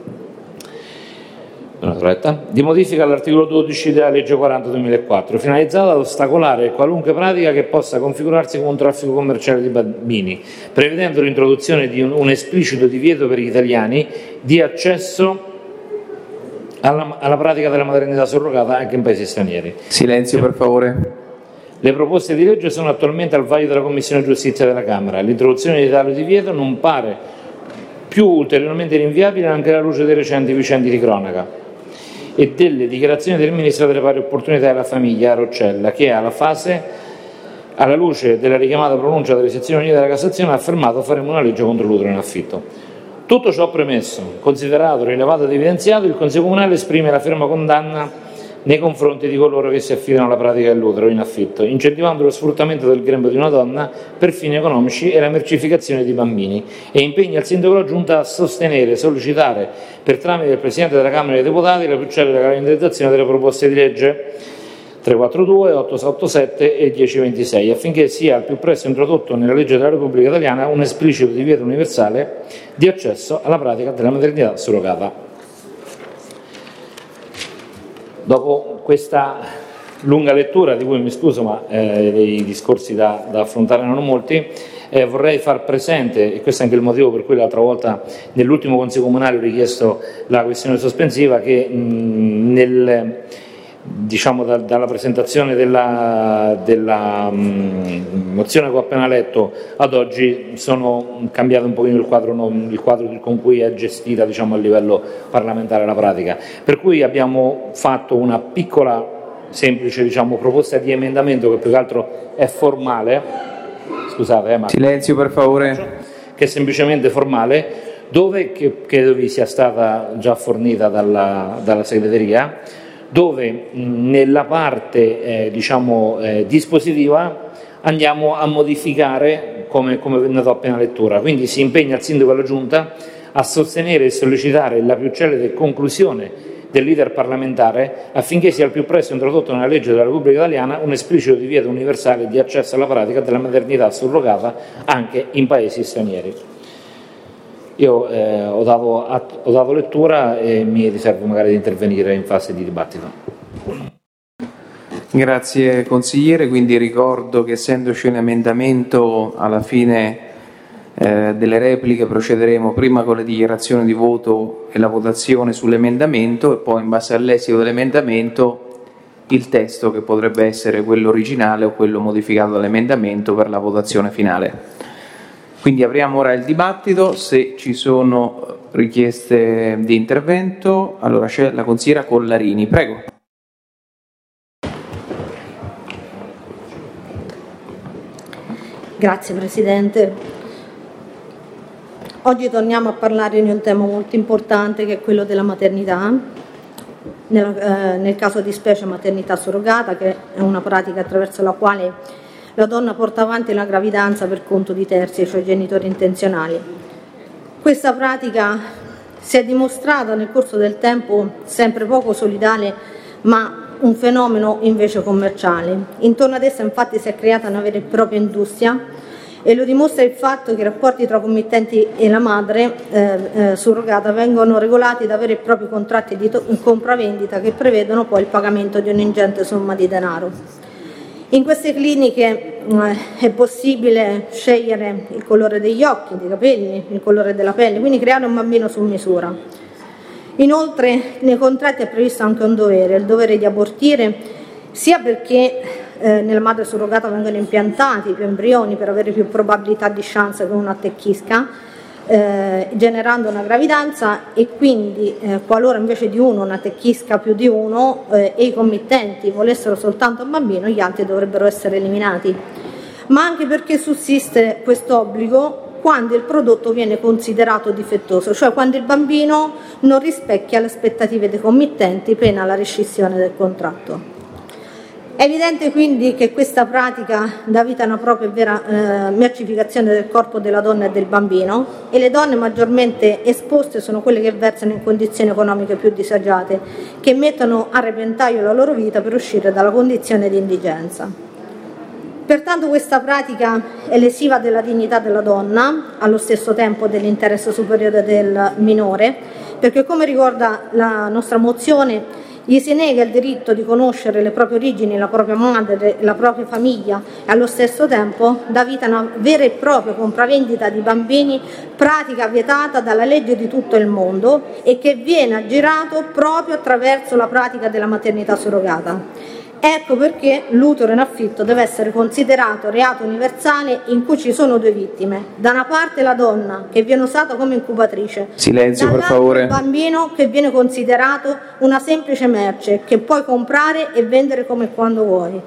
di modifica all'articolo 12 della legge 40/2004, finalizzata ad ostacolare qualunque pratica che possa configurarsi come un traffico commerciale di bambini, prevedendo l'introduzione di un esplicito divieto per gli italiani di accesso alla pratica della maternità surrogata anche in paesi stranieri. Silenzio, per favore. Le proposte di legge sono attualmente al vaglio della Commissione Giustizia della Camera. L'introduzione di tale divieto non pare più ulteriormente rinviabile anche alla luce dei recenti vicende di cronaca e delle dichiarazioni del Ministro delle Pari Opportunità e della Famiglia, Roccella, che alla luce della richiamata pronuncia delle sezioni unite della Cassazione, ha affermato: faremo una legge contro l'utero in affitto. Tutto ciò premesso, considerato, rilevato ed evidenziato, il Consiglio Comunale esprime la ferma condanna nei confronti di coloro che si affidano alla pratica dell'utero in affitto, incentivando lo sfruttamento del grembo di una donna per fini economici e la mercificazione di bambini, e impegna il Sindaco della Giunta a sostenere e sollecitare, per tramite del Presidente della Camera dei Deputati, la più celere calendarizzazione delle proposte di legge 342, 887 e 1026, affinché sia al più presto introdotto nella legge della Repubblica Italiana un esplicito divieto universale di accesso alla pratica della maternità surrogata. Dopo questa lunga lettura, di cui mi scuso, ma i discorsi da affrontare erano molti, vorrei far presente, e questo è anche il motivo per cui l'altra volta nell'ultimo Consiglio Comunale ho richiesto la questione sospensiva, che dalla presentazione della mozione che ho appena letto ad oggi sono cambiato un pochino il quadro con cui è gestita a livello parlamentare la pratica, per cui abbiamo fatto una piccola semplice proposta di emendamento che più che altro è formale, scusate ma silenzio per favore, che è semplicemente formale, dove che credo vi sia stata già fornita dalla segreteria, dove nella parte dispositiva andiamo a modificare come venuto appena lettura. Quindi si impegna il Sindaco della Giunta a sostenere e sollecitare la più celere conclusione dell'iter parlamentare affinché sia al più presto introdotto nella legge della Repubblica Italiana un esplicito divieto universale di accesso alla pratica della maternità surrogata anche in paesi stranieri. Io ho dato lettura e mi riservo magari di intervenire in fase di dibattito. Grazie consigliere, quindi ricordo che essendoci un emendamento alla fine delle repliche procederemo prima con le dichiarazioni di voto e la votazione sull'emendamento e poi in base all'esito dell'emendamento il testo che potrebbe essere quello originale o quello modificato dall'emendamento per la votazione finale. Quindi apriamo ora il dibattito, se ci sono richieste di intervento. Allora c'è la consigliera Collarini, prego. Grazie Presidente. Oggi torniamo a parlare di un tema molto importante che è quello della maternità, nel caso di specie maternità surrogata, che è una pratica attraverso la quale la donna porta avanti la gravidanza per conto di terzi, cioè genitori intenzionali. Questa pratica si è dimostrata nel corso del tempo sempre poco solidale, ma un fenomeno invece commerciale. Intorno ad essa infatti si è creata una vera e propria industria e lo dimostra il fatto che i rapporti tra committenti e la madre surrogata vengono regolati da veri e propri contratti di compravendita che prevedono poi il pagamento di un'ingente somma di denaro. In queste cliniche è possibile scegliere il colore degli occhi, dei capelli, il colore della pelle, quindi creare un bambino su misura. Inoltre nei contratti è previsto anche un dovere, il dovere di abortire, sia perché nella madre surrogata vengono impiantati più embrioni per avere più probabilità di chance che uno attecchisca, generando una gravidanza, e quindi qualora invece di uno ne attecchisca più di uno e i committenti volessero soltanto un bambino, gli altri dovrebbero essere eliminati, ma anche perché sussiste questo obbligo quando il prodotto viene considerato difettoso, cioè quando il bambino non rispecchia le aspettative dei committenti, pena la rescissione del contratto. È evidente quindi che questa pratica dà vita a una propria e vera mercificazione del corpo della donna e del bambino, e le donne maggiormente esposte sono quelle che versano in condizioni economiche più disagiate, che mettono a repentaglio la loro vita per uscire dalla condizione di indigenza. Pertanto questa pratica è lesiva della dignità della donna, allo stesso tempo dell'interesse superiore del minore, perché come ricorda la nostra mozione, gli si nega il diritto di conoscere le proprie origini, la propria madre, la propria famiglia, e allo stesso tempo dà vita a una vera e propria compravendita di bambini, pratica vietata dalla legge di tutto il mondo e che viene aggirato proprio attraverso la pratica della maternità surrogata. Ecco perché l'utero in affitto deve essere considerato reato universale in cui ci sono due vittime. Da una parte la donna che viene usata come incubatrice, silenzio per favore, il bambino che viene considerato una semplice merce che puoi comprare e vendere come e quando vuoi.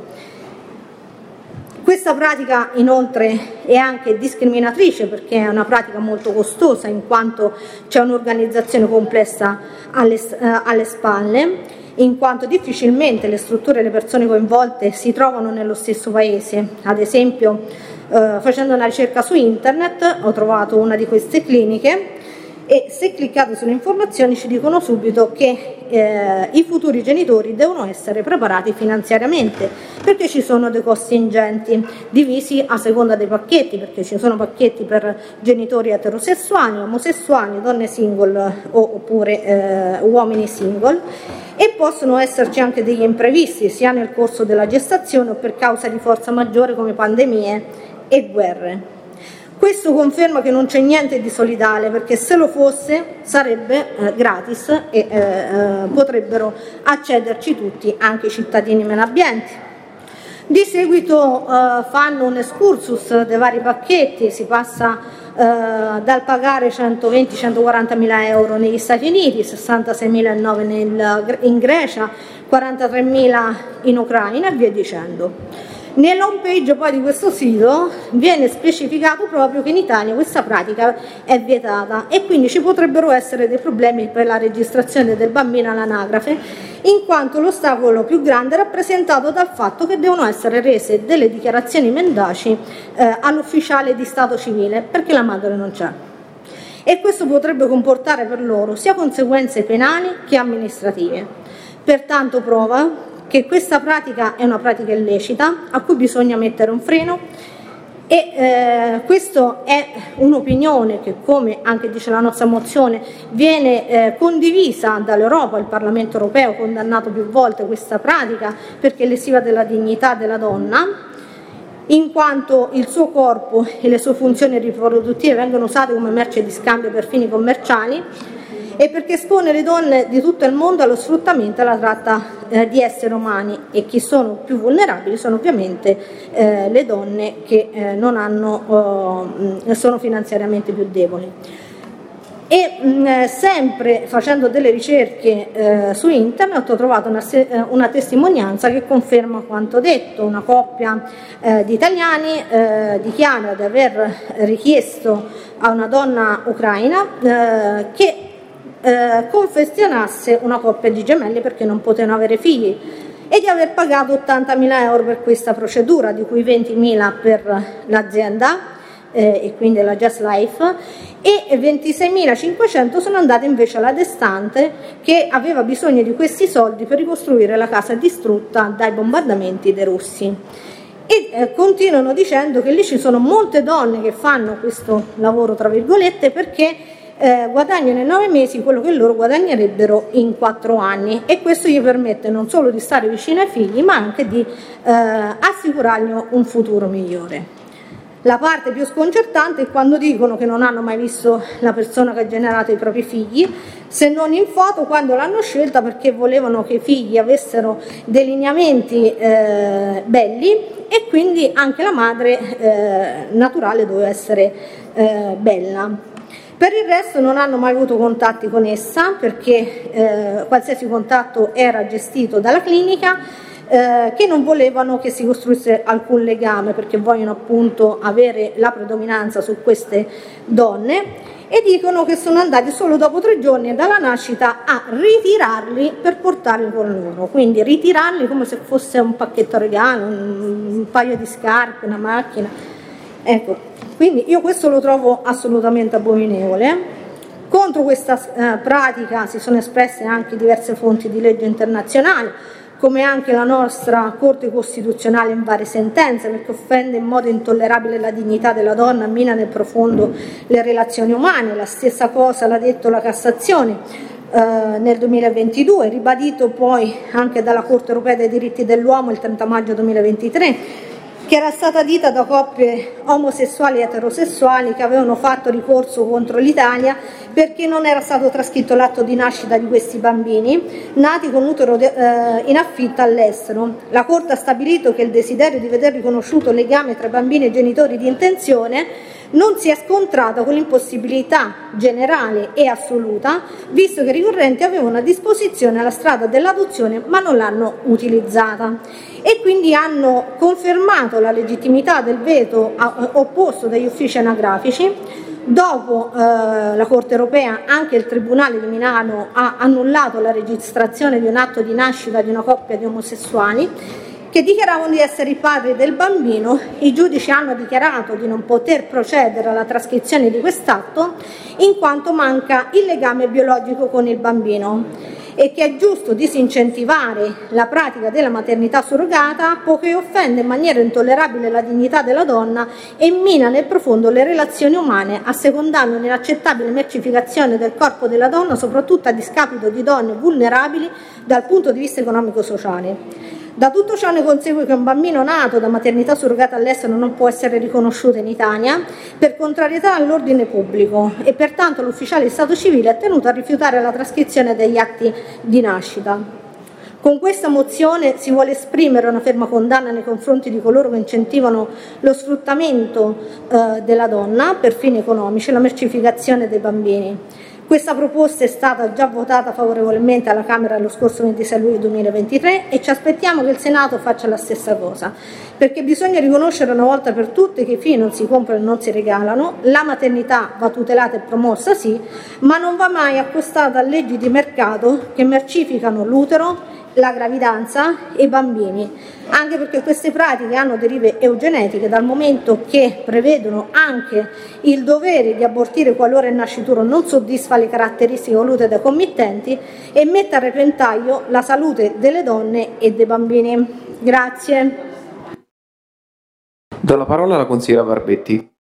Questa pratica inoltre è anche discriminatrice perché è una pratica molto costosa in quanto c'è un'organizzazione complessa alle spalle, in quanto difficilmente le strutture e le persone coinvolte si trovano nello stesso paese. Ad esempio, facendo una ricerca su internet ho trovato una di queste cliniche e se cliccate sulle informazioni ci dicono subito che i futuri genitori devono essere preparati finanziariamente perché ci sono dei costi ingenti divisi a seconda dei pacchetti, perché ci sono pacchetti per genitori eterosessuali, omosessuali, donne single oppure uomini single, e possono esserci anche degli imprevisti sia nel corso della gestazione o per causa di forza maggiore come pandemie e guerre. Questo conferma che non c'è niente di solidale, perché se lo fosse sarebbe gratis e potrebbero accederci tutti, anche i cittadini meno abbienti. Di seguito fanno un excursus dei vari pacchetti, si passa dal pagare 120-140 mila euro negli Stati Uniti, 66.009 in Grecia, 43.000 in Ucraina e via dicendo. Nell'home page poi di questo sito viene specificato proprio che in Italia questa pratica è vietata e quindi ci potrebbero essere dei problemi per la registrazione del bambino all'anagrafe, in quanto l'ostacolo più grande è rappresentato dal fatto che devono essere rese delle dichiarazioni mendaci all'ufficiale di stato civile perché la madre non c'è. E questo potrebbe comportare per loro sia conseguenze penali che amministrative. Pertanto prova che questa pratica è una pratica illecita a cui bisogna mettere un freno e questa è un'opinione che, come anche dice la nostra mozione, viene condivisa dall'Europa. Il Parlamento europeo ha condannato più volte questa pratica perché è lesiva della dignità della donna, in quanto il suo corpo e le sue funzioni riproduttive vengono usate come merce di scambio per fini commerciali e perché espone le donne di tutto il mondo allo sfruttamento e alla tratta di esseri umani, e chi sono più vulnerabili sono ovviamente le donne che sono finanziariamente più deboli. E sempre facendo delle ricerche su internet ho trovato una testimonianza che conferma quanto detto. Una coppia di italiani dichiara di aver richiesto a una donna ucraina che confezionasse una coppia di gemelli perché non potevano avere figli e di aver pagato 80.000 euro per questa procedura, di cui 20.000 per l'azienda, e quindi la Just Life, e 26.500 sono andate invece alla Destante, che aveva bisogno di questi soldi per ricostruire la casa distrutta dai bombardamenti dei russi. E continuano dicendo che lì ci sono molte donne che fanno questo lavoro tra virgolette perché guadagnano in 9 mesi quello che loro guadagnerebbero in 4 anni, e questo gli permette non solo di stare vicino ai figli ma anche di assicurargli un futuro migliore. La parte più sconcertante è quando dicono che non hanno mai visto la persona che ha generato i propri figli, se non in foto quando l'hanno scelta perché volevano che i figli avessero dei lineamenti belli, e quindi anche la madre naturale doveva essere bella. Per il resto non hanno mai avuto contatti con essa perché qualsiasi contatto era gestito dalla clinica, che non volevano che si costruisse alcun legame perché vogliono appunto avere la predominanza su queste donne, e dicono che sono andati solo dopo 3 giorni dalla nascita a ritirarli per portarli con loro, quindi ritirarli come se fosse un pacchetto regalo, un paio di scarpe, una macchina, ecco. Quindi io questo lo trovo assolutamente abominevole. Contro questa pratica si sono espresse anche diverse fonti di legge internazionali, come anche la nostra Corte Costituzionale in varie sentenze, perché offende in modo intollerabile la dignità della donna, mina nel profondo le relazioni umane. La stessa cosa l'ha detto la Cassazione nel 2022, ribadito poi anche dalla Corte Europea dei diritti dell'uomo il 30 maggio 2023, che era stata dita da coppie omosessuali e eterosessuali che avevano fatto ricorso contro l'Italia perché non era stato trascritto l'atto di nascita di questi bambini nati con utero in affitto all'estero. La Corte ha stabilito che il desiderio di veder riconosciuto il legame tra bambini e genitori di intenzione non si è scontrato con l'impossibilità generale e assoluta, visto che i ricorrenti avevano a disposizione la strada dell'adozione ma non l'hanno utilizzata, e quindi hanno confermato la legittimità del veto opposto dagli uffici anagrafici. Dopo la Corte Europea anche il Tribunale di Milano ha annullato la registrazione di un atto di nascita di una coppia di omosessuali che dichiaravano di essere i padri del bambino. I giudici hanno dichiarato di non poter procedere alla trascrizione di quest'atto in quanto manca il legame biologico con il bambino, e che è giusto disincentivare la pratica della maternità surrogata poiché offende in maniera intollerabile la dignità della donna e mina nel profondo le relazioni umane, assecondando un'inaccettabile mercificazione del corpo della donna, soprattutto a discapito di donne vulnerabili dal punto di vista economico-sociale. Da tutto ciò ne consegue che un bambino nato da maternità surrogata all'estero non può essere riconosciuto in Italia per contrarietà all'ordine pubblico, e pertanto l'ufficiale di stato civile è tenuto a rifiutare la trascrizione degli atti di nascita. Con questa mozione si vuole esprimere una ferma condanna nei confronti di coloro che incentivano lo sfruttamento della donna per fini economici e la mercificazione dei bambini. Questa proposta è stata già votata favorevolmente alla Camera lo scorso 26 luglio 2023 e ci aspettiamo che il Senato faccia la stessa cosa, perché bisogna riconoscere una volta per tutte che i figli non si comprano e non si regalano, la maternità va tutelata e promossa sì, ma non va mai accostata a leggi di mercato che mercificano l'utero, la gravidanza e i bambini, anche perché queste pratiche hanno derive eugenetiche, dal momento che prevedono anche il dovere di abortire qualora il nascituro non soddisfa le caratteristiche volute dai committenti e mette a repentaglio la salute delle donne e dei bambini. Grazie. Do la parola alla consigliera Barbetti.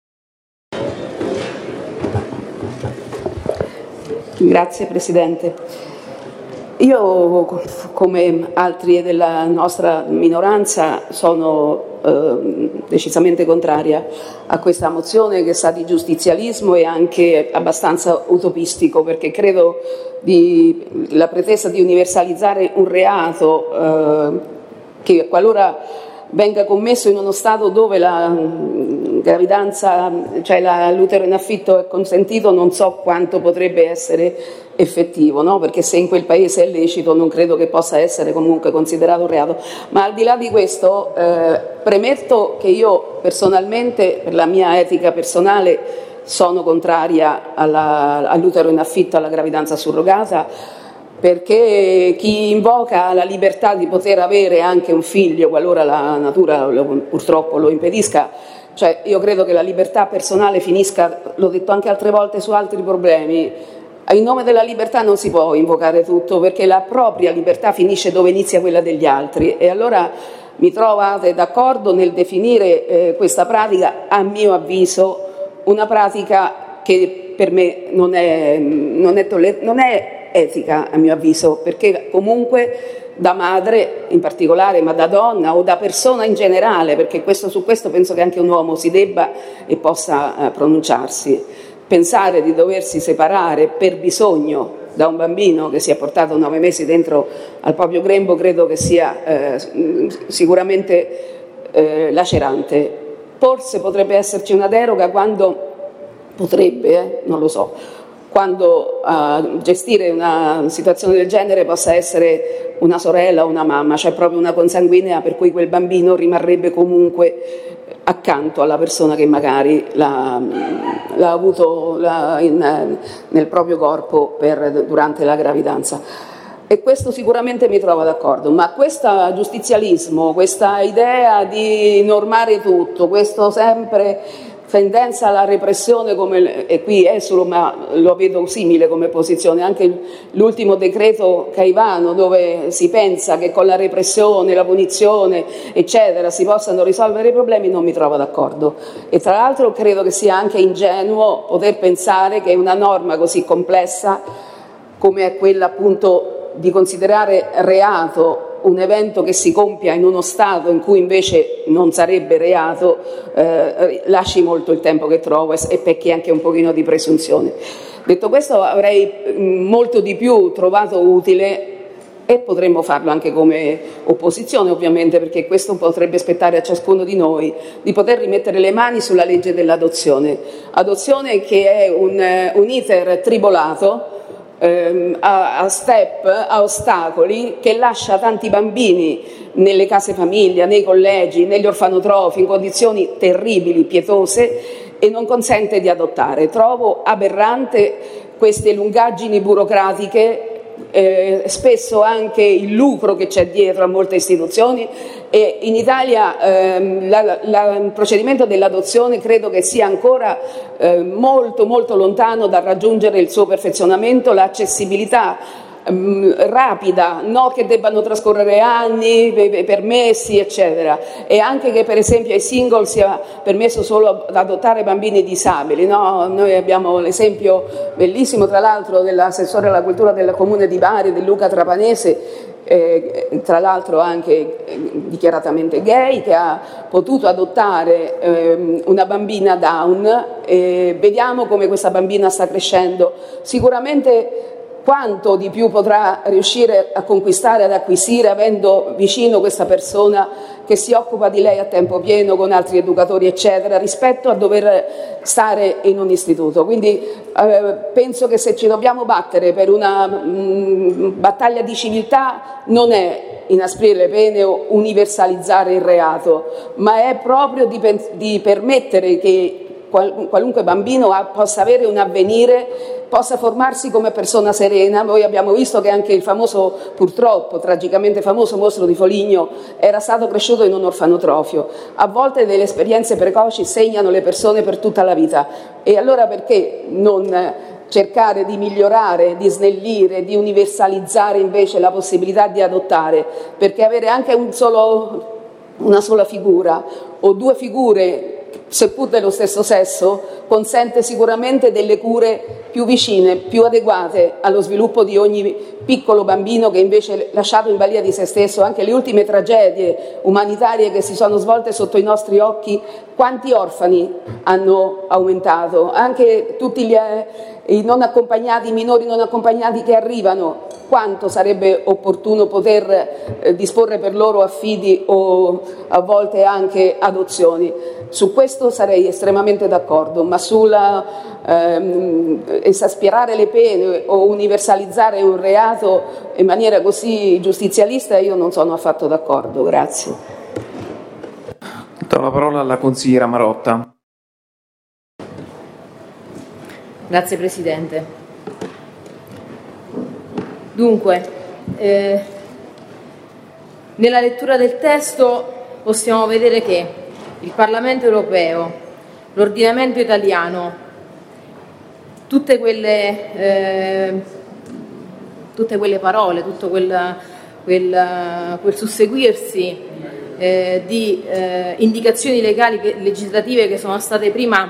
Grazie Presidente. Io, come altri della nostra minoranza, sono decisamente contraria a questa mozione che sa di giustizialismo e anche abbastanza utopistico, perché credo la pretesa di universalizzare un reato che qualora venga commesso in uno stato dove la gravidanza, cioè l'utero in affitto è consentito, non so quanto potrebbe essere effettivo, no? Perché se in quel paese è lecito non credo che possa essere comunque considerato un reato. Ma al di là di questo premetto che io personalmente, per la mia etica personale, sono contraria all'utero in affitto, alla gravidanza surrogata, perché chi invoca la libertà di poter avere anche un figlio qualora la natura purtroppo lo impedisca Cioè, io credo che la libertà personale finisca, l'ho detto anche altre volte su altri problemi, in nome della libertà non si può invocare tutto, perché la propria libertà finisce dove inizia quella degli altri. E allora mi trovate d'accordo nel definire questa pratica, a mio avviso, una pratica che per me non è etica, a mio avviso, perché comunque da madre in particolare, ma da donna o da persona in generale, perché su questo penso che anche un uomo si debba e possa pronunciarsi, pensare di doversi separare per bisogno da un bambino che si è portato 9 mesi dentro al proprio grembo, credo che sia sicuramente lacerante. Forse potrebbe esserci una deroga non lo so, quando a gestire una situazione del genere possa essere una sorella o una mamma, cioè proprio una consanguinea, per cui quel bambino rimarrebbe comunque accanto alla persona che magari l'ha avuto nel proprio corpo durante la gravidanza. E questo sicuramente mi trovo d'accordo, ma questo giustizialismo, questa idea di normare tutto, questo sempre tendenza alla repressione, e qui esula, ma lo vedo simile come posizione, anche l'ultimo decreto Caivano, dove si pensa che con la repressione, la punizione, eccetera, si possano risolvere i problemi, non mi trovo d'accordo. E tra l'altro credo che sia anche ingenuo poter pensare che una norma così complessa, come è quella appunto di considerare reato un evento che si compia in uno Stato in cui invece non sarebbe reato, lasci molto il tempo che trovo e pecchi anche un pochino di presunzione. Detto questo, avrei molto di più trovato utile, e potremmo farlo anche come opposizione ovviamente, perché questo potrebbe spettare a ciascuno di noi, di poter rimettere le mani sulla legge dell'adozione. Adozione che è un iter tribolato, a step, a ostacoli, che lascia tanti bambini nelle case famiglia, nei collegi, negli orfanotrofi, in condizioni terribili, pietose, e non consente di adottare. Trovo aberrante queste lungaggini burocratiche, spesso anche il lucro che c'è dietro a molte istituzioni, e in Italia il procedimento dell'adozione credo che sia ancora molto molto lontano dal raggiungere il suo perfezionamento, l'accessibilità rapida, no che debbano trascorrere anni, permessi eccetera, e anche che per esempio ai single sia permesso solo ad adottare bambini disabili, no? Noi abbiamo l'esempio bellissimo tra l'altro dell'assessore alla cultura del comune di Bari, di Luca Trapanese, tra l'altro anche dichiaratamente gay, che ha potuto adottare una bambina Down, e vediamo come questa bambina sta crescendo. Sicuramente quanto di più potrà riuscire a conquistare, ad acquisire, avendo vicino questa persona che si occupa di lei a tempo pieno con altri educatori eccetera, rispetto a dover stare in un istituto. Quindi penso che se ci dobbiamo battere per una battaglia di civiltà, non è inasprire le pene o universalizzare il reato, ma è proprio di permettere che qualunque bambino possa avere un avvenire, possa formarsi come persona serena. Noi abbiamo visto che anche il famoso, purtroppo tragicamente famoso mostro di Foligno era stato cresciuto in un orfanotrofio. A volte delle esperienze precoci segnano le persone per tutta la vita, e allora perché non cercare di migliorare, di snellire, di universalizzare invece la possibilità di adottare, perché avere anche una sola figura o due figure, seppur dello stesso sesso, consente sicuramente delle cure più vicine, più adeguate allo sviluppo di ogni piccolo bambino che invece lasciato in balia di se stesso. Anche le ultime tragedie umanitarie che si sono svolte sotto i nostri occhi, quanti orfani hanno aumentato, anche tutti i non accompagnati, i minori non accompagnati che arrivano, quanto sarebbe opportuno poter disporre per loro affidi o a volte anche adozioni. Su questo sarei estremamente d'accordo, ma esaspierare le pene o universalizzare un reato in maniera così giustizialista io non sono affatto d'accordo. Grazie. Do la parola alla consigliera Marotta. Grazie Presidente. Dunque, nella lettura del testo possiamo vedere che il Parlamento europeo, l'ordinamento italiano, tutte quelle parole, tutto quel susseguirsi di indicazioni legislative che sono state prima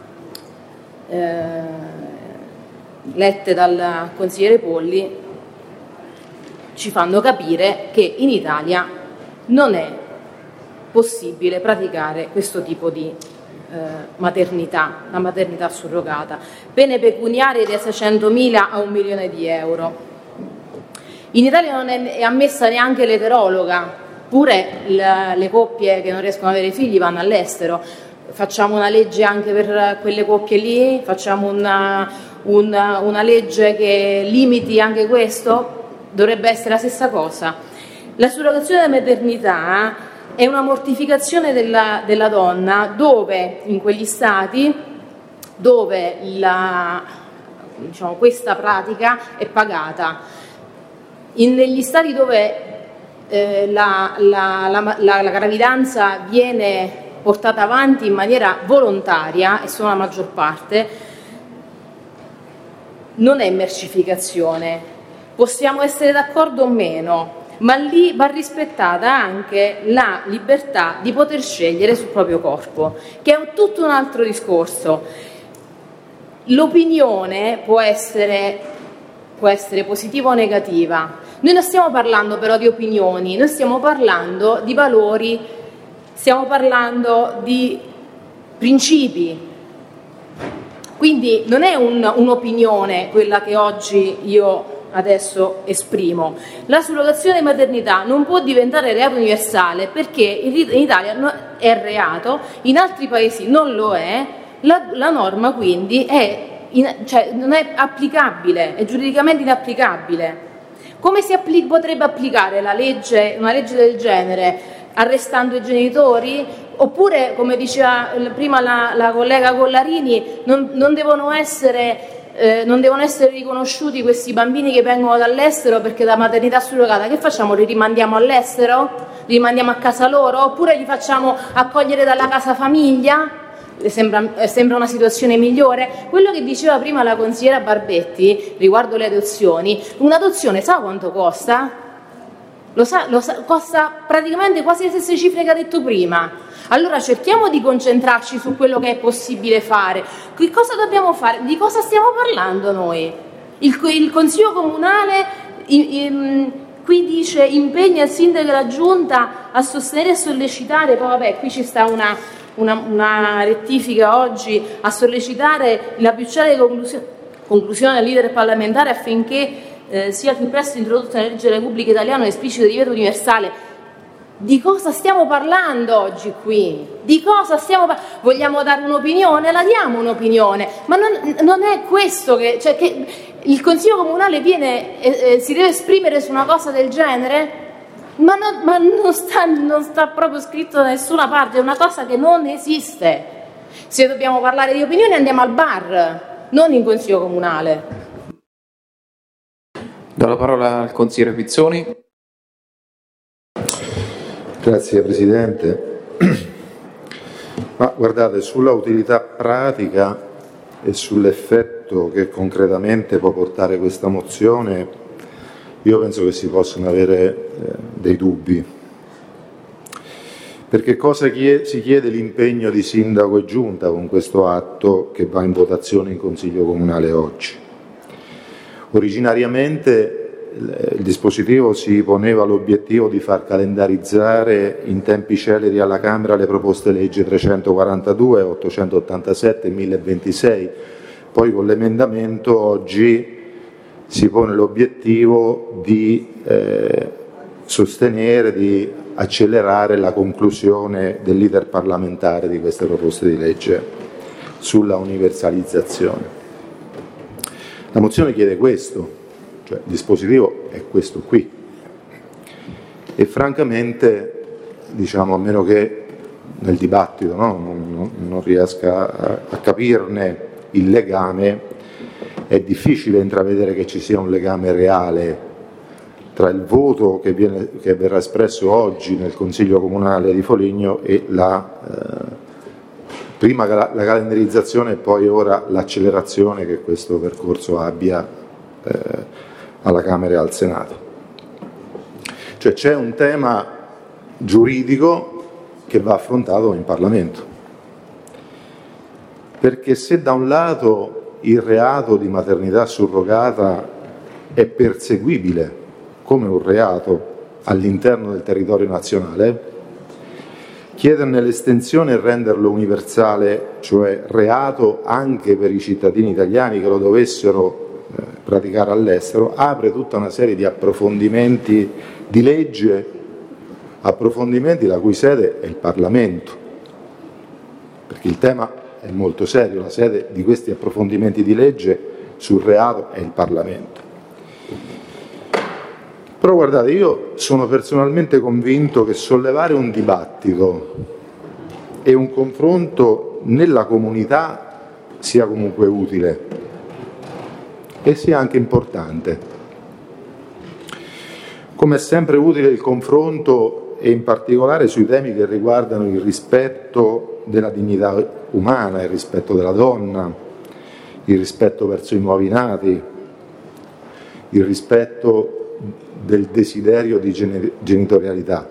lette dal consigliere Polli ci fanno capire che in Italia non è possibile praticare questo tipo di maternità, la maternità surrogata. Pene pecuniarie da 600.000 a 1 milione di euro. In Italia non è ammessa neanche l'eterologa, pure le coppie che non riescono ad avere figli vanno all'estero. Facciamo una legge anche per quelle coppie lì? Facciamo una legge che limiti anche questo? Dovrebbe essere la stessa cosa. La surrogazione della maternità è una mortificazione della donna, dove in quegli stati dove questa pratica è pagata. Negli stati dove la gravidanza viene portata avanti in maniera volontaria, e sono la maggior parte, non è mercificazione. Possiamo essere d'accordo o meno, ma lì va rispettata anche la libertà di poter scegliere sul proprio corpo, che è tutto un altro discorso. L'opinione può essere positiva o negativa. Noi non stiamo parlando però di opinioni, noi stiamo parlando di valori, stiamo parlando di principi. Quindi non è un'opinione quella che oggi io adesso esprimo. La surrogazione di maternità non può diventare reato universale, perché in Italia è reato, in altri paesi non lo è. La norma quindi non è applicabile, è giuridicamente inapplicabile. Come potrebbe applicare una legge del genere? Arrestando i genitori? Oppure, come diceva prima la collega Collarini, non devono essere riconosciuti questi bambini che vengono dall'estero perché da maternità surrogata? Che facciamo? Li rimandiamo all'estero? Li rimandiamo a casa loro? Oppure li facciamo accogliere dalla casa famiglia? Sembra una situazione migliore? Quello che diceva prima la consigliera Barbetti riguardo le adozioni, un'adozione sa quanto costa? Costa praticamente quasi le stesse cifre che ha detto prima. Allora cerchiamo di concentrarci su quello che è possibile fare. Che cosa dobbiamo fare? Di cosa stiamo parlando noi? Il Consiglio Comunale qui dice impegna il sindaco e la giunta a sostenere e sollecitare, poi vabbè, qui ci sta una rettifica oggi, a sollecitare la più celere conclusione del leader parlamentare affinché sia più presto introdotta nella legge della Repubblica Italiana un esplicito divieto universale. Di cosa stiamo parlando oggi qui? Di cosa stiamo parlando? Vogliamo dare un'opinione? La diamo un'opinione, ma non è questo che il Consiglio Comunale si deve esprimere su una cosa del genere? Ma non sta proprio scritto da nessuna parte, è una cosa che non esiste. Se dobbiamo parlare di opinioni andiamo al bar, non in Consiglio Comunale. Do la parola al consigliere Pizzoni. Grazie Presidente. Ma guardate, sulla utilità pratica e sull'effetto che concretamente può portare questa mozione, io penso che si possano avere dei dubbi. Perché cosa si chiede l'impegno di sindaco e giunta con questo atto che va in votazione in Consiglio Comunale oggi? Originariamente il dispositivo si poneva l'obiettivo di far calendarizzare in tempi celeri alla Camera le proposte legge 342, 887 e 1026. Poi con l'emendamento oggi si pone l'obiettivo di sostenere, di accelerare la conclusione dell'iter parlamentare di queste proposte di legge sulla universalizzazione. La mozione chiede questo, cioè il dispositivo è questo qui, e francamente, diciamo, a meno che nel dibattito non riesca a capirne il legame, è difficile intravedere che ci sia un legame reale tra il voto che verrà espresso oggi nel Consiglio Comunale di Foligno e prima la calendarizzazione e poi ora l'accelerazione che questo percorso abbia alla Camera e al Senato. Cioè c'è un tema giuridico che va affrontato in Parlamento, perché se da un lato il reato di maternità surrogata è perseguibile come un reato all'interno del territorio nazionale, chiederne l'estensione e renderlo universale, cioè reato anche per i cittadini italiani che lo dovessero praticare all'estero, apre tutta una serie di approfondimenti di legge, approfondimenti la cui sede è il Parlamento, perché il tema è molto serio, la sede di questi approfondimenti di legge sul reato è il Parlamento. Però guardate, io sono personalmente convinto che sollevare un dibattito e un confronto nella comunità sia comunque utile e sia anche importante. Come è sempre utile il confronto e in particolare sui temi che riguardano il rispetto della dignità umana, il rispetto della donna, il rispetto verso i nuovi nati, il rispetto del desiderio di genitorialità.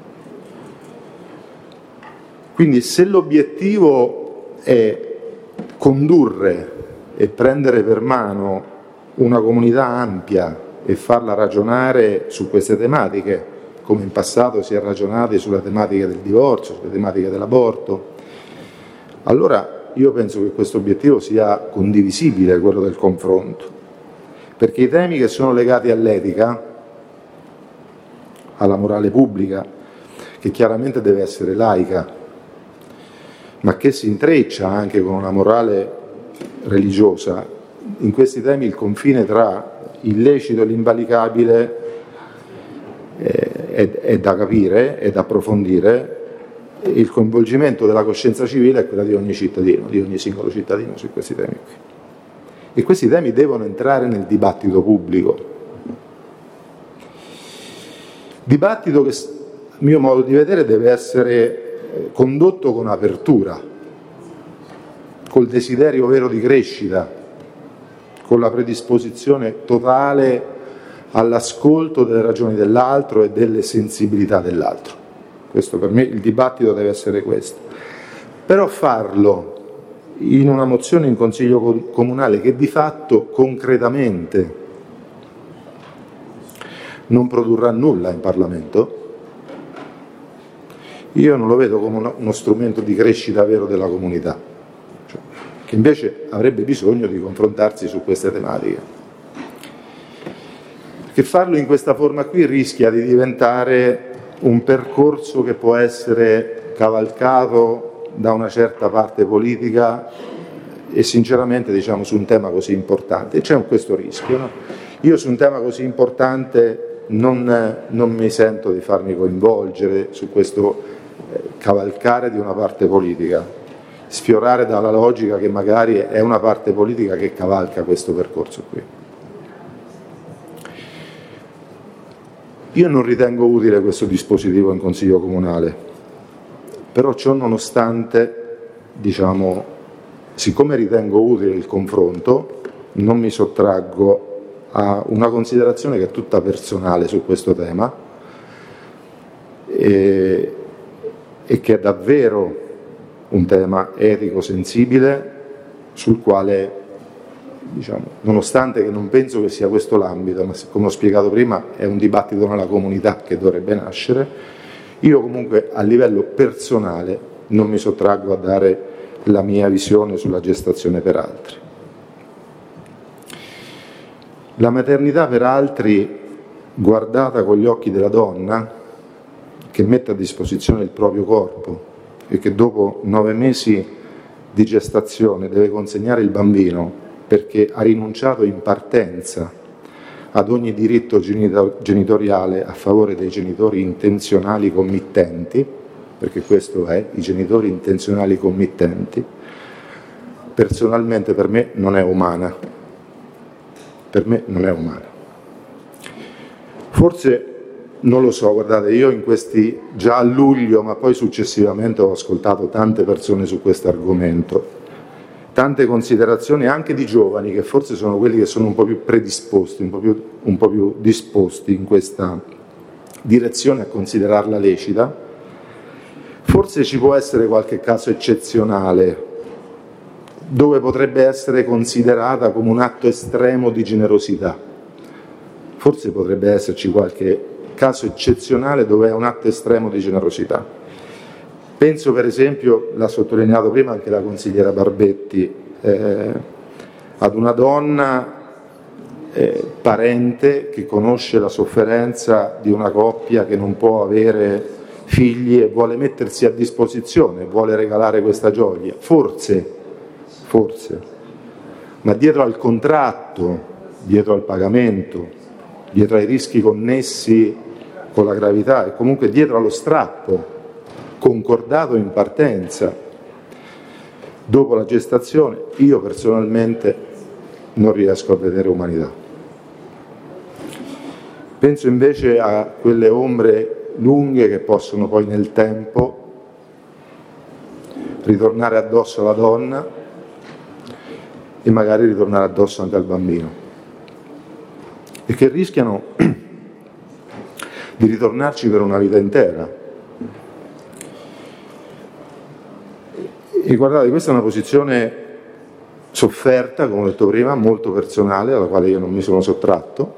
Quindi se l'obiettivo è condurre e prendere per mano una comunità ampia e farla ragionare su queste tematiche, come in passato si è ragionato sulle tematiche del divorzio, sulle tematiche dell'aborto, allora io penso che questo obiettivo sia condivisibile, quello del confronto, perché i temi che sono legati all'etica, alla morale pubblica, che chiaramente deve essere laica, ma che si intreccia anche con una morale religiosa, in questi temi il confine tra illecito e l'invalicabile è da capire, è da approfondire. Il coinvolgimento della coscienza civile è quella di ogni cittadino, di ogni singolo cittadino su questi temi qui. E questi temi devono entrare nel dibattito pubblico. Dibattito che, a mio modo di vedere, deve essere condotto con apertura, col desiderio vero di crescita, con la predisposizione totale all'ascolto delle ragioni dell'altro e delle sensibilità dell'altro. Questo per me, il dibattito deve essere questo. Però farlo in una mozione in Consiglio Comunale che di fatto concretamente non produrrà nulla in Parlamento, io non lo vedo come uno strumento di crescita vero della comunità, cioè, che invece avrebbe bisogno di confrontarsi su queste tematiche. Perché farlo in questa forma qui rischia di diventare un percorso che può essere cavalcato da una certa parte politica e sinceramente diciamo su un tema così importante. C'è questo rischio, no? Io su un tema così importante non mi sento di farmi coinvolgere su questo cavalcare di una parte politica, sfiorare dalla logica che magari è una parte politica che cavalca questo percorso qui. Io non ritengo utile questo dispositivo in Consiglio Comunale, però ciò nonostante, diciamo, siccome ritengo utile il confronto, non mi sottraggo a una considerazione che è tutta personale su questo tema e che è davvero un tema etico sensibile sul quale, diciamo, nonostante che non penso che sia questo l'ambito, ma come ho spiegato prima è un dibattito nella comunità che dovrebbe nascere, io comunque a livello personale non mi sottraggo a dare la mia visione sulla gestazione per altri. La maternità per altri, guardata con gli occhi della donna, che mette a disposizione il proprio corpo e che dopo 9 mesi di gestazione deve consegnare il bambino perché ha rinunciato in partenza ad ogni diritto genitoriale a favore dei genitori intenzionali committenti, perché questo è, i genitori intenzionali committenti, personalmente per me non è umana. Per me non è umana. Forse, non lo so, guardate, io in questi, già a luglio, ma poi successivamente ho ascoltato tante persone su questo argomento, tante considerazioni anche di giovani che forse sono quelli che sono un po' più predisposti, un po' più disposti in questa direzione a considerarla lecita. Forse ci può essere qualche caso eccezionale dove potrebbe essere considerata come un atto estremo di generosità. Forse potrebbe esserci qualche caso eccezionale dove è un atto estremo di generosità. Penso per esempio, l'ha sottolineato prima anche la consigliera Barbetti, ad una donna parente che conosce la sofferenza di una coppia che non può avere figli e vuole mettersi a disposizione, vuole regalare questa gioia. Forse, ma dietro al contratto, dietro al pagamento, dietro ai rischi connessi con la gravità e comunque dietro allo strappo concordato in partenza dopo la gestazione, io personalmente non riesco a vedere umanità. Penso invece a quelle ombre lunghe che possono poi nel tempo ritornare addosso alla donna e magari ritornare addosso anche al bambino, e che rischiano di ritornarci per una vita intera. E guardate, questa è una posizione sofferta, come ho detto prima, molto personale, alla quale io non mi sono sottratto,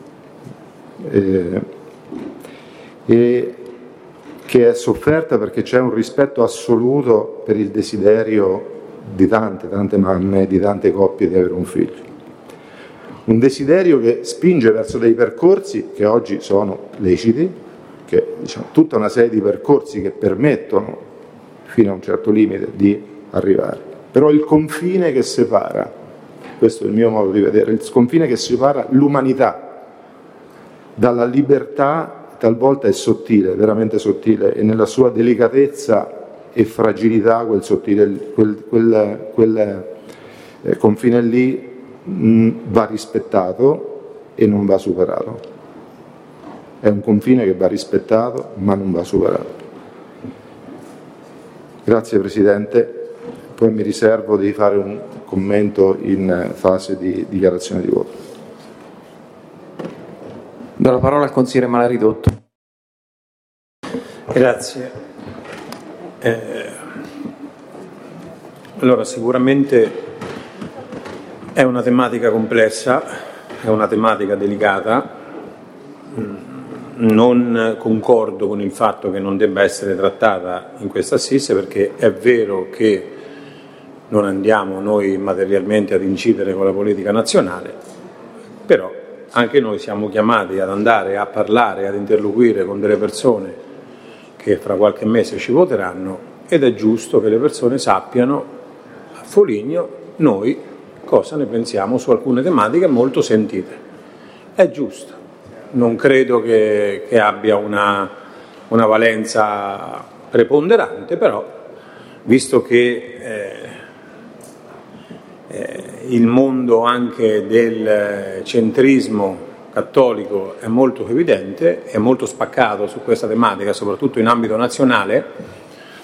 e che è sofferta perché c'è un rispetto assoluto per il desiderio di tante mamme, di tante coppie di avere un figlio. Un desiderio che spinge verso dei percorsi che oggi sono leciti, che diciamo, tutta una serie di percorsi che permettono fino a un certo limite di arrivare. Però il confine che separa, questo è il mio modo di vedere, il confine che separa l'umanità dalla libertà talvolta è sottile, veramente sottile, e nella sua delicatezza e fragilità quel confine lì va rispettato e non va superato. È un confine che va rispettato ma non va superato. Grazie Presidente, poi mi riservo di fare un commento in fase di dichiarazione di voto. Do la parola al consigliere Malaridotto. Grazie. Allora, sicuramente è una tematica complessa, è una tematica delicata. Non concordo con il fatto che non debba essere trattata in questa assise, perché è vero che non andiamo noi materialmente ad incidere con la politica nazionale, però anche noi siamo chiamati ad andare a parlare, ad interloquire con delle persone che fra qualche mese ci voteranno, ed è giusto che le persone sappiano a Foligno noi cosa ne pensiamo su alcune tematiche molto sentite. È giusto, non credo che abbia una valenza preponderante, però visto che il mondo anche del centrismo cattolico è molto evidente, è molto spaccato su questa tematica, soprattutto in ambito nazionale,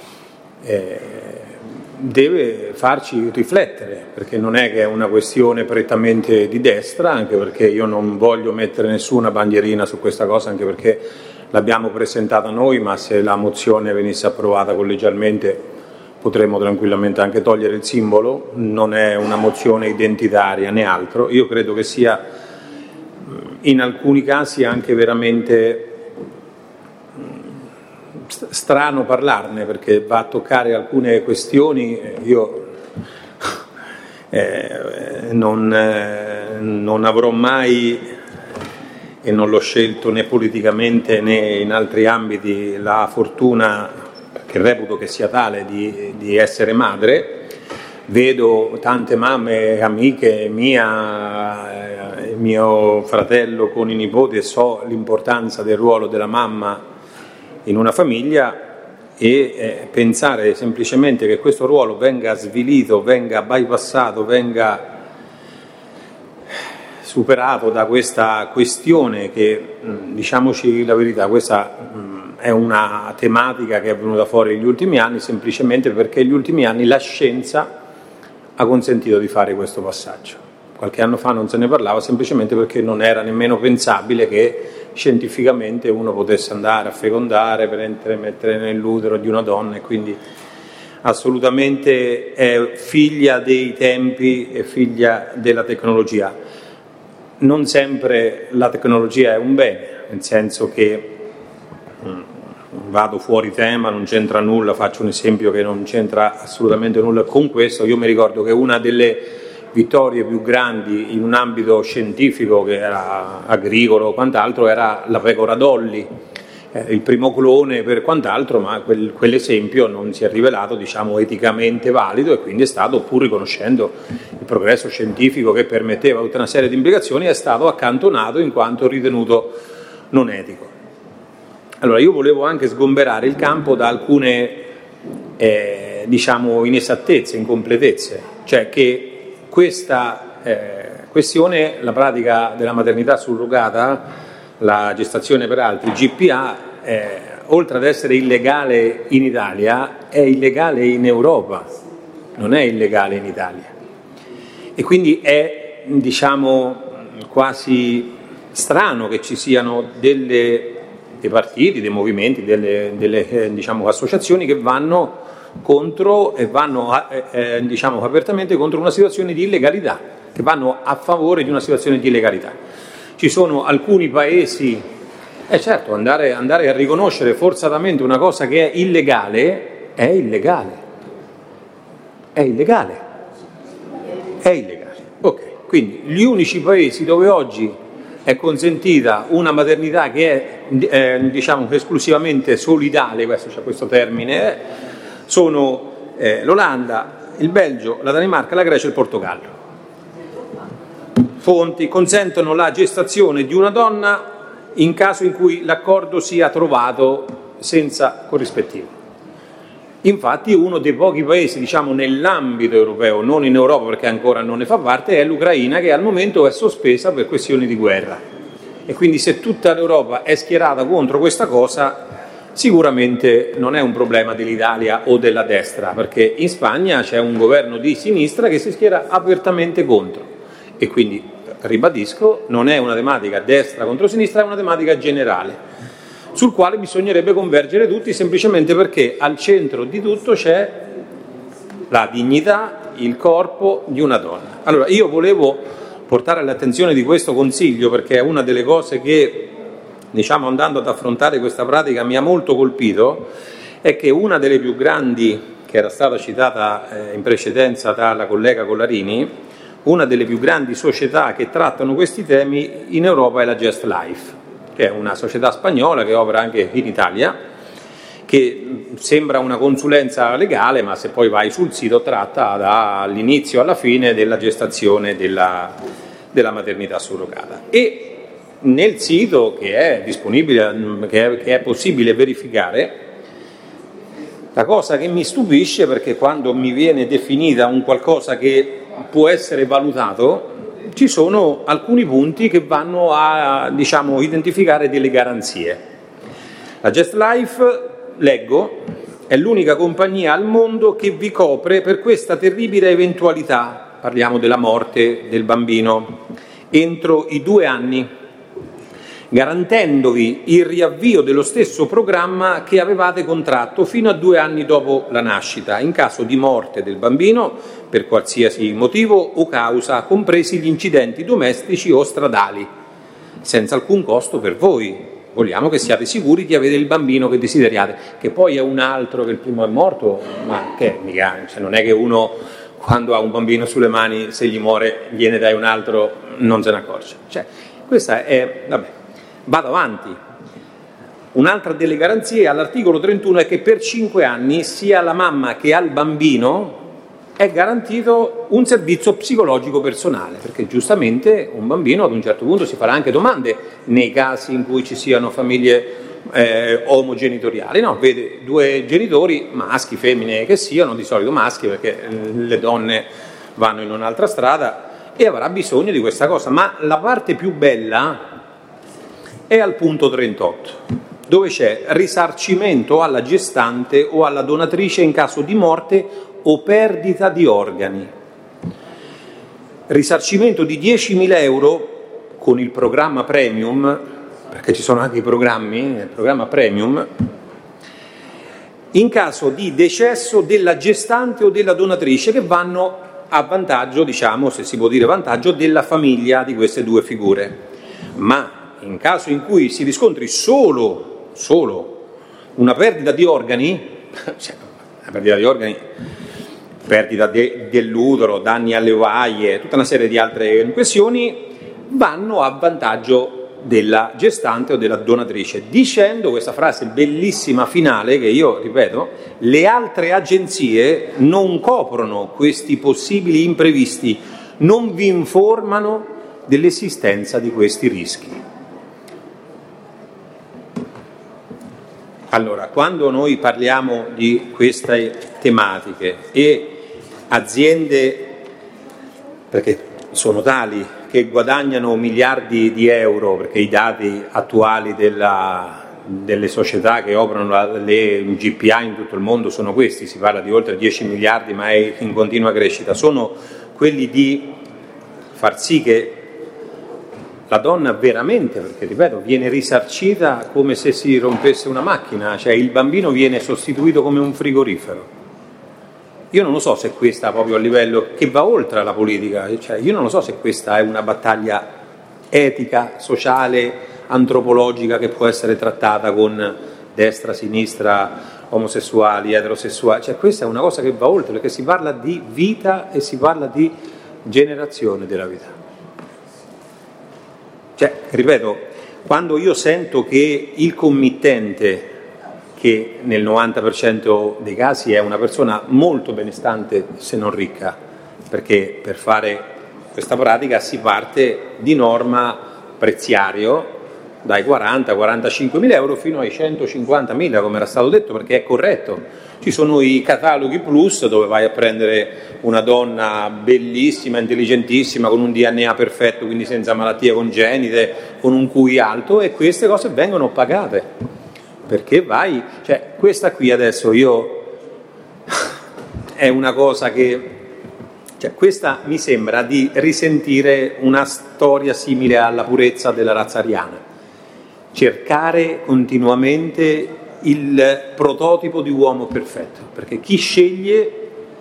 deve farci riflettere, perché non è che è una questione prettamente di destra, anche perché io non voglio mettere nessuna bandierina su questa cosa, anche perché l'abbiamo presentata noi, ma se la mozione venisse approvata collegialmente potremmo tranquillamente anche togliere il simbolo, non è una mozione identitaria né altro. Io credo che sia in alcuni casi anche veramente strano parlarne, perché va a toccare alcune questioni. Io non avrò mai, e non l'ho scelto né politicamente né in altri ambiti, la fortuna, che reputo che sia tale, di essere madre. Vedo tante mamme, amiche mio fratello con i nipoti, e so l'importanza del ruolo della mamma in una famiglia, e pensare semplicemente che questo ruolo venga svilito, venga bypassato, venga superato da questa questione che, diciamoci la verità, questa è una tematica che è venuta fuori negli ultimi anni semplicemente perché negli ultimi anni la scienza ha consentito di fare questo passaggio. Qualche anno fa non se ne parlava semplicemente perché non era nemmeno pensabile che scientificamente uno potesse andare a fecondare per mettere nell'utero di una donna, e quindi assolutamente è figlia dei tempi e figlia della tecnologia. Non sempre la tecnologia è un bene, nel senso che vado fuori tema, non c'entra nulla, faccio un esempio che non c'entra assolutamente nulla con questo. Io mi ricordo che una delle vittorie più grandi in un ambito scientifico, che era agricolo o quant'altro, era la pecora Dolly, il primo clone per quant'altro, ma quell'esempio non si è rivelato, diciamo, eticamente valido, e quindi è stato, pur riconoscendo il progresso scientifico che permetteva tutta una serie di implicazioni, è stato accantonato in quanto ritenuto non etico. Allora, io volevo anche sgomberare il campo da alcune diciamo inesattezze, incompletezze, cioè che questa questione, la pratica della maternità surrogata, la gestazione per altri, GPA, oltre ad essere illegale in Italia, è illegale in Europa, non è illegale in Italia. E quindi è, diciamo, quasi strano che ci siano dei partiti, dei movimenti, delle diciamo, associazioni che vanno contro e vanno diciamo apertamente contro una situazione di illegalità, che vanno a favore di una situazione di illegalità. Ci sono alcuni paesi, certo, andare a riconoscere forzatamente una cosa che è illegale, è illegale. Ok, quindi gli unici paesi dove oggi è consentita una maternità che è diciamo esclusivamente solidale, c'è questo termine, sono l'Olanda, il Belgio, la Danimarca, la Grecia e il Portogallo. Fonti: consentono la gestazione di una donna in caso in cui l'accordo sia trovato senza corrispettivo. Infatti uno dei pochi paesi, diciamo, nell'ambito europeo, non in Europa perché ancora non ne fa parte, è l'Ucraina, che al momento è sospesa per questioni di guerra. E quindi se tutta l'Europa è schierata contro questa cosa, sicuramente non è un problema dell'Italia o della destra, perché in Spagna c'è un governo di sinistra che si schiera apertamente contro. E quindi, ribadisco, non è una tematica destra contro sinistra, è una tematica generale, sul quale bisognerebbe convergere tutti, semplicemente perché al centro di tutto c'è la dignità, il corpo di una donna. Allora, io volevo portare all'attenzione di questo Consiglio, perché è una delle cose che, diciamo, andando ad affrontare questa pratica mi ha molto colpito, è che una delle più grandi, che era stata citata in precedenza dalla collega Collarini, una delle più grandi società che trattano questi temi in Europa è la Just Life, che è una società spagnola che opera anche in Italia, che sembra una consulenza legale, ma se poi vai sul sito tratta dall'inizio alla fine della gestazione della maternità surrogata. E nel sito, che è disponibile, che è possibile verificare, la cosa che mi stupisce, perché quando mi viene definita un qualcosa che può essere valutato, ci sono alcuni punti che vanno a, diciamo, identificare delle garanzie. La Just Life, leggo, è l'unica compagnia al mondo che vi copre per questa terribile eventualità, parliamo della morte del bambino, entro i 2 anni, garantendovi il riavvio dello stesso programma che avevate contratto fino a 2 anni dopo la nascita, in caso di morte del bambino per qualsiasi motivo o causa, compresi gli incidenti domestici o stradali, senza alcun costo per voi. Vogliamo che siate sicuri di avere il bambino che desideriate. Che poi è un altro, che il primo è morto, ma che mica, cioè non è che uno quando ha un bambino sulle mani, se gli muore gliene dai un altro, non se ne accorge. Cioè, questa è, vabbè, vado avanti. Un'altra delle garanzie all'articolo 31 è che per 5 anni sia la mamma che al bambino è garantito un servizio psicologico personale, perché giustamente un bambino ad un certo punto si farà anche domande nei casi in cui ci siano famiglie omogenitoriali, no? Vede 2 genitori, maschi, femmine che siano, di solito maschi perché le donne vanno in un'altra strada, e avrà bisogno di questa cosa. Ma la parte più bella è al punto 38, dove c'è risarcimento alla gestante o alla donatrice in caso di morte o perdita di organi. Risarcimento di 10.000 euro con il programma Premium, perché ci sono anche i programmi nel programma Premium, in caso di decesso della gestante o della donatrice, che vanno a vantaggio, diciamo, se si può dire vantaggio, della famiglia di queste due figure. Ma in caso in cui si riscontri solo una perdita di organi, cioè una perdita di organi, perdita dell'utero, danni alle ovaie, tutta una serie di altre questioni, vanno a vantaggio della gestante o della donatrice, dicendo questa frase bellissima finale che io ripeto: le altre agenzie non coprono questi possibili imprevisti, non vi informano dell'esistenza di questi rischi. Allora, quando noi parliamo di queste tematiche e aziende, perché sono tali, che guadagnano miliardi di euro, perché i dati attuali delle società che operano le GPA in tutto il mondo sono questi, si parla di oltre 10 miliardi ma è in continua crescita, sono quelli di far sì che la donna veramente, perché ripeto, viene risarcita come se si rompesse una macchina, cioè il bambino viene sostituito come un frigorifero. Io non lo so se questa proprio a livello che va oltre la politica, cioè io non lo so se questa è una battaglia etica, sociale, antropologica che può essere trattata con destra, sinistra, omosessuali, eterosessuali, cioè questa è una cosa che va oltre, perché si parla di vita e si parla di generazione della vita. Cioè, ripeto, quando io sento che il committente, che nel 90% dei casi è una persona molto benestante se non ricca, perché per fare questa pratica si parte di norma preziario dai 40-45 mila euro fino ai 150 mila, come era stato detto, perché è corretto. Ci sono i cataloghi plus dove vai a prendere una donna bellissima, intelligentissima, con un DNA perfetto, quindi senza malattie congenite, con un QI alto, e queste cose vengono pagate. Perché vai, cioè questa qui adesso è una cosa che, cioè questa mi sembra di risentire una storia simile alla purezza della razza ariana, cercare continuamente il prototipo di uomo perfetto, perché chi sceglie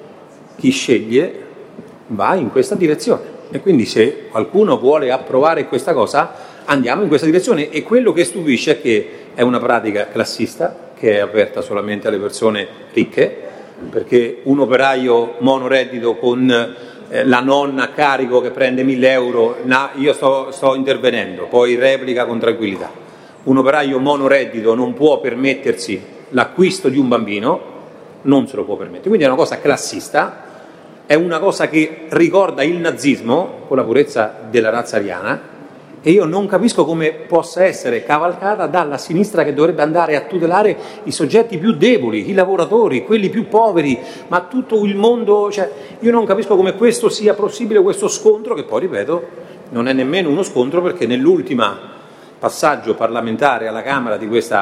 va in questa direzione, e quindi se qualcuno vuole approvare questa cosa andiamo in questa direzione. E quello che stupisce è che è una pratica classista che è aperta solamente alle persone ricche, perché un operaio monoreddito con la nonna a carico che prende 1.000 euro, io sto intervenendo, poi replica con tranquillità. Un operaio monoreddito non può permettersi l'acquisto di un bambino, non se lo può permettere, quindi è una cosa classista, è una cosa che ricorda il nazismo con la purezza della razza ariana. E io non capisco come possa essere cavalcata dalla sinistra, che dovrebbe andare a tutelare i soggetti più deboli, i lavoratori, quelli più poveri, ma tutto il mondo, cioè io non capisco come questo sia possibile, questo scontro, che poi ripeto non è nemmeno uno scontro, perché nell'ultimo passaggio parlamentare alla Camera di questo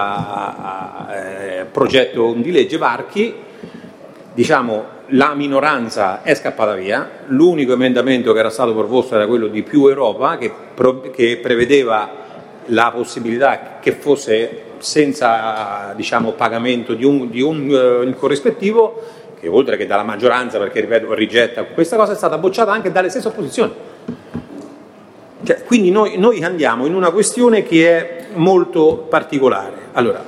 progetto di legge Varchi, diciamo, la minoranza è scappata via, l'unico emendamento che era stato proposto era quello di più Europa, che prevedeva la possibilità che fosse senza, diciamo, pagamento di un corrispettivo, che oltre che dalla maggioranza, perché ripeto rigetta questa cosa, è stata bocciata anche dalle stesse opposizioni. Cioè, quindi noi andiamo in una questione che è molto particolare. Allora,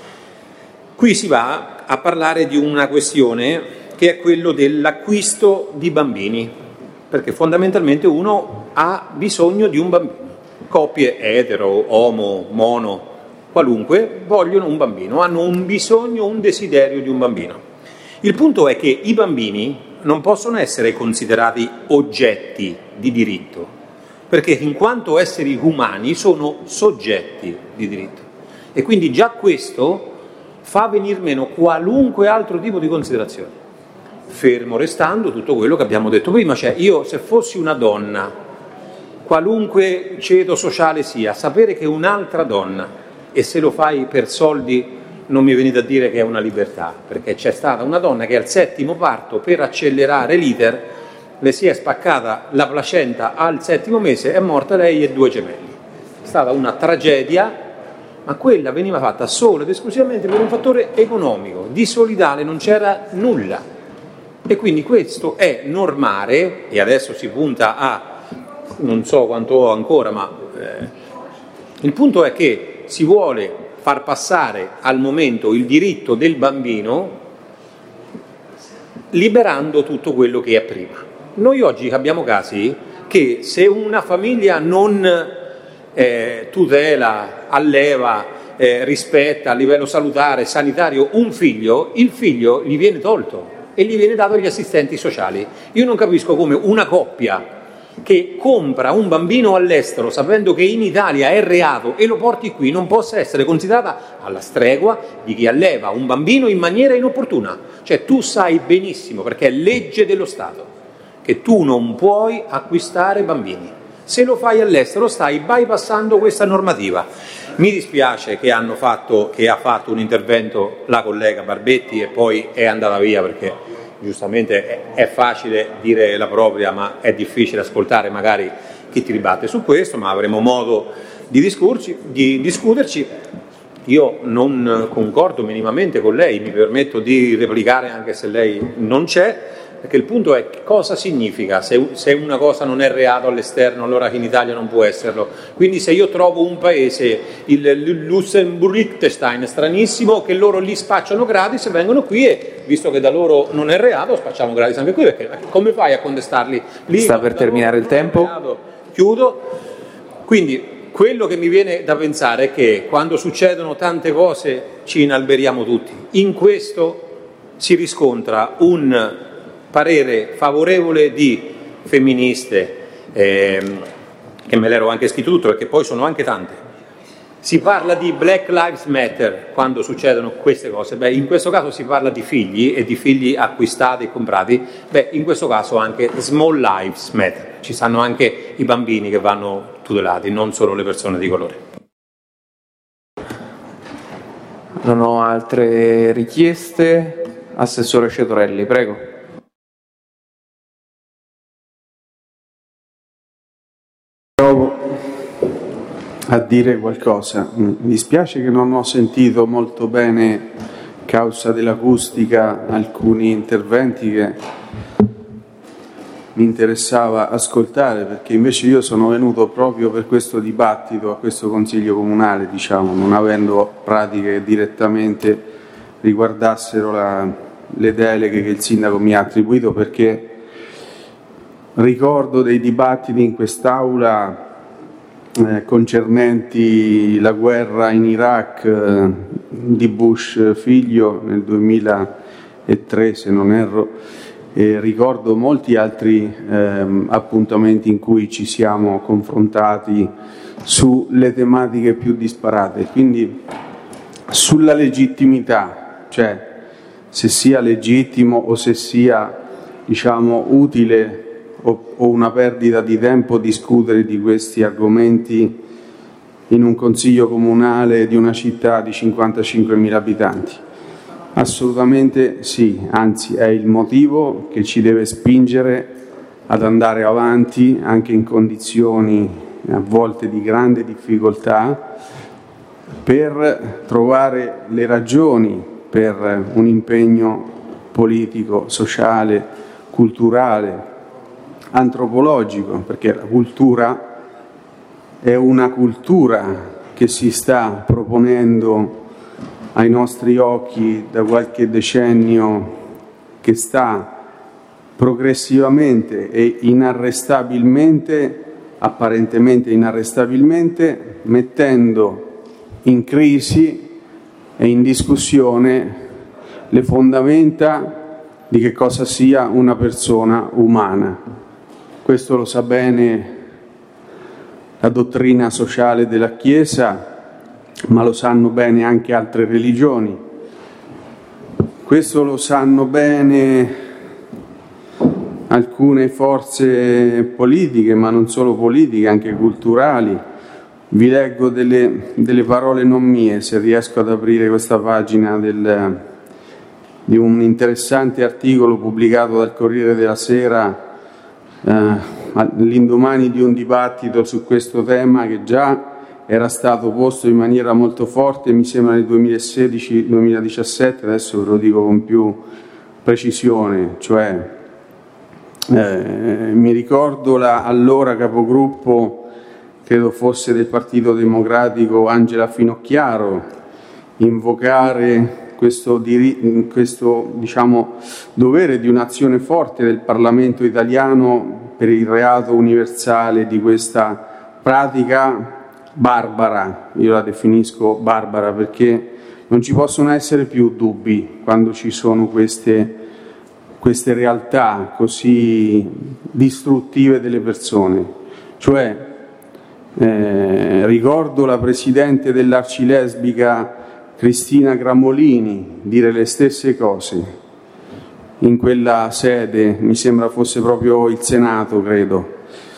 qui si va a parlare di una questione che è quello dell'acquisto di bambini, perché fondamentalmente uno ha bisogno di un bambino. Coppie etero, omo, mono, qualunque, vogliono un bambino, hanno un bisogno, un desiderio di un bambino. Il punto è che i bambini non possono essere considerati oggetti di diritto, perché in quanto esseri umani sono soggetti di diritto, e quindi già questo fa venir meno qualunque altro tipo di considerazione. fermo restando tutto quello che abbiamo detto prima, cioè io se fossi una donna, qualunque ceto sociale sia, sapere che un'altra donna, e se lo fai per soldi non mi venite a dire che è una libertà, perché c'è stata una donna che al 7° parto, per accelerare l'iter, le si è spaccata la placenta al 7° mese, è morta lei e 2 gemelli. È stata una tragedia, ma quella veniva fatta solo ed esclusivamente per un fattore economico, di solidale non c'era nulla. E quindi questo è normare, e adesso si punta a, non so quanto ho ancora, ma il punto è che si vuole far passare al momento il diritto del bambino liberando tutto quello che è prima. Noi oggi abbiamo casi che se una famiglia non tutela, alleva, rispetta a livello salutare, sanitario un figlio, il figlio gli viene tolto e gli viene dato agli assistenti sociali. Io non capisco come una coppia che compra un bambino all'estero sapendo che in Italia è reato e lo porti qui non possa essere considerata alla stregua di chi alleva un bambino in maniera inopportuna. Cioè tu sai benissimo, perché è legge dello Stato, che tu non puoi acquistare bambini. Se lo fai all'estero stai bypassando questa normativa. Mi dispiace che ha fatto un intervento la collega Barbetti e poi è andata via, perché giustamente è facile dire la propria, ma è difficile ascoltare magari chi ti ribatte su questo, ma avremo modo di discuterci. Io non concordo minimamente con lei, mi permetto di replicare anche se lei non c'è, perché il punto è che cosa significa se una cosa non è reato all'esterno, allora in Italia non può esserlo. Quindi se io trovo un paese, il Lussemburg-Liechtenstein, stranissimo, che loro li spacciano gratis e vengono qui e visto che da loro non è reato spacciamo gratis anche qui, perché come fai a contestarli lì? Sta per terminare il tempo. Chiudo. Quindi quello che mi viene da pensare è che quando succedono tante cose ci inalberiamo tutti. In questo si riscontra un parere favorevole di femministe, che me l'ero anche scritto tutto perché poi sono anche tante. Si parla di Black Lives Matter quando succedono queste cose. Beh, in questo caso si parla di figli e di figli acquistati e comprati. Beh, in questo caso anche Small Lives Matter. Ci stanno anche i bambini che vanno tutelati, non solo le persone di colore. Non ho altre richieste. Assessore Cetorelli, prego. A dire qualcosa. Mi dispiace che non ho sentito molto bene, causa dell'acustica, alcuni interventi che mi interessava ascoltare, perché invece io sono venuto proprio per questo dibattito a questo Consiglio Comunale, diciamo, non avendo pratiche che direttamente riguardassero le deleghe che il Sindaco mi ha attribuito, perché ricordo dei dibattiti in quest'Aula concernenti la guerra in Iraq di Bush figlio nel 2003, se non erro, e ricordo molti altri appuntamenti in cui ci siamo confrontati sulle tematiche più disparate. Quindi sulla legittimità, cioè se sia legittimo o se sia, diciamo, utile o una perdita di tempo discutere di questi argomenti in un consiglio comunale di una città di 55.000 abitanti. Assolutamente sì, anzi è il motivo che ci deve spingere ad andare avanti anche in condizioni a volte di grande difficoltà, per trovare le ragioni per un impegno politico, sociale, culturale, antropologico, perché la cultura è una cultura che si sta proponendo ai nostri occhi da qualche decennio, che sta progressivamente e inarrestabilmente, apparentemente inarrestabilmente, mettendo in crisi e in discussione le fondamenta di che cosa sia una persona umana. Questo lo sa bene la dottrina sociale della Chiesa, ma lo sanno bene anche altre religioni. Questo lo sanno bene alcune forze politiche, ma non solo politiche, anche culturali. Vi leggo delle parole non mie, se riesco ad aprire questa pagina di un interessante articolo pubblicato dal Corriere della Sera all'indomani di un dibattito su questo tema che già era stato posto in maniera molto forte, mi sembra nel 2016-2017, adesso ve lo dico con più precisione, cioè mi ricordo allora capogruppo, credo fosse del Partito Democratico, Angela Finocchiaro, invocare questo diciamo, dovere di un'azione forte del Parlamento italiano per il reato universale di questa pratica barbara. Io la definisco barbara perché non ci possono essere più dubbi quando ci sono queste realtà così distruttive delle persone. Cioè, ricordo la presidente dell'Arcilesbica Cristina Gramolini dire le stesse cose in quella sede, mi sembra fosse proprio il Senato, credo.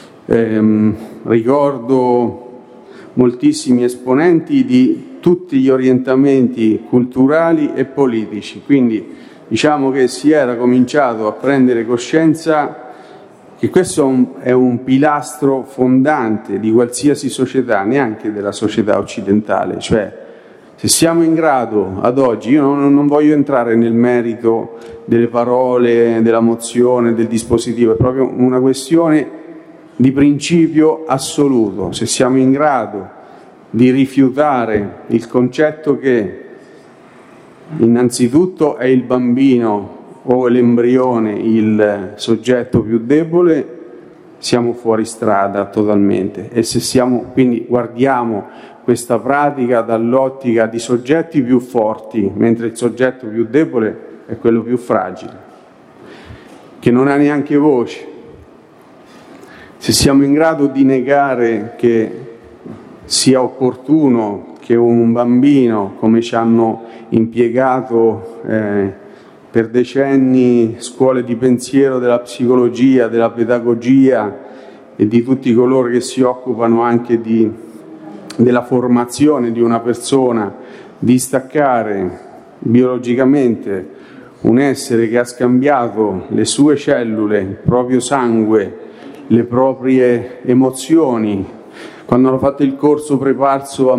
Ricordo moltissimi esponenti di tutti gli orientamenti culturali e politici, quindi diciamo che si era cominciato a prendere coscienza che questo è un pilastro fondante di qualsiasi società, neanche della società occidentale, cioè se siamo in grado ad oggi, io non voglio entrare nel merito delle parole, della mozione, del dispositivo, è proprio una questione di principio assoluto, se siamo in grado di rifiutare il concetto che innanzitutto è il bambino o l'embrione il soggetto più debole, siamo fuori strada totalmente. E se quindi guardiamo questa pratica dall'ottica di soggetti più forti, mentre il soggetto più debole è quello più fragile, che non ha neanche voce. Se siamo in grado di negare che sia opportuno che un bambino, come ci hanno impiegato per decenni scuole di pensiero della psicologia, della pedagogia e di tutti coloro che si occupano anche della formazione di una persona, di staccare biologicamente un essere che ha scambiato le sue cellule, il proprio sangue, le proprie emozioni. Quando hanno fatto il corso preparto a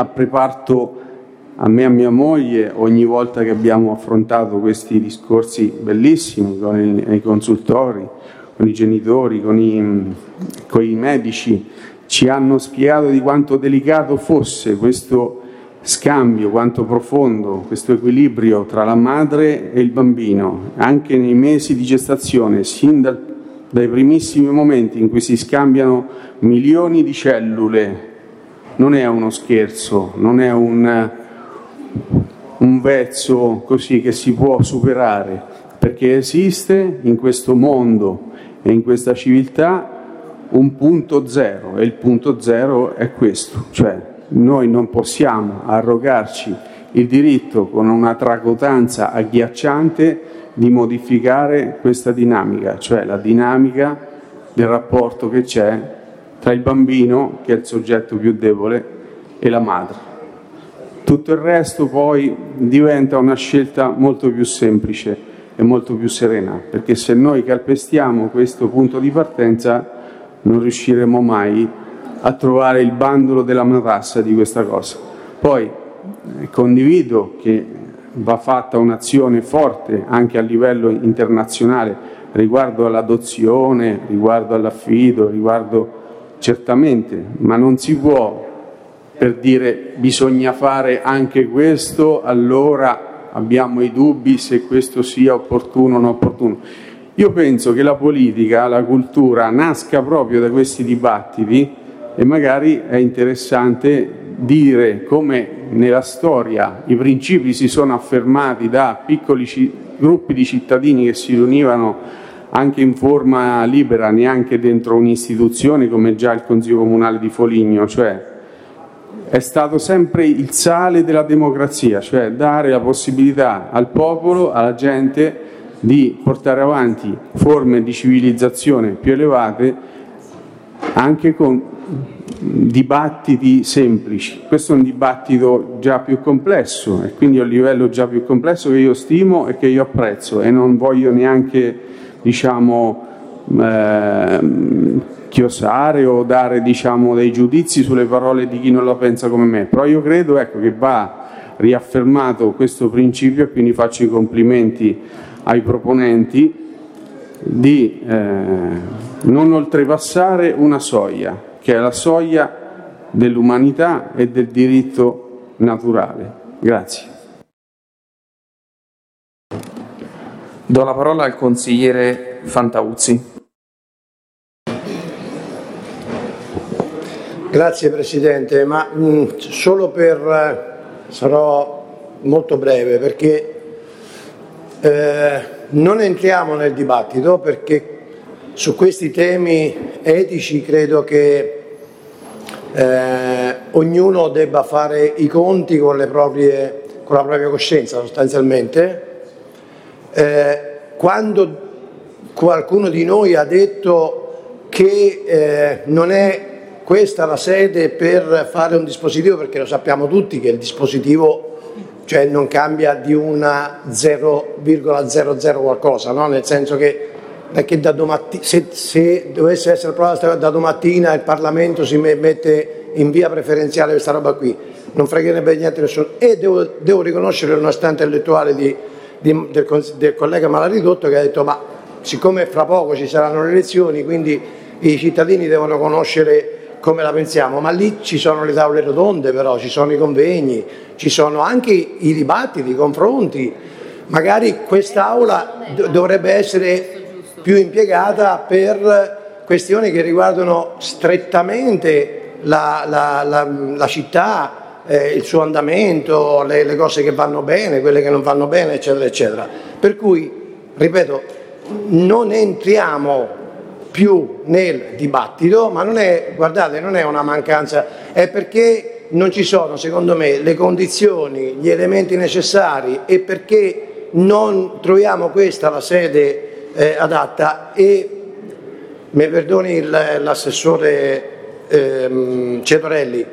mia moglie, ogni volta che abbiamo affrontato questi discorsi bellissimi con i consultori, con i genitori, con i medici, ci hanno spiegato di quanto delicato fosse questo scambio, quanto profondo, questo equilibrio tra la madre e il bambino, anche nei mesi di gestazione, sin dai primissimi momenti in cui si scambiano milioni di cellule. Non è uno scherzo, non è un vezzo così che si può superare, perché esiste in questo mondo e in questa civiltà un punto zero, e il punto zero è questo, cioè noi non possiamo arrogarci il diritto con una tracotanza agghiacciante di modificare questa dinamica, cioè la dinamica del rapporto che c'è tra il bambino, che è il soggetto più debole, e la madre. Tutto il resto poi diventa una scelta molto più semplice e molto più serena, perché se noi calpestiamo questo punto di partenza non riusciremo mai a trovare il bandolo della matassa di questa cosa. Poi condivido che va fatta un'azione forte anche a livello internazionale riguardo all'adozione, riguardo all'affido, certamente, ma non si può, per dire bisogna fare anche questo, allora abbiamo i dubbi se questo sia opportuno o non opportuno. Io penso che la politica, la cultura nasca proprio da questi dibattiti, e magari è interessante dire come nella storia i principi si sono affermati da piccoli gruppi di cittadini che si riunivano anche in forma libera, neanche dentro un'istituzione come già il Consiglio Comunale di Foligno, cioè è stato sempre il sale della democrazia, cioè dare la possibilità al popolo, alla gente di portare avanti forme di civilizzazione più elevate anche con dibattiti semplici. Questo è un dibattito già più complesso e quindi a un livello già più complesso che io stimo e che io apprezzo e non voglio neanche, diciamo, chiosare o dare, diciamo, dei giudizi sulle parole di chi non la pensa come me, però io credo, ecco, che va riaffermato questo principio e quindi faccio i complimenti ai proponenti di non oltrepassare una soglia, che è la soglia dell'umanità e del diritto naturale. Grazie. Do la parola al consigliere Fantauzzi. Grazie Presidente, ma solo sarò molto breve perché non entriamo nel dibattito, perché su questi temi etici credo che ognuno debba fare i conti con la propria coscienza sostanzialmente. Quando qualcuno di noi ha detto che non è questa la sede per fare un dispositivo, perché lo sappiamo tutti che il dispositivo, cioè, non cambia di una 0,00 qualcosa, no? Nel senso che se dovesse essere approvata da domattina il Parlamento si mette in via preferenziale questa roba qui, non fregherebbe niente a nessuno. E devo riconoscere l'onestà intellettuale del collega Malaridotto, che ha detto: ma siccome fra poco ci saranno le elezioni, quindi i cittadini devono conoscere come la pensiamo, ma lì ci sono le tavole rotonde, però ci sono i convegni, ci sono anche i dibattiti, i confronti. Magari quest'Aula dovrebbe essere più impiegata per questioni che riguardano strettamente la città, il suo andamento, le cose che vanno bene, quelle che non vanno bene, eccetera, eccetera. Per cui, ripeto, non entriamo più nel dibattito, ma non è una mancanza, è perché non ci sono, secondo me, le condizioni, gli elementi necessari, e perché non troviamo questa la sede adatta. E mi perdoni l'assessore Cetorelli,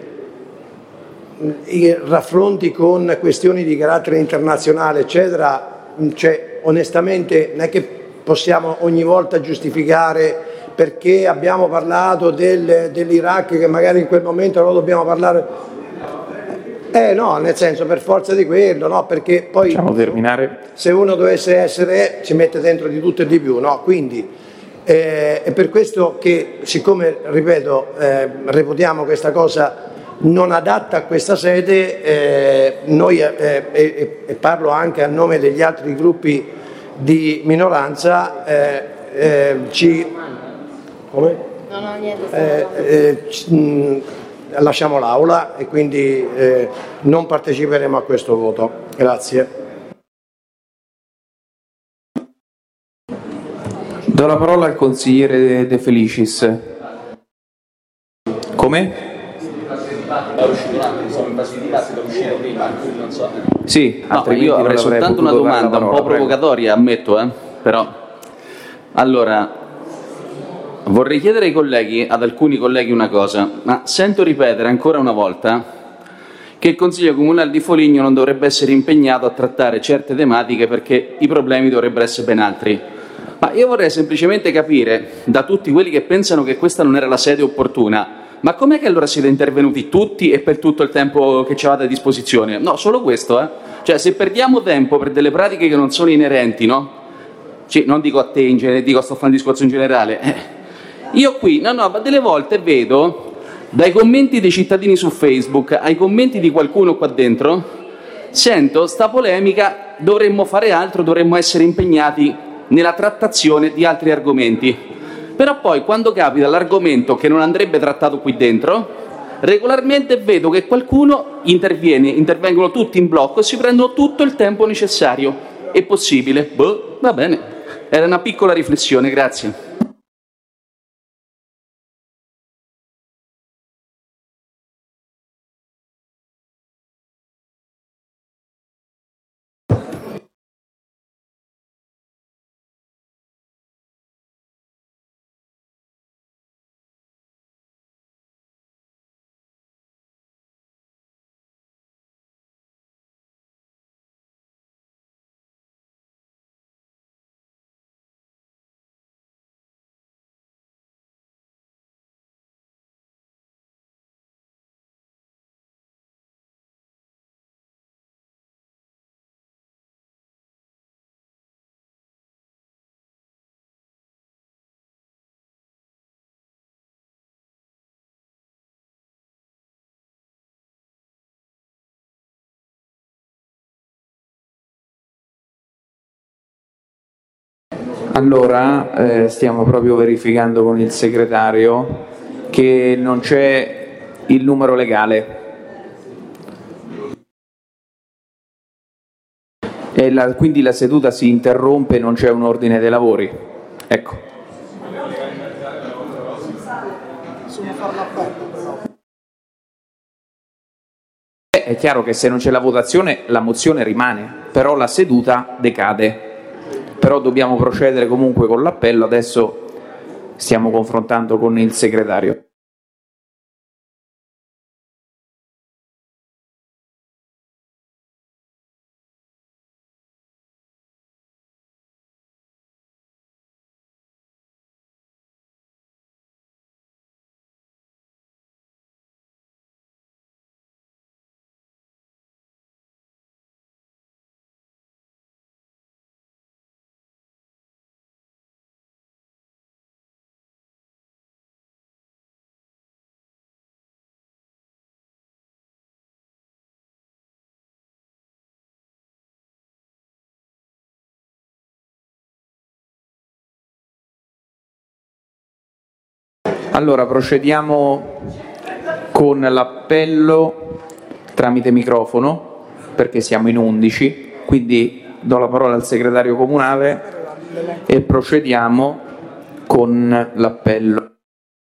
i raffronti con questioni di carattere internazionale, eccetera, cioè, onestamente non è che possiamo ogni volta giustificare perché abbiamo parlato dell'Iraq, che magari in quel momento non dobbiamo parlare. No, nel senso, per forza di quello, no, perché poi se uno dovesse essere ci mette dentro di tutto e di più, no? Quindi è per questo che, siccome, ripeto, reputiamo questa cosa non adatta a questa sede, noi, e parlo anche a nome degli altri gruppi di minoranza, lasciamo l'Aula e quindi non parteciperemo a questo voto. Grazie. Do la parola al consigliere De Felicis. Come? Sì, no, io avrei soltanto una domanda un po' provocatoria, ammetto, però. Allora, vorrei chiedere ai colleghi, ad alcuni colleghi, una cosa, ma sento ripetere ancora una volta che il Consiglio Comunale di Foligno non dovrebbe essere impegnato a trattare certe tematiche perché i problemi dovrebbero essere ben altri. Ma io vorrei semplicemente capire da tutti quelli che pensano che questa non era la sede opportuna, ma com'è che allora siete intervenuti tutti e per tutto il tempo che ci avete a disposizione? No, solo questo, Cioè, se perdiamo tempo per delle pratiche che non sono inerenti, no? Cioè, non dico a te, in genere, sto facendo un discorso in generale. Io qui, delle volte vedo, dai commenti dei cittadini su Facebook ai commenti di qualcuno qua dentro, sento sta polemica, dovremmo fare altro, dovremmo essere impegnati nella trattazione di altri argomenti. Però poi, quando capita l'argomento che non andrebbe trattato qui dentro, regolarmente vedo che qualcuno intervengono tutti in blocco e si prendono tutto il tempo necessario e possibile. Va bene, era una piccola riflessione, grazie. Allora, stiamo proprio verificando con il segretario che non c'è il numero legale. Quindi la seduta si interrompe, non c'è un ordine dei lavori. Ecco. È chiaro che se non c'è la votazione la mozione rimane, però la seduta decade. Però dobbiamo procedere comunque con l'appello, adesso stiamo confrontando con il segretario. Allora, procediamo con l'appello tramite microfono, perché siamo in 11, quindi do la parola al segretario comunale e procediamo con l'appello.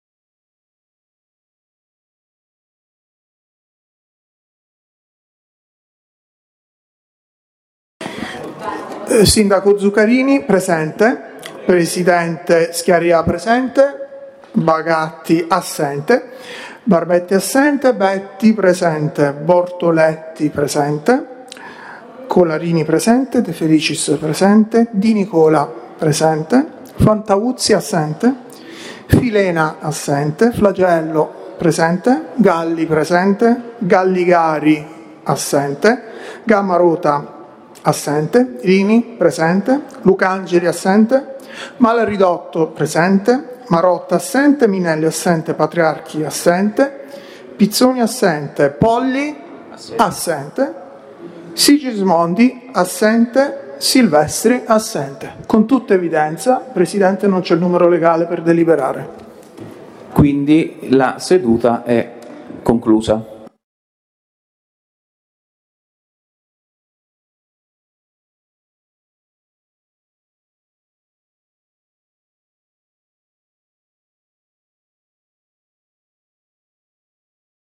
Sindaco Zuccarini presente, Presidente Schiaria presente, Bagatti assente, Barbetti assente, Betti presente, Bortoletti presente, Colarini presente, De Felicis presente, Di Nicola presente, Fantauzzi assente, Filena assente, Flagello presente, Galli presente, Galligari assente, Gammarota assente, Rini presente, Lucangeli assente, Malaridotto presente, Marotta assente, Minelli assente, Patriarchi assente, Pizzoni assente, Polli assente, Sigismondi assente, Silvestri assente. Con tutta evidenza, Presidente, non c'è il numero legale per deliberare. Quindi la seduta è conclusa.